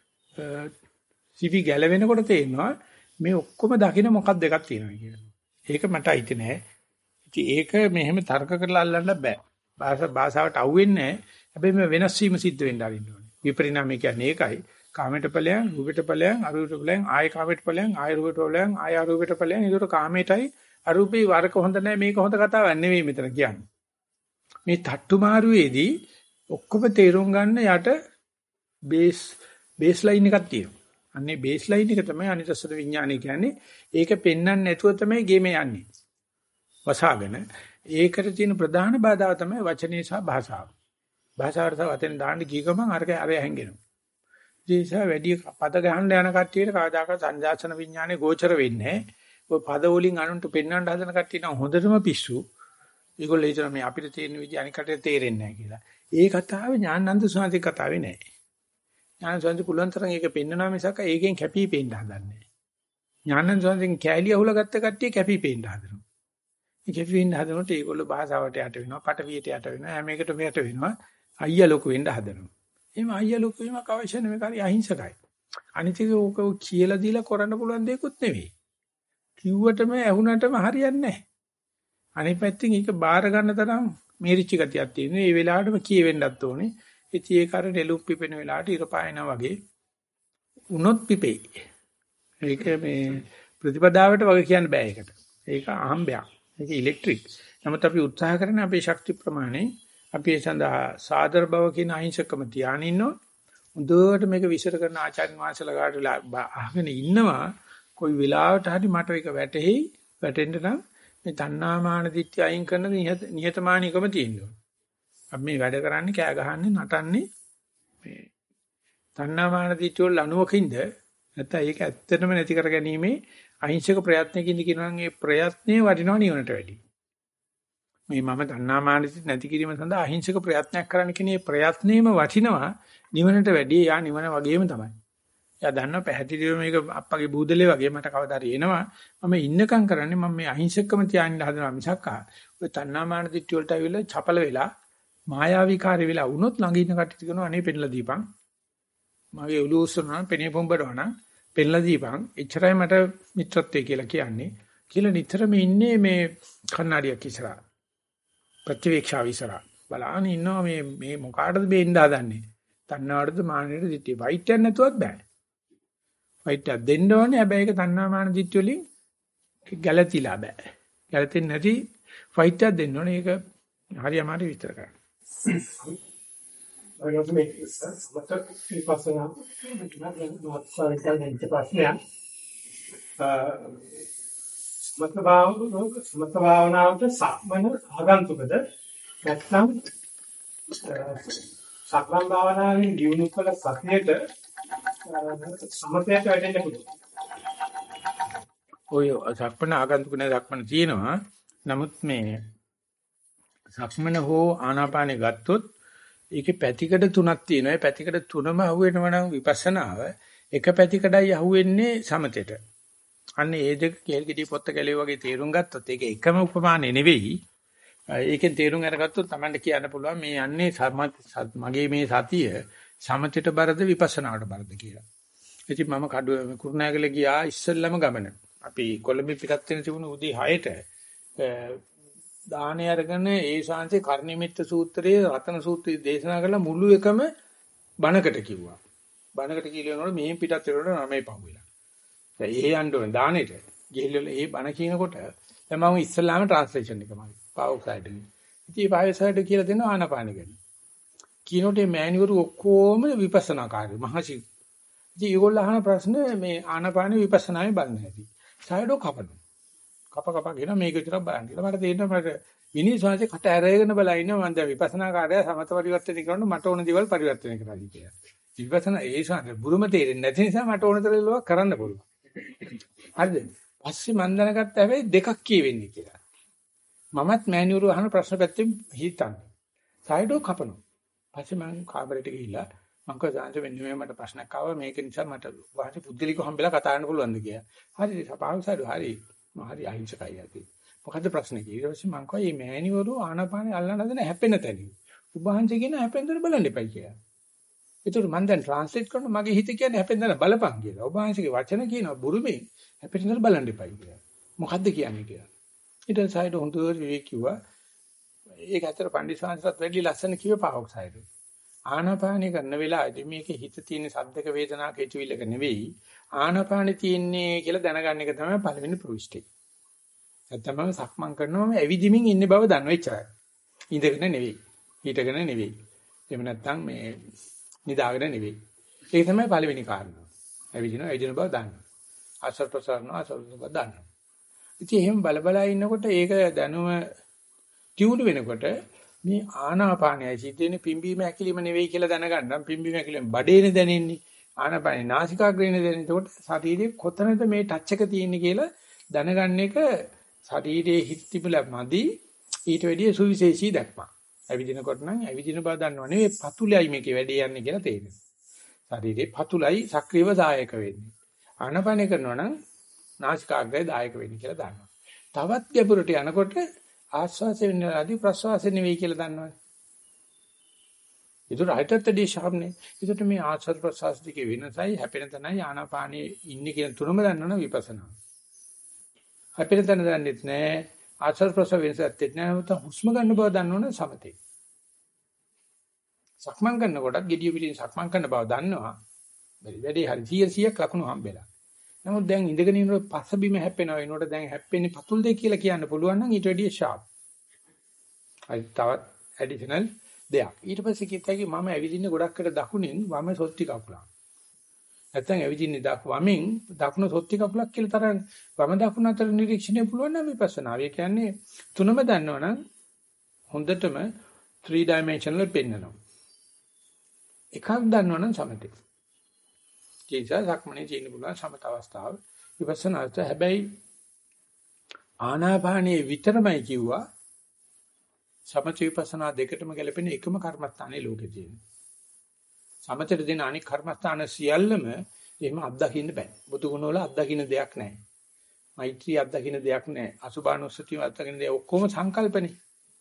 සිවි ගැලවෙනකොට තේරෙනවා මේ ඔක්කොම දකින්න මොකක්ද එකක් තියෙනවා කියලා. ඒක මට අයිති නෑ. ඉතින් ඒක මෙහෙම තර්ක කරලා අල්ලන්න බෑ. භාෂා භාෂාවට අහුවෙන්නේ නෑ. හැබැයි මේ වෙනස් වීම සිද්ධ වෙන්න ආරින්න ඕනේ. විපරිණාමය කියන්නේ ඒකයි. කාමයට ඵලයන්, රූපයට ඵලයන්, අරූපයට ඵලයන්, ආය කාමයට ඵලයන්, ආය රූපයට ඵලයන්, ආය අරූපයට ඵලයන්. ඒකට කාමයටයි අරූපේ වරක හොඳ නැහැ මේක හොඳ කතාවක් නෙවෙයි මෙතන කියන්නේ. මේ තට්ටු මාරුවේදී ඔක්කොම තේරුම් ගන්න යට බේස් බේස් ලයින් එකක් තියෙනවා. අන්නේ බේස් ලයින් එක තමයි අනිත්‍යසද විඥානය කියන්නේ. ඒක පෙන්වන්න නැතුව තමයි ගේමේ යන්නේ. වසාගෙන ඒකට තියෙන ප්‍රධාන බාධාව තමයි වචනේ සහ භාෂාව. භාෂාවට වචෙන් දාන්න ගිය ගමන් අරක අර හැංගෙනවා. ජීසා වැඩි පද ගහන්න යන කට්ටියට කවදාකවත් සංජාසන විඥානේ ගෝචර වෙන්නේ නැහැ. ඔය පද වලින් අනුන්ට පෙන්වන්න හදන කට්ටිය නම් හොඳටම පිස්සු. ඒගොල්ලෝ හිතන මේ අපිට තේරෙන විදිහ අනිකට තේරෙන්නේ නැහැ කියලා. ඒ කතාවේ ඥානানন্দ සුවාති කතාවේ නැහැ. ඥානানন্দ සුවාති පුළුවන් තරම් ඒක පෙන්වනවා මිසක් ඒකෙන් කැපී පෙන්න හදන්නේ නැහැ. ඥානানন্দ සුවාතින් කැලිය අහුලා ගත්ත කට්ටිය කැපී පෙන්න හදනවා. මේ කැපී පෙන්න හදනකොට ඒගොල්ලෝ භාෂාවට යට වෙනවා, පටවියට යට වෙනවා, හැම එකටම යට වෙනවා. අයියා ලොකු වෙන්න හදනවා. එහෙම අයියා ලොකු වීමක් අවශ්‍ය නෙමෙයි. කාරිය අහිංසකයි. අනිත් එක ඕක කියලා දීලා කරන්න පුළුවන් දෙයක්වත් නෙවෙයි. කිව්වටම ඇහුනටම හරියන්නේ නැහැ. අනිත් පැත්තෙන් ඒක බාර ගන්න තරම් මේරිච්ච ගතියක් තියෙනවා. මේ වෙලාවටම කියවෙන්නත් ඕනේ. ඉතින් ඒක අර නෙළුම් පිපෙන වෙලාවට ඉර පායනා වගේ උනොත් පිපෙයි. ඒක මේ ප්‍රතිපදාවට වගේ කියන්න බෑ ඒකට. ඒක අහම්බයක්. ඒක ඉලෙක්ට්‍රික්. නමුත් අපි උත්සාහ කරන අපේ ශක්ති ප්‍රමාණය අපි ඒ සඳහා සාදර බව කියන අහිංසකම තියාගෙන ඉන්නවා. හොඳට මේක විශ්ල කරන ආචාර්ය වංශලා ගාට අහගෙන ඉන්නවා. කොයි වෙලාවට හරි මට ඒක වැටහෙයි. වැටෙන්න නම් මේ තණ්හාමාන දිට්ඨිය අයින් කරන නිහතමානීකම තියෙනවා. අපි මේ වැඩ කරන්නේ කෑ ගහන්නේ නටන්නේ මේ තණ්හාමාන දිට්ඨිය වල අණුවකින්ද නැත්නම් ඒක ඇත්තටම නැති කර ගැනීමේ අහිංසක ප්‍රයත්නකින්ද කියනවා නම් ඒ ප්‍රයත්නේ වටිනවා නිවනට වැඩි. මේ මම තණ්හාමාන දිට්ඨිය නැති කිරීම සඳහා අහිංසක ප්‍රයත්නයක් කරන්න කියන මේ ප්‍රයත්නේම වටිනවා නිවනට වැඩි. යා නිවන වගේම තමයි. එයා දන්නවා පැහැදිලිව මේක අප්පගේ බූදලේ වගේ මට කවදා හරි එනවා. මම ඉන්නකම් කරන්නේ මම මේ අහිංසකම තියාගෙන හදනවා මිසක් ඔය තණ්හාමාන දිට්ඨිය වලට ඇවිල්ලා චපල වෙලා මායාවිකාරී වෙලා වුණොත් ළඟ ඉන්න කට්ටිය කියනවා අනේ පෙන්ලා දීපන්. මගේ ඔළුව උස්සනවා පෙනේ පොම්බනවා නම් පෙන්ලා දීපන්. එච්චරයි මට මිත්‍රත්වය කියලා කියන්නේ. කියලා නිතරම ඉන්නේ මේ කන්නඩියක් ඉස්සරහා. ප්‍රතිවේක්ෂාව ඉස්සරහා. බලාගෙන ඉන්නවා මේ මේ මොකාටද බෙන්න හදන්නේ. තණ්හාවටද මානෙට දිට්ඨිය. වයිට් එකක් නැතුවත් බෑ. වයිට් එකක් දෙන්න ඕනේ. හැබැයි ඒක තණ්හාමාන දිට්ඨිය වලින් ගැළතිලා බෑ. ගැළතෙන්නේ නැති වයිට් එකක් දෙන්න ඕනේ. ඒක හරි අමාරු විස්තර කරන්න. ඔයගොල්ලෝ මේක සමත විපස්සනා මෙතන දුවත් සාකච්ඡා දෙන්න ප්‍රශ්නයක්. සමත භාවනාව සමත භාවනාවට සක්මන ආගන්තුකද නැත්නම් සක්මන් භාවනාවෙන් දියුණු කළ සතියට සමතයට වැටෙන්න පුළුවන්. ඔය සක්මන ආගන්තුක නේ සක්මන තියෙනවා. නමුත් මේ සක්මන හෝ ආනාපානෙ ගත්තොත් ඒකේ පැතිකඩ තුනක් තියෙනවා. ඒ පැතිකඩ තුනම අහුවෙනවා නම් විපස්සනාව එක පැතිකඩයි අහුවෙන්නේ සමතෙට. අන්න ඒ දෙක කෙල් ගෙඩි පොත්ත කැලේ වගේ තේරුම් ගත්තොත් ඒක එකම උපමානේ නෙවෙයි. ඒකෙන් තේරුම් අරගත්තොත් Tamanට කියන්න පුළුවන් මේ යන්නේ මගේ මේ සතිය සමතෙට බරද විපස්සනාවට බරද කියලා. ඉතින් මම කඩුව කුරුණෑගල ගියා ඉස්සෙල්ලම ගමන. අපි කොළඹ පිටත් වෙන තිබුණ උදේ හයට දාහනේ අරගෙන ඒ ශාන්සේ කර්ණිමිත්ත සූත්‍රයේ රතන සූත්‍රය දේශනා කරලා මුළු එකම බණකට කිව්වා. බණකට කියනකොට මෙහෙන් පිටත් වෙනකොට නමේ පහුවෙලා. දැන් ඒ යන්න ඕනේ දානෙට. ගිහිල්ලා ඒ බණ කියනකොට දැන් මම ඉස්සල්ලාම ට්‍රාන්ස්ලේෂන් එක මගේ පාවොක්සයිඩ් එකේ. ඉතින් මේ පාවොක්සයිඩ් කියලා දෙනවා ආනාපාන ගැන. කියනකොට මේ මෑණිවරු ඔක්කොම විපස්සනාකාරයෝ මහසි. ඉතින් ඒගොල්ලෝ අහන ප්‍රශ්න මේ ආනාපාන විපස්සනාවේ බලන්න ඇති. සයිඩෝ කපනවා. කප කප කියන මේක විතරක් බලන්න කියලා මට තේරෙනවා මට විනී ස්වාමීන් කට ඇරගෙන බලලා ඉන්නවා මම දැන් විපස්සනාකාරය සමත පරිවර්තන කරනකොට මට ඕන දේවල් පරිවර්තනය කරලා කියලා. විපස්සනා ඒ ශාන්ත බුරුම තේරෙන්නේ නැති නිසා මට ඕන තරම් ලෝක කරන්න පුළුවන්. හරිද? පස්සේ මම දැනගත්ත හැබැයි දෙකක් කියවෙන්නේ කියලා. මමත් මෑණිවරු අහන ප්‍රශ්න පැත්තෙන් හිතන්නේ. සයිඩෝ කපනවා. පස්සේ මම කාමරේට ගිහිල්ලා මම කවදාද වෙන්නේ මේ මට ප්‍රශ්නයක් ආවා මේක නිසා මට වාටි පුද්ගලිකව හම්බෙලා කතා කරන්න පුළුවන්ද කියලා. හරි සපාවසයිඩෝ හරි හරි අහිංසකයි යති. මොකද්ද ප්‍රශ්නේ කියලා. ඊට පස්සේ මම කිව්වා මේ මෑණිවරු ආනාපානේ අල්ලන්න හදන හැපෙන තැන. උභාංශ කියන හැපෙන තැන බලන්න එපයි කියලා. ඒතර මම දැන් ට්‍රාන්ස්ලේට් කරනවා මගේ හිත කියන්නේ හැපෙන තැන බලපන් කියලා. උභාංශගේ වචන කියනවා බුරුමේ හැපෙන තැන බලන්න එපයි කියලා. මොකද්ද කියන්නේ කියලා. ඊට පස්සේ සයිඩෝ හොඳට විවේක කිව්වා. ඒක ඇත්තට පණ්ඩිතසාංශත් වැඩි ලස්සන කිව්ව පාවොක් සයිඩෝ. ආනාපානය කරන වෙලාවේදී මේකේ හිත තියෙන සද්දක වේදනාක හිතවිල්ලක නෙවෙයි ආනාපානෙ තියෙන්නේ කියලා දැනගන්න එක තමයි පළවෙනි ප්‍රවිෂ්ටි. නැත්තම් මම සක්මන් කරනවා මම ඇවිදිමින් ඉන්න බව දන්නවා එච්චරයි. ඉඳගෙන නෙවෙයි. හිටගෙන නෙවෙයි. එහෙම නැත්තම් මේ නිදාගෙන නෙවෙයි. ඒක තමයි පළවෙනි කාරණා. ඇවිදිනවා ඇවිදින බව දන්නවා. ආසර් ප්‍රසාරනවා ආසර් බව දන්නවා. ඉතින් එහෙම බල බල ඉන්නකොට ඒක දැනුම ටියුන් වෙනකොට මේ ආනාපානයයි සිටින පිම්බීම හැකිලිම නෙවෙයි කියලා දැනගන්නම් පිම්බීම හැකිලිම බඩේනේ දැනෙන්නේ ආනාපානේ නාසිකාග්‍රේනේ දැනෙන්නේ. එතකොට ශරීරයේ කොතනද මේ ටච් එක තියෙන්නේ කියලා දැනගන්න එක ශරීරයේ හිත තිබුණා මදි ඊට වැඩිය සුවිශේෂී දැක්මක්. ඇවිදිනකොට නම් ඇවිදින බව දන්නව නෙවෙයි පතුලයි මේකේ වැඩේ යන්නේ කියලා තේරෙනවා. ශරීරයේ පතුලයි සක්‍රීයව දායක වෙන්නේ. ආනාපානේ කරනවා නම් නාසිකාග්‍රේ දායක වෙන්නේ කියලා දන්නවා. තවත් ගැඹුරට යනකොට ආස්වාසය වෙනවාදී ප්‍රස්වාසය නෙවෙයි කියලා දන්නවනේ. ඒක රයිටත්දී ශාබ්නේ. ඒකට මේ ආස්වාද ප්‍රස්වාස දෙකේ වෙනසයි හැපෙන තැනයි ආනාපානයේ ඉන්නේ කියන තුනම දන්නවනේ විපස්සනා. හැපෙන තැන දන්නෙත් නෑ ආස්වාද ප්‍රස්වාස වෙනසත් නෑ නැත්නම් හුස්ම ගන්න බව දන්නවනේ සමතේ. සක්මන් කරනකොටත් gediya පිටින් සක්මන් කරන බව දන්නවා. බැරි වැඩි හරි සීය සීයක් ලකුණු හම්බෙලා. නමුත් දැන් ඉඳගෙන ඉන්නකොට පස බිම හැප්පෙනවා. ඒනකොට දැන් හැප්පෙන්නේ පතුල් දෙක කියලා කියන්න පුළුවන් නම් ඊට වැඩිය ෂාප්. අයි තවත් ඇඩිෂනල් දෙයක්. ඊට පස්සේ කිව්වා මම ඇවිදින්නේ ගොඩක්කට දකුණෙන් වම සොත්ති කකුලක්. නැත්තම් ඇවිදින්නේ දක් වමෙන් දකුණ සොත්ති කකුලක් කියලා තරම් වම දකුණ අතර නිරීක්ෂණය පුළුවන් නම් විපස්සනා. ඒ කියන්නේ තුනම දන්නවනම් හොඳටම three dimensional පෙන්නනවා. එකක් දන්නවනම් සමතේ. ජීසා සක්මනේ තියෙන පුළුවන් සමත අවස්ථාව විපස්සනාට. හැබැයි ආනාපානයේ විතරමයි කිව්වා සමත විපස්සනා දෙකටම ගැලපෙන එකම කර්මස්ථානයේ ලෝකේ තියෙන. සමතට දෙන අනික් කර්මස්ථාන සියල්ලම එහෙම අත්දකින්න බෑ. බුදු ගුණ වල අත්දකින්න දෙයක් නැහැ. මෛත්‍රී අත්දකින්න දෙයක් නැහැ. අසුභානුස්සතිය අත්දකින්න දෙයක් ඔක්කොම සංකල්පනේ.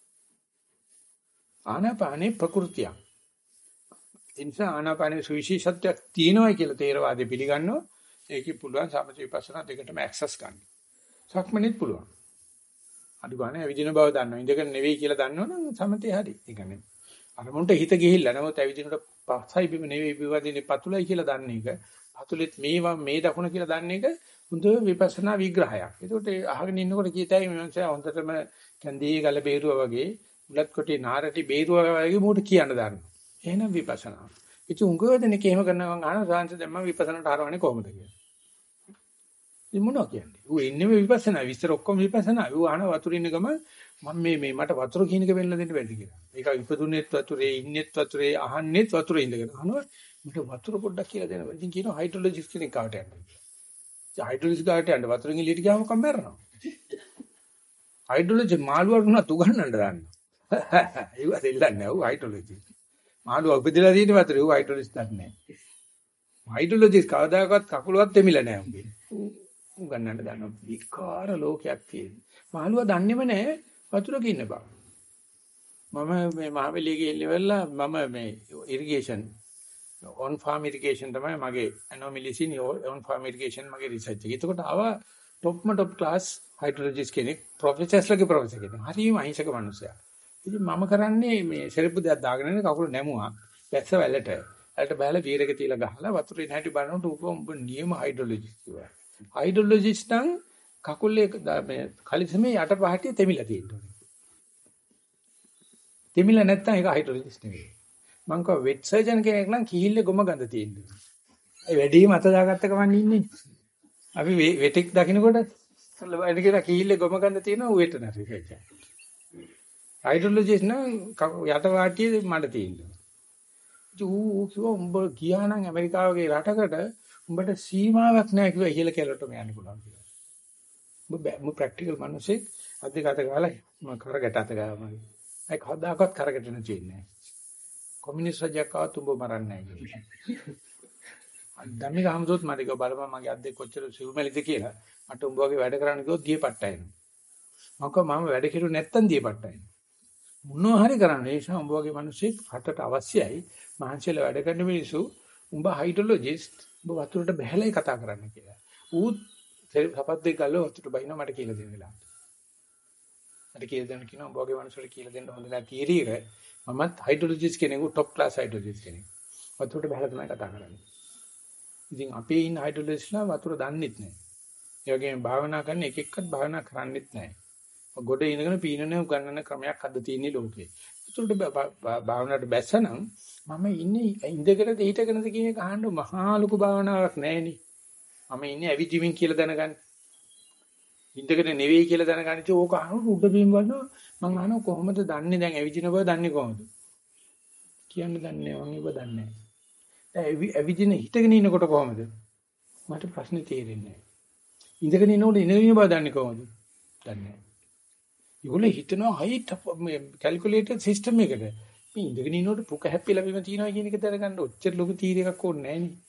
ආනාපානේ ප්‍රകൃතියක්. ඒ නිසා ආනාපානයේ සුවිශේෂත්වයක් තියෙනවා කියලා තේරවාදී පිළිගන්නවා. ඒකේ පුළුවන් සමථ විපස්සනා දෙකටම ඇක්සස් ගන්න. සක්මනේත් පුළුවන්. අඩු ගන්න ඇවිදින බව දන්නවා. ඉඳගෙන නෙවෙයි කියලා දන්නවනම් සමතේ හරි. ඒ කියන්නේ අරමුණට හිත ගිහිල්ලා නමුත් ඇවිදිනකොට පස්සයි බිම නෙවෙයි බිවදිනේ පතුලයි කියලා දන්න එක. පතුලෙත් මේවා මේ දකුණ කියලා දන්න එක හොඳ විපස්සනා විග්‍රහයක්. ඒකට අහගෙන ඉන්නකොට කීතයි මේ මනස හොඳටම කන්දී ගල බේරුවා වගේ උලත් කොටේ නාරටි බේරුවා වගේ මොකට කියන්න දානවා. එහෙනම් විපස්සනා. ඉතින් උංගව දෙනෙක් එහෙම කරනවා මං අහන සාංශ දැන් මම විපස්සනාට හරවන්නේ කොහොමද කියලා. ඉතින් මොනවා කියන්නේ? ඌ ඉන්නේ මේ විපස්සනා විස්තර ඔක්කොම විපස්සනා. ඌ අහන වතුර ඉන්න ගම මම මේ මේ මට වතුර කියන එක වෙන්න දෙන්න බැරිද කියලා. ඒක ඉපදුනේත් වතුරේ ඉන්නේත් වතුරේ අහන්නෙත් වතුරේ ඉඳගෙන. අහනවා මට වතුර පොඩ්ඩක් කියලා දෙන්න. ඉතින් කියනවා හයිඩ්‍රොලොජිස්ට් කෙනෙක් කාට යන්න. ඉතින් හයිඩ්‍රොලොජිස්ට් කාට යන්න වතුරෙන් එළියට ගියාම කම් මැරෙනවා. හයිඩ්‍රොලොජි මාළුවට උනත් උගන්නන්න දාන්න. ඒක දෙල්ලන්නේ නැහැ ඌ හයිඩ්‍රොලොජි. මාළුවා උපදලා තියෙන වතුරේ ඌ හයිඩ්‍රොලොජිස්ට් නැහැ. හයිඩ්‍රොලොජිස්ට් කවදාකවත් කකුලවත් දෙමිලා නැහැ උඹේ. උගන්නන්න දානවා. විකාර ලෝකයක් තියෙනවා. මාළුවා දන්නේම නැහැ වතුරක ඉන්න බව. මම මේ මහවැලිය ගිහිල්ලා මම මේ ඉරිගේෂන් on farm irrigation තමයි මගේ anomalies in on farm irrigation මගේ රිසර්ච් එක. ඒකට ආවා টොප්ම টොප් ක්ලාස් හයිඩ්‍රොලොජිස්ට් කෙනෙක් ප්‍රොෆෙසර්ස්ලගේ ප්‍රොෆෙසර් කෙනෙක්. හරිම අහිංසක මිනිසයා. ඉතින් මම කරන්නේ මේ සෙරප්පු දෙයක් දාගෙන ඉන්න කකුල නැමුවා. වැස්ස වැලට. වැලට බහලා වීරක තියලා ගහලා වතුරේ නැටි බලනකොට ඌ උඹ නියම හයිඩ්‍රොලොජිස්ට් කිව්වා. හයිඩ්‍රොලොජිස්ට් නම් කකුලේ මේ කලිසමේ යට පහටිය තෙමිලා තියෙනවා. තෙමිලා නැත්තම් ඒක හයිඩ්‍රොලොජිස්ට් නෙවෙයි. මං කව වෙට් සර්ජන් කෙනෙක් නම් කිහිල්ලේ ගොම ගඳ තියෙනවා. ඒ වැඩිම අත දාගත්ත ගමන් ඉන්නේ. අපි වෙටෙක් දකින්නකොට වැඩි කියලා කිහිල්ලේ ගොම ගඳ තියෙනවා ඌ වෙටනරි කියලා. හයිඩ්‍රොලොජිස්ට් නම් යට වාටියේ මඩ තියෙනවා. ඌ කිව්වා උඹ ගියා නම් ඇමරිකාවගේ රටකට උඹට සීමාවක් නැහැ කිව්වා ඉහළ කෙළවරටම යන්න පුළුවන් කියලා. උඹ මු ප්‍රැක්ටිකල් මිනිස්සෙක් අධික අත ගාලා මම කරකට අත ගාවා මගේ. ඒක හදාකත් කරකට නෙචෙන්නේ නැහැ. කොමියුනිස්ට් රජයක් ආවත් උඹ මරන්නේ නැහැ කියලා. අන්දමික හැමදොත් මට කිව්වා බලපන් මගේ අද්දේ කොච්චර සිව්මැලිද කියලා. මට උඹ වගේ වැඩ කරන්න කිව්වොත් දියපට්ට එනවා. මම කිව්වා මම වැඩ කෙරුවේ නැත්තම් දියපට්ට එනවා. මොනවා හරි කරන්න ඒ නිසා උඹ වගේ මිනිස්සෙක් රටට අවශ්‍යයි. මහන්සියලා වැඩ කරන මිනිස්සු උඹ හයිඩ්‍රොලොජිස්ට් උඹ වතුරට බහැලයි කතා කරන්න කියලා. ඌ සපත් දෙක ගල්ල වතුරට බහිනවා මට කියලා දෙන්න වෙලාවට. මට කියලා දෙන්න කියනවා උඹ වගේ මිනිස්සුන්ට කියලා දෙන්න හොඳ නැහැ තියරි එක. මමත් හයිඩ්‍රොලොජිස්ට් කෙනෙකු টොප් ක්ලාස් හයිඩ්‍රොලොජිස්ට් කෙනෙක්. වතුරට බහැලා තමයි කතා කරන්නේ. ඉතින් අපේ ඉන්න හයිඩ්‍රොලොජිස්ට්ලා වතුර දන්නෙත් නැහැ. ඒ වගේම භාවනා කරන එක එක්කත් භාවනා කරන්නෙත් නැහැ. ගොඩ ඉනගෙන පීනන උගන්නන ක්‍රමයක් අද තියෙන්නේ ලෝකේ. වතුරට භාවනාවට බැස්සනම් මම ඉන්නේ ඉඳගෙනද හිටගෙනද කියන එක අහන්න මහා ලොකු භාවනාවක් නැහෙනේ. මම ඉන්නේ ඇවිදිමින් කියලා දැනගන්න. ඉඳගෙන නෙවෙයි කියලා දැනගන්න. ඉතින් ඕක අහනකොට උඩ බිම් වලනවා මම අහනවා කොහොමද දන්නේ දැන් ඇවිදින බව දන්නේ කොහොමද? කියන්න දන්නේ මම ඒක දන්නේ නැහැ. දැන් ඇවිදින හිටගෙන ඉන්නකොට කොහොමද? මට ප්‍රශ්නේ තේරෙන්නේ නැහැ. ඉඳගෙන ඉන්නකොට ඉඳගෙන බව දන්නේ කොහොමද? දන්නේ නැහැ. ඒගොල්ලෝ හිතනවා හයිට් කැල්කියුලේටර් සිස්ටම් එකකට. මේ ඉඳගෙන ඉන්නකොට පුක හැප්පිලා බිම තියනවා කියන එක දැනගන්න ඔච්චර ලොකු තීරයක් ඕනේ නැහැ නේ.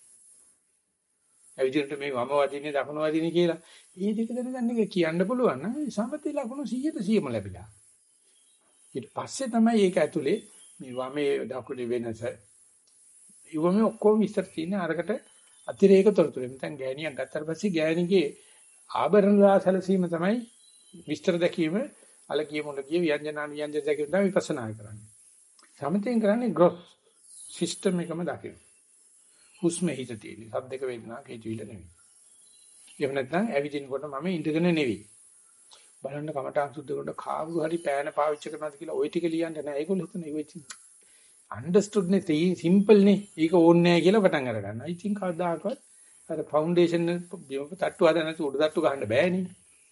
ඇවිදිනට මේ වම වදින්නේ දකුණු වදින්නේ කියලා. මේ දෙක දැනගන්න එක කියන්න පුළුවන් නම් සමතේ ලකුණු සීයට සීයම ලැබිලා. ඊට පස්සේ තමයි ඒක ඇතුලේ මේ වමේ දකුණේ වෙනස. ඊවමේ ඔක්කොම විස්තර තියෙන අරකට අතිරේක තොරතුරු. නැත්නම් ගෑණියක් ගත්තාට පස්සේ ගෑණිගේ ආභරණ දාසලසීම තමයි විස්තර දැකීම අලකිය මොළකිය ව්‍යංජනාන ව්‍යංජන දැකීම තමයි විපස්සනා කරන්නේ. සමතෙන් කරන්නේ ග්‍රොස් සිස්ටම් එකම දකින්න. හුස්ම හිත තියෙන. සද්දක වේදනාවක් හේතුවිල නෙවෙයි. එහෙම නැත්නම් ඇවිදිනකොට මම ඉඳගෙන නෙවෙයි. බලන්න කමටහන් සුද්ධ කරනකොට කාවු හරි පෑන පාවිච්චි කරනවාද කියලා ওই ටික ලියන්න නෑ. ඒගොල්ලෝ හිතන ඒක අන්ඩර්ස්ටුඩ් නේ තේ සිම්පල් නේ. ඒක ඕනේ නෑ කියලා පටන් අර ගන්නවා. I think කවදාකවත් අර ෆවුන්ඩේෂන් බිම තට්ටු හදන්න නැතුව උඩ තට්ටු ගහන්න බෑනේ.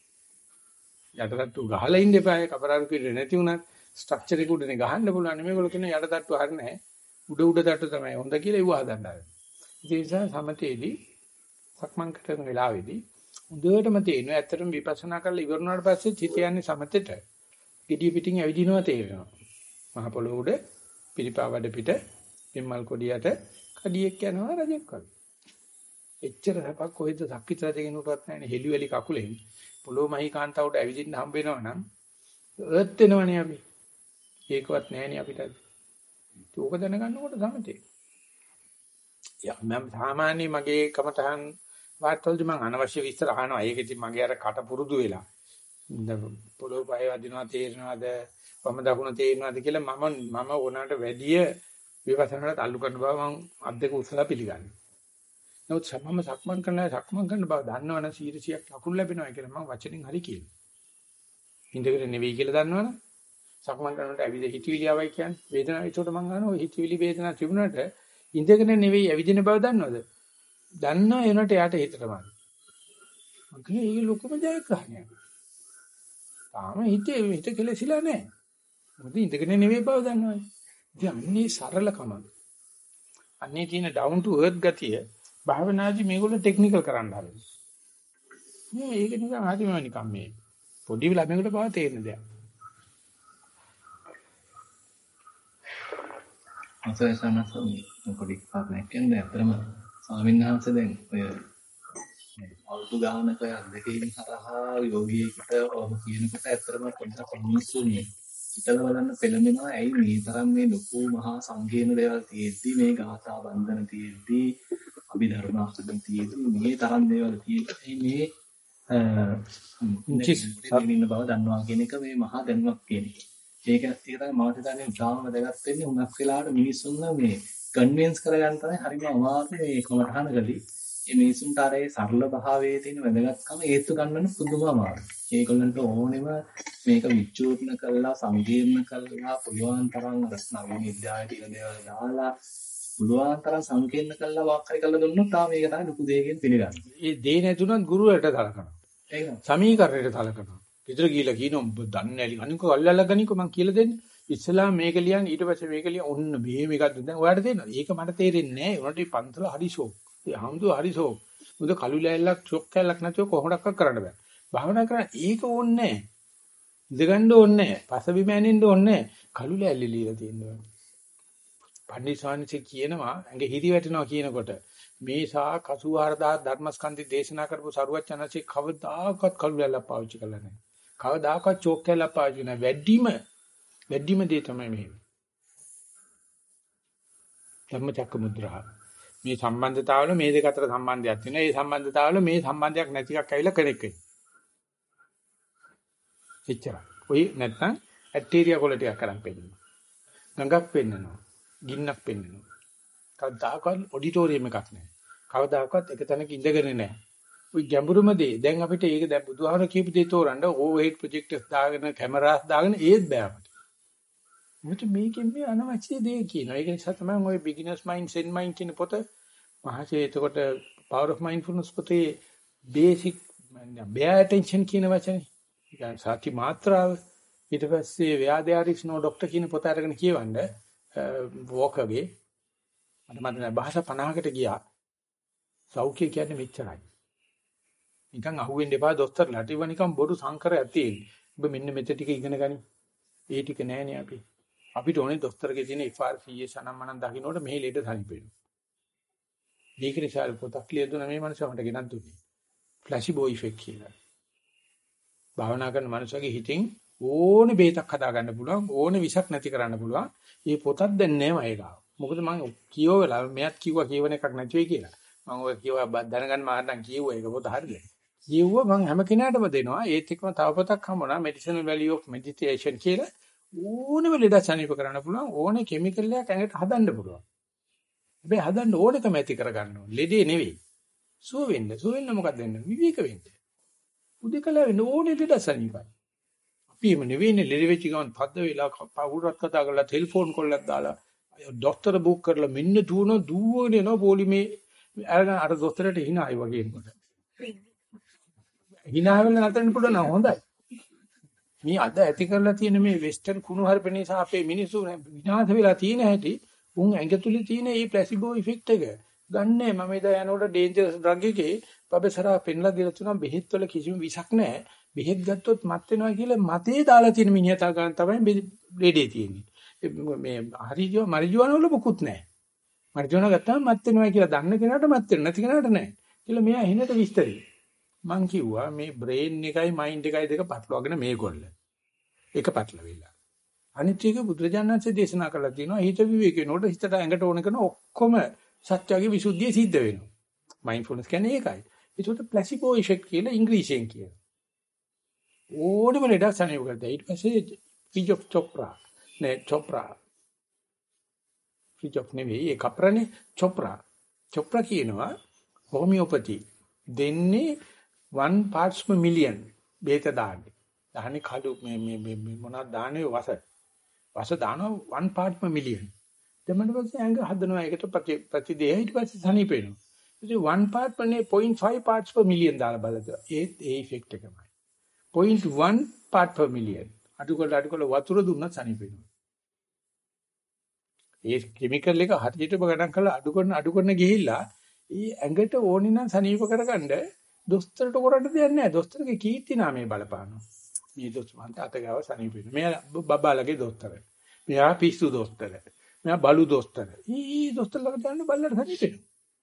යට තට්ටු ගහලා ඉන්න එපා. කපරාරු පිළිරෙ නැති උනත් ස්ට්‍රක්චර් එක උඩනේ ගහන්න පුළුවන්. මේගොල්ලෝ කියන යට තට්ටු හරිය නැහැ. උඩ උඩ තට්ටු තමයි හොඳ කියලා ඒව හදන්න. ඒ නිසා සමතේදී සක්මන් කරන වෙලාවේදී උදේටම තේරෙනවා ඇත්තටම විපස්සනා කරලා ඉවරනාට පස්සේ හිත යන්නේ සමතේට. gediya pitin ඇවිදිනවා තේරෙනවා. මහ පොළොව උඩ පිරිපා වැඩ පිට පිම්මල් කොඩියට කඩියෙක් යනවා රජෙක් වගේ. එච්චර සපක් කොහෙද සක්විත රජගෙනුටවත් නැහැනේ හෙලිවැලි කකුලෙන් පොළොව මහී කාන්තාවට ඇවිදින්න හම්බ වෙනවා නම් ඒත් වෙනවනේ අපි. ඒකවත් නැහැනේ අපිට. ඒක දැනගන්නකොට සමතේ. යා මම සාමාන්‍ය මගේ කමතහන් වාර්තවලදී මම අනවශ්‍ය විස්තර අහනවා. ඒක ඉතින් මගේ අර කට පුරුදු වෙලා. පොළොව පය වදිනවා තේරෙනවද? වම දකුණ තේරෙනවද කියලා මම මම ඕනකට වැඩිය විපස්සනාට අල්ලු කරන බව මම අද්දක උස්සලා පිළිගන්නවා. නමුත් සමම සක්මන් කරනවා සක්මන් කරන බව දන්නවනම් සීල සියක් ලකුණු ලැබෙනවා කියලා මම වචනෙන් හරි කියනවා. ඉඳගෙන නෙවෙයි කියලා දන්නවනම් සක්මන් කරනකොට ඇවිද හිතවිලි ආවයි කියන්නේ වේදනාව. ඒකට මම අහනවා ඔය හිතවිලි වේදනාව තිබුණාට ඉඳගෙන නෙවෙයි ඇවිදින බව දන්නවද? දන්නා එනට යාට හිතටම. අකනේ ඒක ලොකුම ජයග්‍රහණයක්. තාම හිතේ හිත කෙලෙසිලා නැහැ. මොකද ඉඳගෙන නෙවෙයි බව දන්නවනේ. ඉතින් අන්නේ සරලකම. අන්නේ තියෙන down to earth ගතිය භාවනාදි මේගොල්ලෝ ටෙක්නිකල් කරන්න හදනවා. මේ ඒක නිකන් හරිම නිකන් මේ පොඩි ළමයෙකුට පාව තේරෙන දෙයක්. අසල සනසම පොඩි කාරණයක් කියන්නේ අතරම ස්වාමීන් වහන්සේ දැන් ඔය අවුරුදු ගානක අධ්‍යක්ෂකින් හරහා යෝගීකට ඔබ කියනකොට ඇත්තටම පොඩ්ඩක් මිනිස්සුනේ හිතලා බලන්න පෙළඹෙනවා. ඇයි මේ තරම් මේ ලොකු මහා සංකීර්ණ දේවල් තියෙද්දි මේ ගාථා බන්ධන තියෙද්දි අභිධර්ම අසුබන් තියෙද්දි මේ තරම් දේවල් තියෙද්දි මේ ඉන්න බව දන්නවා කියන එක මේ මහා දැනුමක් කියන එක. ඒක ඒක තමයි මම හිතන්නේ උදාහරණ දෙකක් වෙන්නේ උනක් වෙලාවට මිනිස්සුන්ව මේ කන්වින්ස් කරගන්න තමයි හරිම අමාරු මේ කමඨහනකදී. මේ මිනිස්සුන්ට අර ඒ සරල භාවයේ තියෙන වැදගත්කම හේතු ගන්නන්න පුදුම අමාරුයි. ඒගොල්ලන්ට ඕනෙම මේක විචූර්ණ කරලා සංකීර්ණ කරලා පුළුවන් තරම් අර නවීන විද්‍යාවේ තියෙන දේවල් දාලා පුළුවන් තරම් සංකීර්ණ කරලා වාක්කරි කරලා දුන්නොත් තාම මේක තමයි ලොකු දෙයකින් පිළිගන්නේ. ඒ දේ නැතුණත් ගුරුවරට සලකනවා. ඒක සමීකරණයට සලකනවා. ඊතර ගිහලා කියනවා ඔබ දන්නේ නැලි අනික අල්ලලා ගනිකෝ මං කියලා දෙන්නේ. ඉස්සලා මේක ලියන් ඊට පස්සේ මේක ලියන් ඔන්න මේ මේකද දැන් ඔයාලට තේරෙනවද? ඒක මට තේරෙන්නේ නැහැ. උනට මේ පන්සල හරි ෂෝක්. ඒ හම්දු හරි ෂෝක්. මුද කළු ලෑල්ලක් ෂොක් කැලක් නැතුව කොහොමඩක්වත් කරන්න බෑ. භාවනා කරන ඒක ඕනේ නැහැ. ඉඳගන්න ඕනේ නැහැ. පසබිම ඇනින්න ඕනේ නැහැ. කළු ලෑල්ල ලියලා තියෙනවා. පණ්ඩිතසානිසේ කියනවා ඇඟ හිරි වැටෙනවා කියනකොට මේ සා අසූහාර දහස් ධර්මස්කන්ධي දේශනා කරපු සරුවචනසේ කවදාකවත් කළු ලෑල්ලක් පාවිච්චි කරලා නැහැ. කවදාකවත් ෂොක් කැලක් පාවිච්චි නැහැ. වැඩිම වැඩිම දේ තමයි මේ. ධම්මචක්ක මුද්‍රා. මේ සම්බන්ධතාවල මේ දෙක අතර සම්බන්ධයක් තියෙනවා. ඒ සම්බන්ධතාවල මේ සම්බන්ධයක් නැති එකක් ඇවිල්ලා කනෙක් වෙනවා. එච්චරයි. ඔය නැත්තම් ඇටීරියා කොළ ටිකක් කරන් පෙන්නනවා. ගඟක් පෙන්නනවා. ගින්නක් පෙන්නනවා. කවදාකවත් ඔඩිටෝරියම් එකක් නැහැ. කවදාකවත් එක තැනක ඉඳගෙන නැහැ. ওই ගැඹුරුම දේ දැන් අපිට ඒක දැන් බුදුහාමර කියපු දේ තෝරන්න ඕවර්හෙඩ් ප්‍රොජෙක්ටර්ස් දාගෙන කැමරාස් දාගෙන ඒත් බෑ අපිට. මොකද මේකෙන් මේ අනවශ්‍ය දේ කියනවා. ඒක නිසා තමයි ඔය බිග්ිනර්ස් මයින්ඩ් සෙන් මයින්ඩ් කියන පොත මහසේ එතකොට power of mindfulness පොතේ බේසික් bear attention කියන වචනේ. يعني සාති මාත්‍රාව ඊට පස්සේ where there is no doctor කියන පොත අරගෙන කියවන්න වෝකගේ මට මතකයි භාෂා පනහකට ගියා. සෞඛ්‍ය කියන්නේ මෙච්චරයි. නිකන් අහුවෙන්න එපා දොස්තරලාට. ඒව නිකන් බොරු සංකරයක් තියෙන. ඔබ මෙන්න මෙතන ටික ඉගෙන ගනි. ඒ ටික නෑනේ අපි. අපිට ඕනේ දොස්තරගේ තියෙන එෆ් ආර් සී එස් අනම්මනම් දකින්නකොට මෙහි ලෙඩ සනීප වෙනවා. මේක නිසා පොතක් ලියදුන මේ මනුස්සයාට ගෙනත් දුන්නේ. ප්ලාසිබෝ ඉෆෙක්ට් කියලා. භාවනා කරන මනුස්සයාගේ හිතින් ඕනේ බේතක් හදා ගන්න පුළුවන්, ඕනේ විසක් නැති කරන්න පුළුවන්. මේ පොතක් දැන් නෑම ඒගාව. මොකද මම කියවලා මෙයත් කිව්වා කියවන එකක් නැති වෙයි කියලා. මම ඔය කියවා දැනගන්න මාර්ගම් කියුවා ඒක පොත හරියට. කියුවා මම හැම කෙනාටම දෙනවා. ඒත් එක්කම තව පොතක් හම්බුණා medicinal value of meditation කියලා. ඕනෙම ලෙඩ සනීප කරන්න පුළුවන්, ඕනේ කිමිකල් එකක් ඇඟට හදන්න පුළුවන්. හැබැයි හදන්න ඕනෙකම ඇති කරගන්න ඕනේ. ලෙඩේ නෙවෙයි. සුව වෙන්න. සුව වෙන්න මොකක්ද වෙන්නේ? විවේක වෙන්න. උදේකලා වෙන්න ඕනේ ලෙඩ සනීපයි. අපි එම නෙවෙයිනේ ලෙඩ වෙච්ච ගමන් පද්ද වෙලා පවුරක් කතා කරලා ටෙලිෆෝන් කොල්ලක් දාලා ડોක්ටර් බුක් කරලා මෙන්න දුවන දුවගෙන යනවා පොලිමේ අරගෙන අර දොස්තරට hinaයි වගේ එනකොට. hina වෙන්න නැතරෙන්න පුළුවන් නම් හොඳයි. මේ අද ඇති කරලා තියෙන මේ වෙස්ටර්න් කුණු හarp නිසා අපේ මිනිස්සු විනාශ වෙලා තියෙන හැටි උන් ඇඟ තුලේ තියෙන මේ ප්ලාසිබෝ ඉෆෙක්ට් එක ගන්නෑ. මම එදා යනකොට ඩේන්ජරස් ඩ්‍රග් එකේ පබසරා පෙන්ලා දෙලා තුනක් බෙහෙත් වල කිසිම විසක් නැහැ. බෙහෙත් ගත්තොත් මත් වෙනවා කියලා මතේ දාලා තියෙන මිනිහා ගන්න තමයි ලෙඩේ තියෙන්නේ. මේ හරියෝ මරිජුවාන වල මොකුත් නැහැ. මරිජුවාන ගත්තාම මත් වෙනවා කියලා දන්න කෙනාට මත් වෙන්නේ නැති කෙනාට නැහැ. කියලා මෙයා හිනට විස්තරي. මං කිව්වා මේ බ්‍රේන් එකයි මයින්ඩ් එකයි දෙක පටලවාගෙන මේගොල්ල. එක පටලවිලා. අනිත් එක බුදුරජාණන්සේ දේශනා කළා තියෙනවා හිත විවේක වෙනකොට හිතට ඇඟට ඕන කරන ඔක්කොම සත්‍යයේ විසුද්ධිය සිද්ධ වෙනවා. මයින්ඩ්ෆුල්නස් කියන්නේ ඒකයි. ඒකට ප්ලාසිබෝ ඉෆෙක්ට් කියලා ඉංග්‍රීසියෙන් කියනවා. ඕනෙම ලෙඩක් සනීප කරලා ඊට පස්සේ ෆිජොප් චොප්රා නේ චොප්රා ෆිජොප් නෙවෙයි ඒ කප්‍රනේ චොප්රා චොප්රා කියනවා හෝමියෝපති දෙන්නේ one parts per million බේත දාන්නේ. දහන්නේ කඩු මේ මේ මේ මොනවද දාන්නේ වස. වස දානවා one part per million. දෙමඩ පස්සේ ඇඟ හදනවා ඒකට ප්‍රති ප්‍රතිදේහ ඊට පස්සේ සනීප වෙනවා. ඉතින් one part per zero point five parts per million දාලා බලද්දී ඒ ඒ ඉෆෙක්ට් එකමයි. zero point one part per million. අඩුකල අඩුකල වතුර දුන්නත් සනීප වෙනවා. ඒ කිමිකල් එක හරියටම ගණන් කරලා අඩු කරන අඩු කරන ගිහිල්ලා ඒ ඇඟට ඕනි නම් සනීප කරගන්න දොස්තරට කරන්න දෙයක් නැහැ. දොස්තරගේ කීර්ති නාමය බලපානවා. මේ දොස්තරන්ට අතගාව සනීප වෙනවා. මෙයා බබාලගේ දොස්තර. මෙයා පිස්සු දොස්තර. මෙයා බලු දොස්තර. ඊ දොස්තර ළඟට යන්න බල්ලට සනීප වෙනවා.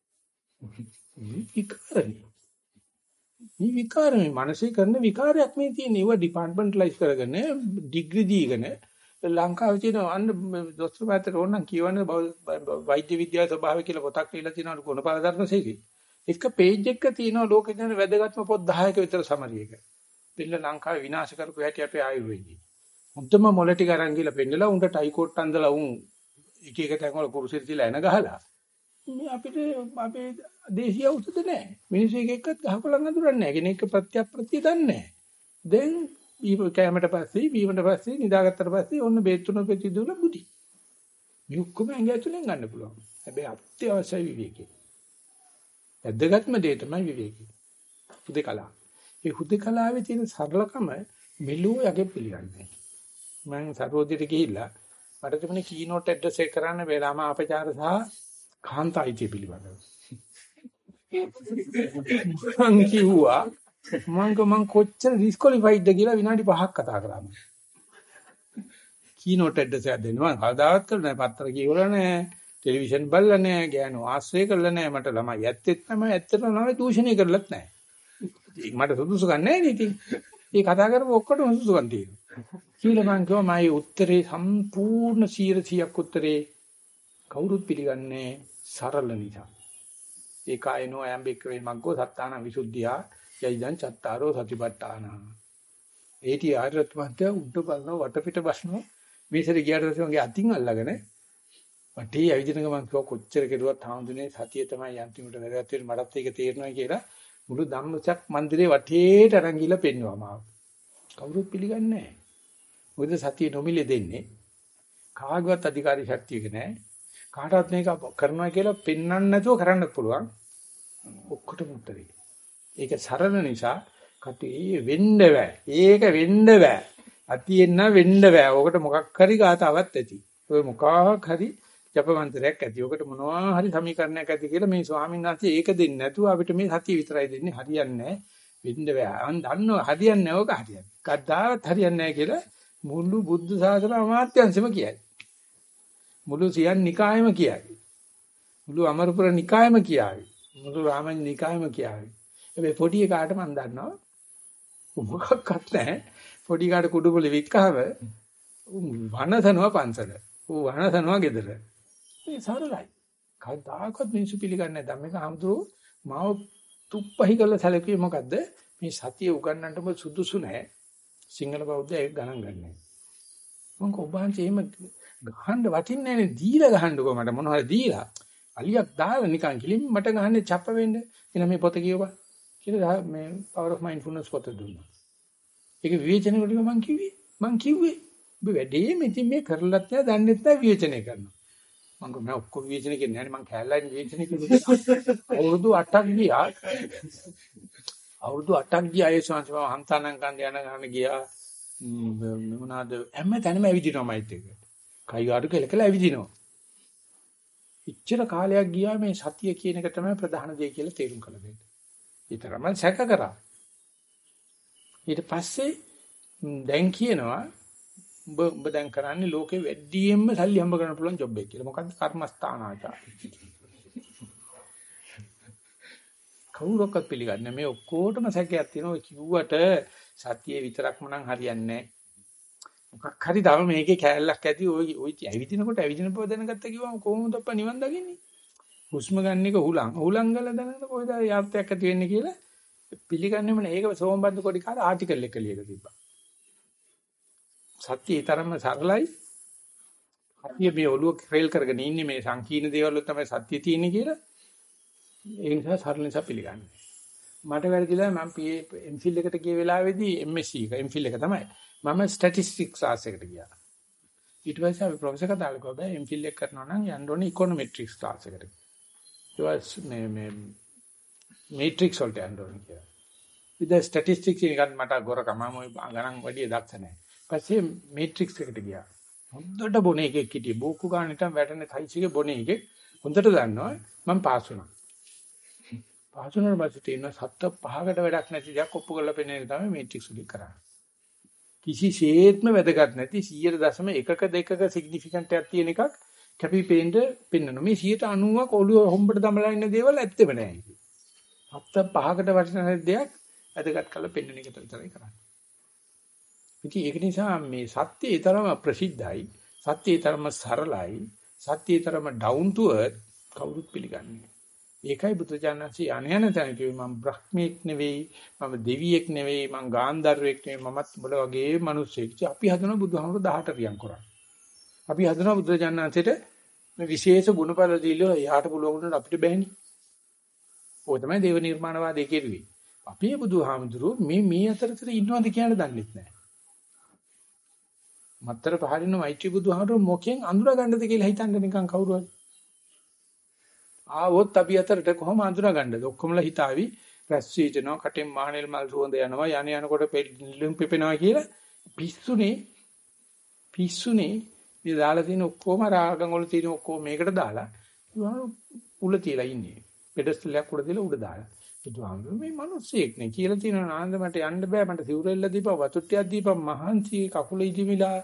විකාරයි. මේ විකාරේ මානසික කරන විකාරයක් මේ තියෙන. ඒව ඩිපාර්ට්මන්ටලයිස් කරගෙන ඩිග්‍රී දීගෙන ලංකාවේ තියෙන අන්න දොස්තර පැත්තට ඕනනම් කියවන වෛද්‍ය විද්‍යාවේ ස්වභාවය කියලා පොතක් ලියලා තියෙනවා ගුණපාල ධර්මසේකේ. එක පේජ් එකක තියෙනවා ලෝකේ තියෙන වැදගත්ම පොත් දහයක විතර සමරි එක. දෙන්න ලංකාවේ විනාශ කරපු හැටි අපේ ආයුර්වේදයේ. මුද්දම මොළ ටික අරන් ගිහලා පෙන්නලා උන්ට ටයි කෝට් අඳලා උන් එක එක තැන් වල කුරුසෙට තියලා එන ගහලා මේ අපිට අපේ දේශීය ඖෂධ නැහැ. මිනිස්සු එක එක්කත් ගහකොළන් අඳුරන්නේ නැහැ. කෙනෙක් ප්‍රත්‍ය ප්‍රත්‍ය දන්නේ නැහැ. දැන් ඊප කැමරට පස්සේ බීමට පස්සේ නිදාගත්තට පස්සේ ඔන්න බේත් තුන පෙති දුල බුදි. මේ ඔක්කොම ඇඟ ඇතුලෙන් ගන්න පුළුවන්. හැබැයි අත්‍යවශ්‍ය විවේකී. වැදගත්ම දේ තමයි විවේකී. හුදේකලා. ඒ හුදේකලාවේ තියෙන සරලකම මෙලෝ යගේ පිළිගන්නේ. මම සරෝදිට ගිහිල්ලා මට තිබුණේ කීනෝට් ඇඩ්‍රස් එක කරන්න වේලාම අපචාර සහ කාන්තායිතිය පිළිබඳව. මං කිව්වා මං මං කොච්චර ඩිස්කොලිෆයිඩ්ද කියලා විනාඩි පහක් කතා කරා මම. කීනෝට් ඇඩ්‍රස් එක දෙනවා කවදාවත් කරලා නැහැ. පත්‍ර කියවලා නැහැ. ටෙලිවිෂන් බලලා නැහැ. ගෑනු ආශ්‍රය කරලා නැහැ. මට ළමයි ඇත්තෙත් තමයි ඇත්තටම ළමයි දූෂණය කරලත් නැහැ. ඒක මට සුදුසුකම් නැහැ නේ ඉතින්. මේ කතා කරපු ඔක්කොටම සුදුසුකම් තියෙනවා. කියලා මං කිව්වා මගේ උත්තරේ සම්පූර්ණ සීර සීයක් උත්තරේ කවුරුත් පිළිගන්නේ සරල නිසා. ඒකායනෝ අයම්බෙක් වේ මග්ගෝ සත්තාන විසුද්ධියා යයිදං චත්තාරෝ සතිපට්ඨාන. ඒටි ආරත් මහත්තයා උඩ බලන වටපිට බස්නෝ මේසෙට ගියාට පස්සේ මගේ අතින් අල්ලගෙන වටේ ඇවිදින ගමන් කොච්චර කෙරුවත් හාමුදුනේ සතිය තමයි අන්තිමට වැදගත් වෙන්නේ මටත් ඒක තේරෙනවා කියලා මුළු ධම්මචක් මන්දිරේ වටේට අරන් ගිහලා පෙන්වුවා මාව. කවුරුත් පිළිගන්නේ නැහැ. මොකද සතිය නොමිලේ දෙන්නේ. කාගවත් අධිකාරී ශක්තියක නැහැ. කාටවත් මේක කරනවා කියලා පෙන්වන්න නැතුව කරන්න පුළුවන්. ඔක්කොටම උත්තරේ. ඒක සරල නිසා කටේ වෙන්න බෑ. ඒක වෙන්න බෑ. අතියෙන්න වෙන්න බෑ. ඔකට මොකක් හරි ගාතාවක් ඇති. ඔය මොකක් හරි ජපමන්ත්‍රයක් ඇති. ඔකට මොනවා හරි සමීකරණයක් ඇති කියලා මේ ස්වාමීන් වහන්සේ ඒක දෙන්නේ නැතුව අපිට මේ සතිය විතරයි දෙන්නේ. හරියන්නේ නැහැ. වෙන්න බෑ. අන් දන්නවා හරියන්නේ නැහැ. ඔක හරියන්නේ. කද්දාවත් හරියන්නේ නැහැ කියලා මුළු බුද්ධ ශාසන අමාත්‍යංශෙම කියයි. මුළු සියන් නිකායම කියයි. මුළු අමරපුර නිකායම කියයි. මුළු රාමඤ්ඤ නිකායම කියයි. හැබැයි පොඩි එකාට මම දන්නවා මොකක්වත් නැහැ. පොඩි කාට කුඩුපොලි වික්කහම වනසනවා පන්සල. ඌ වනසනවා ගෙදර. මේ සරලයි. කවදාකවත් මිනිස්සු පිළිගන්නේ නැහැ. ධම්මික හඳුරු මාව තුප්පහි කරලා සැලකුවේ මොකද්ද? මේ සතිය උගන්නන්නටම සුදුසු නැහැ. සිංහල බෞද්ධය ඒක ගණන් ගන්නෑ. මම කොබාන්චේ එහෙම ගහන්න වටින්නේ නැහැ නේ. දීලා ගහන්නකෝ මට මොනවද දීලා. අලියක් දාලා නිකන් කිලින් මට ගහන්නේ චප්ප වෙන්න. එන මේ පොත කියවපන්. කියලා මේ power of mindfulness පොත දුන්නා. ඒක විවේචන වලට මම කිව්වේ. මම කිව්වේ ඔබ වැඩේ මෙතින් මේ කරලත් නැහැ දන්නෙත් නැහැ විවේචනය කරනවා. මම කොහොම ඔක්කොම විවේචනය කියන්නේ නැහැ මම කැලලයින් විවේචනය කළා. අවුරුදු අටක් ගියා. අවුරුදු අටක් ගියා ඒ සංසම හන්තානම් කන්ද යන ගන්න ගියා. මොනවාද හැම තැනම ඇවිදිනවා මයිත් එක. කයි ගාඩු කෙලකලා ඇවිදිනවා. ඉච්චර කාලයක් ගියා මේ සතිය කියන එක තමයි ප්‍රධාන දේ කියලා තේරුම් කළ දෙන්න. ඊතරම සැක කරා. ඊට පස්සේ දැන් කියනවා උඹ උඹ දැන් කරන්නේ ලෝකෙ වැඩියෙන්ම සල්ලි හම්බ කරන්න පුළුවන් ජොබ් එක කියලා. මොකද්ද කර්මස්ථානාචාරය. කවුරක්වත් පිළිගන්නේ මේ ඔක්කොටම සැකයක් තියෙනවා. කිව්වට සතියේ විතරක්ම නම් හරියන්නේ නැහැ. මොකක් හරි තව මේකේ කෑල්ලක් ඇති. ඔය ඔය ඇවිදිනකොට ඇවිදින බව දැනගත්ත කිව්වම කොහොමද අප්පා නිවන් දකින්නේ? හුස්ම ගන්න එක හුලං. හුලං ගල දැනගන්න කොයිද යාත්‍රාවක් ඇති වෙන්නේ කියලා පිළිගන්නේම නෑ. ඒක සෝමබද්ද කොටි කාර ආටිකල් එක ලියලා තිබ්බා. සත්‍යය තරම්ම සරලයි. අපි මේ ඔළුව ක්‍රේල් කරගෙන ඉන්නේ මේ සංකීර්ණ දේවල් වල තමයි සත්‍ය තියෙන්නේ කියලා. ඒ නිසා සරල නිසා පිළිගන්නේ. මට වැරදිලා මම එම් ෆිල් එකට ගිය වෙලාවේදී එම් එස් සී එක එම් ෆිල් එක තමයි. මම ස්ටැටිස්ටික්ස් ක්ලාස් එකට ගියා. ඊට පස්සේ අපි ප්‍රොෆෙසර් කතා කරලා බෑ එම් ෆිල් එක කරනවා නම් යන්න ඕනේ ඉකොනොමෙට්‍රික්ස් ක්ලාස් එකට. ඊට පස්සේ මේ මේ මේට්‍රික්ස් වලට යන්න ඕනේ කියලා. ඉතින් ස්ටැටිස්ටික්ස් එකෙන් මට ගොරකම මම ගණන් වැඩි දක්ෂ නැහැ. ඊපස්සේ මේට්‍රික්ස් එකට ගියා. හොඳට බොනේ එකෙක් හිටියේ. බෝකු ගානටම වැටෙන තයිසිගේ බොනේ එකෙක්. හොඳට දන්නවා මම පාස් වුණා. පාස් වුණාට පස්සේ තියෙන සත්ත පහකට වැඩක් නැති දෙයක් ඔප්පු කරලා පෙන්නන එක තමයි මේට්‍රික්ස් වලින් කරන්නේ. කිසිසේත්ම වැදගත් නැති සියයට දශම එකක දෙකක සිග්නිෆිකන්ට් එකක් තියෙන එකක් කැපිපේන්න පෙන්වනවා. මේ සියයට අනූවක් ඔළුව හොම්බට දමලා ඉන්න දේවල් ඇත්තෙම නැහැ. සත්ත පහකට වටින දෙයක් වැදගත් කරලා පෙන්වන එක විතරයි කරන්නේ. ඉතින් ඒක නිසා මේ සත්‍යය තරම ප්‍රසිද්ධයි, සත්‍යය තරම සරලයි, සත්‍යය තරම down to earth කවුරුත් පිළිගන්නේ. ඒකයි බුදුචානන්සේ අනයන තැන කිව්වේ මම බ්‍රහ්මීෙක් නෙවෙයි, මම දෙවියෙක් නෙවෙයි, මම ගාන්ධර්වෙක් නෙවෙයි, මමත් උඹලා වගේ මිනිස්සෙක්. අපි හදන බුදුහාමුදුරු දහඅට රියන් කරා. අපි හදන බුදුචානන්සේට මේ විශේෂ ගුණපල දීලා යාට පුළුවන් වුණාට අපිට බෑනේ. ඔය තමයි දේව නිර්මාණවාදයේ කෙරුවේ. අපේ බුදුහාමුදුරු මේ මේ අතරතර ඉන්නවද කියලා දන්නේ නැහැ. මත්තර පහරින මෛත්‍රී බුදුහාමුදුරු මොකෙන් අඳුර ගන්නද කියලා හිතන්න නිකන් කවුරු හරි. ආවොත් අපි අතරට කොහොම අඳුර ගන්නද? ඔක්කොමලා හිතාවි රැස් වීජනවා, කටෙන් මහණෙල් මල් සුවඳ යනවා, යන යනකොට පිළිම් පිපෙනවා කියලා පිස්සුනේ පිස්සුනේ මේ දාලා තියෙන ඔක්කොම රාගම් වල තියෙන ඔක්කොම මේකට දාලා උල තියලා ඉන්නේ. පෙඩස්ටලයක් උඩ දාලා උඩ දාලා. බුදුහාමුදුරුවෝ මේ මිනිස්සෙක් නේ කියලා තියෙනවා නාන්ද මට යන්න බෑ මට සිවුරෙල්ල දීපන් වතුට්ටියක් දීපන් මහන්සි කකුල ඉදිමිලා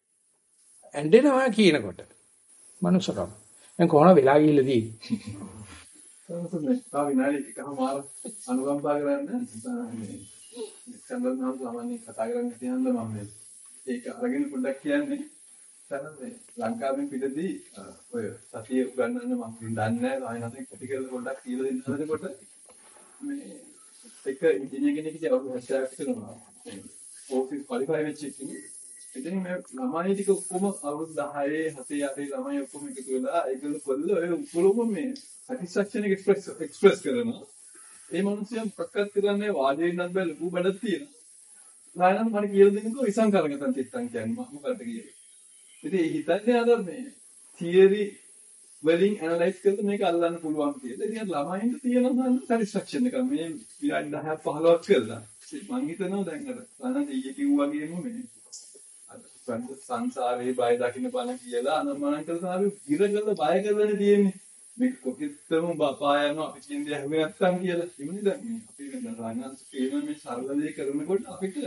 ඇඬෙනවා කියනකොට මනුස්සකම දැන් කොහොම වෙලා ගිහිල්ලා තියෙන්නේ තමයි තා විනාඩි එකමාර අනුකම්පා කරන්න මේ සම්බන්ධව සාමාන්‍ය කතා කරන්න තියනද මම මේ ඒක අරගෙන පොඩ්ඩක් කියන්නේ තමයි ලංකාවෙන් පිටදී ඔය සතිය උගන්වන්න මම දන්නේ නැහැ ආයෙත් කටි කරලා පොඩ්ඩක් කියලා දෙන්න හදනකොට මේ එක ඉංජිනේර කෙනෙක් ඉතින් අවුරුදු හතක් කරනවා ඕෆිස් ක්වොලිෆයි වෙච්ච කෙනෙක් ඉතින් මේ ළමයි ටික ඔක්කොම අවුරුදු දහය හතේ අටේ ළමයි ඔක්කොම එකතු වෙලා ඒගොල්ලෝ කොල්ල ඔය උපලොම මේ සැටිස්ෆැක්ෂන් එක එක්ස්ප්‍රෙස් එක්ස්ප්‍රෙස් කරනවා ඒ මිනිස්සුන් ප්‍රකාශ කරන්නේ වාදයෙන් නම් බෑ ලොකු බඩක් තියෙනවා නායනම් මට කියලා දෙන්නකෝ විසංකරණගතන් තිත්තන් කියන්නේ මොකක්ද කියන්නේ ඉතින් ඒ හිතන්නේ අර මේ තියරි වලින් ඇනලයිස් කරලා මේක අල්ලන්න පුළුවන් කියලා. ඉතින් ළමයින්ට තියෙනවා සැටිස්ෆැක්ෂන් එක. මේ විනාඩි දහයක් පහළොවක් කරලා. මම හිතනවා දැන් අර සානන්ද ඊයේ කිව්වා වගේම මේ අර සංසාරේ බය දකින්න බණ කියලා අනමනන් කරලා අපි ඉරගල බය කරලානේ තියෙන්නේ. මේක කොහෙත්ම බපා යනවා අපි කියන දේ හැම නැත්තම් කියලා. එමුනේ දැන් මේ අපි දැන් සානන්ද කියන මේ සරල දේ කරනකොට අපිට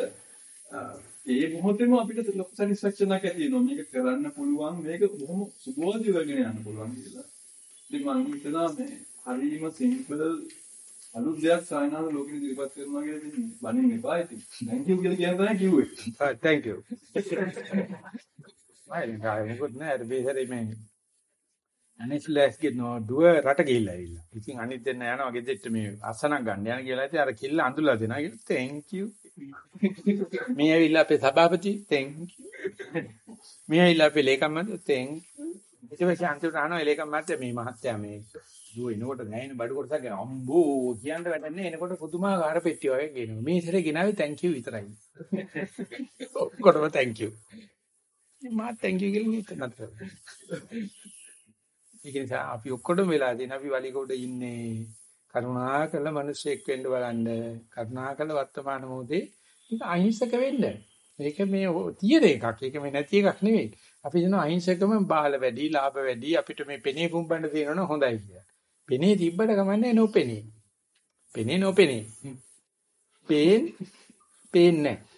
ඒ මොහොතේම අපිට ලොකු සැටිස්ෆැක්ෂන් එකක් ඇති වෙනවා. මේක කරන්න පුළුවන් මේක බොහොම සුබෝධි වෙගෙන යන්න පුළුවන් කියලා. ඉතින් මම හිතනවා මේ හරිම සිම්පල් අලුත් දෙයක් සායනාද ලෝකෙ ඉදිරිපත් කරනවා කියලා ඉතින් බණින් එපා ඉතින්. thank you කියලා කියන තමයි කිව්වේ. ආ thank you. මම ගායන කොට නෑ අර බේසරේ මේ අනිස්ලස් ගෙනෝ දුව රට ගිහිල්ලා ඇවිල්ලා. ඉතින් අනිත් දෙන්න යනවා ගෙදෙට්ට මේ අසනක් ගන්න යන කියලා ඉතින් අර කිල්ල අඳුල්ලා දෙනවා කියලා thank you. මේ ඇවිල්ලා අපේ සභාපති thank you. මේ ඇවිල්ලා අපේ ලේකම් මහත්තයා thank you. ඊට පස්සේ අන්තිමට අහනවා ලේකම් මහත්තයා මේ මහත්තයා මේ දුව එනකොට නැයින බඩු කොටසක් ගෙන අම්බෝ කියන්න වැඩන්නේ එනකොට පුදුමාකාර පෙට්ටිය වගේ ගේනවා. මේ ඉතරේ ගෙනාවේ thank you විතරයි. ඔක්කොටම thank you. මා thank you කියලා හිතනත්. ඒක නිසා අපි ඔක්කොටම වෙලා දෙන අපි වලිගොඩ ඉන්නේ කරුණාකර මිනිස්සෙක් වෙන්න බලන්න කරුණාකර වර්තමාන මොහොතේ ඒක අහිංසක වෙන්න. ඒක මේ තියෙන එකක්. ඒක මේ නැති එකක් නෙවෙයි. අපි කියනවා අහිංසකම බාල වැඩි, ලාභ වැඩි අපිට මේ පෙනේ පුම්බන්න තියෙනවනේ හොඳයි කියලා. පෙනේ තිබ්බට කමන්නේ නොපෙනේ. පෙනේ නොපෙනේ. පේන් පේන්නේ නැහැ.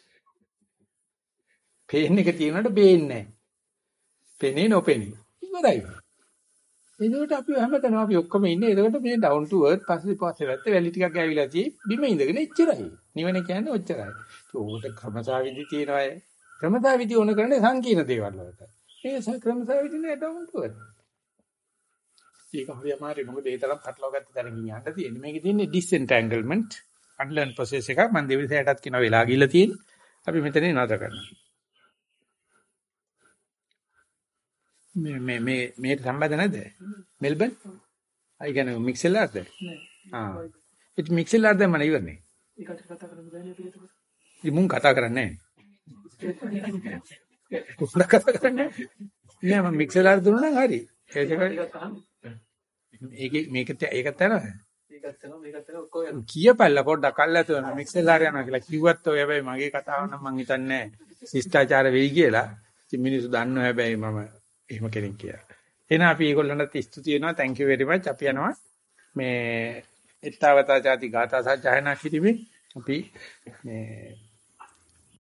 පේන එක තියෙනකොට පේන්නේ නැහැ. පෙනේ නොපෙනේ. ඉවරයි. එතකොට අපි හැමතැනම අපි ඔක්කොම ඉන්නේ. එතකොට මේ down to earth පස්සේ පස්සේ වැත්ත වැලි ටිකක් ගෑවිලා තියෙයි. බිම ඉඳගෙන එච්චරයි. නිවන කියන්නේ ඔච්චරයි. ඒකට ක්‍රමසාවිදි තියෙනවා. ක්‍රමසාවිදි ඕන කරන්නේ සංකීර්ණ දේවල් වලට. මේ ක්‍රමසාවිදි නෑ down to earth. ඒක හරිය අමාරුයි. මොකද ඒ තරම් කටලව ගත්ත තැනකින් යන්න තියෙන්නේ. මේකේ තියෙන්නේ disentanglement, unlearn process එකක්. මම දෙවිසයටත් කියනවා වෙලා ගිහිල්ලා තියෙන්නේ. අපි මෙතනින් නතර කරනවා. මේ මේ මේ මේ සම්බන්ධ නැද්ද? මෙල්බන්? අය කියන්නේ මික්සෙලාර්ද? නෑ. ආ. ඒක මික්සෙලාර්ද මම ඉවරනේ. ඒකට කතා කරන්න බෑනේ අපිට. ඉතින් මුන් කතා කරන්නේ නැහැ. කොහොමද කතා කරන්නේ? නෑ මම මික්සෙලාර් දුන්නා නම් හරි. ඒක මේක මේක ඒක තනද? මේකත් වෙනවා මේකත් වෙනවා ඔක්කොම වෙනවා. කියපල්ලා පොඩ්ඩක් අල්ලතු වෙනවා මික්සෙලාර යනවා කියලා කිව්වත් ඔය හැබැයි මගේ කතාව නම් මං හිතන්නේ ශිෂ්ටාචාර වෙයි කියලා. ඉතින් මිනිස්සු දන්නවා හැබැයි මම එහෙම කෙනෙක් කියලා. එහෙනම් අපි ඒගොල්ලන්ට ස්තුති වෙනවා. thank you very much. අපි යනවා මේ ඊතාවතා ಜಾති ගාථා සජ්ජායනා කිරීමේ අපි මේ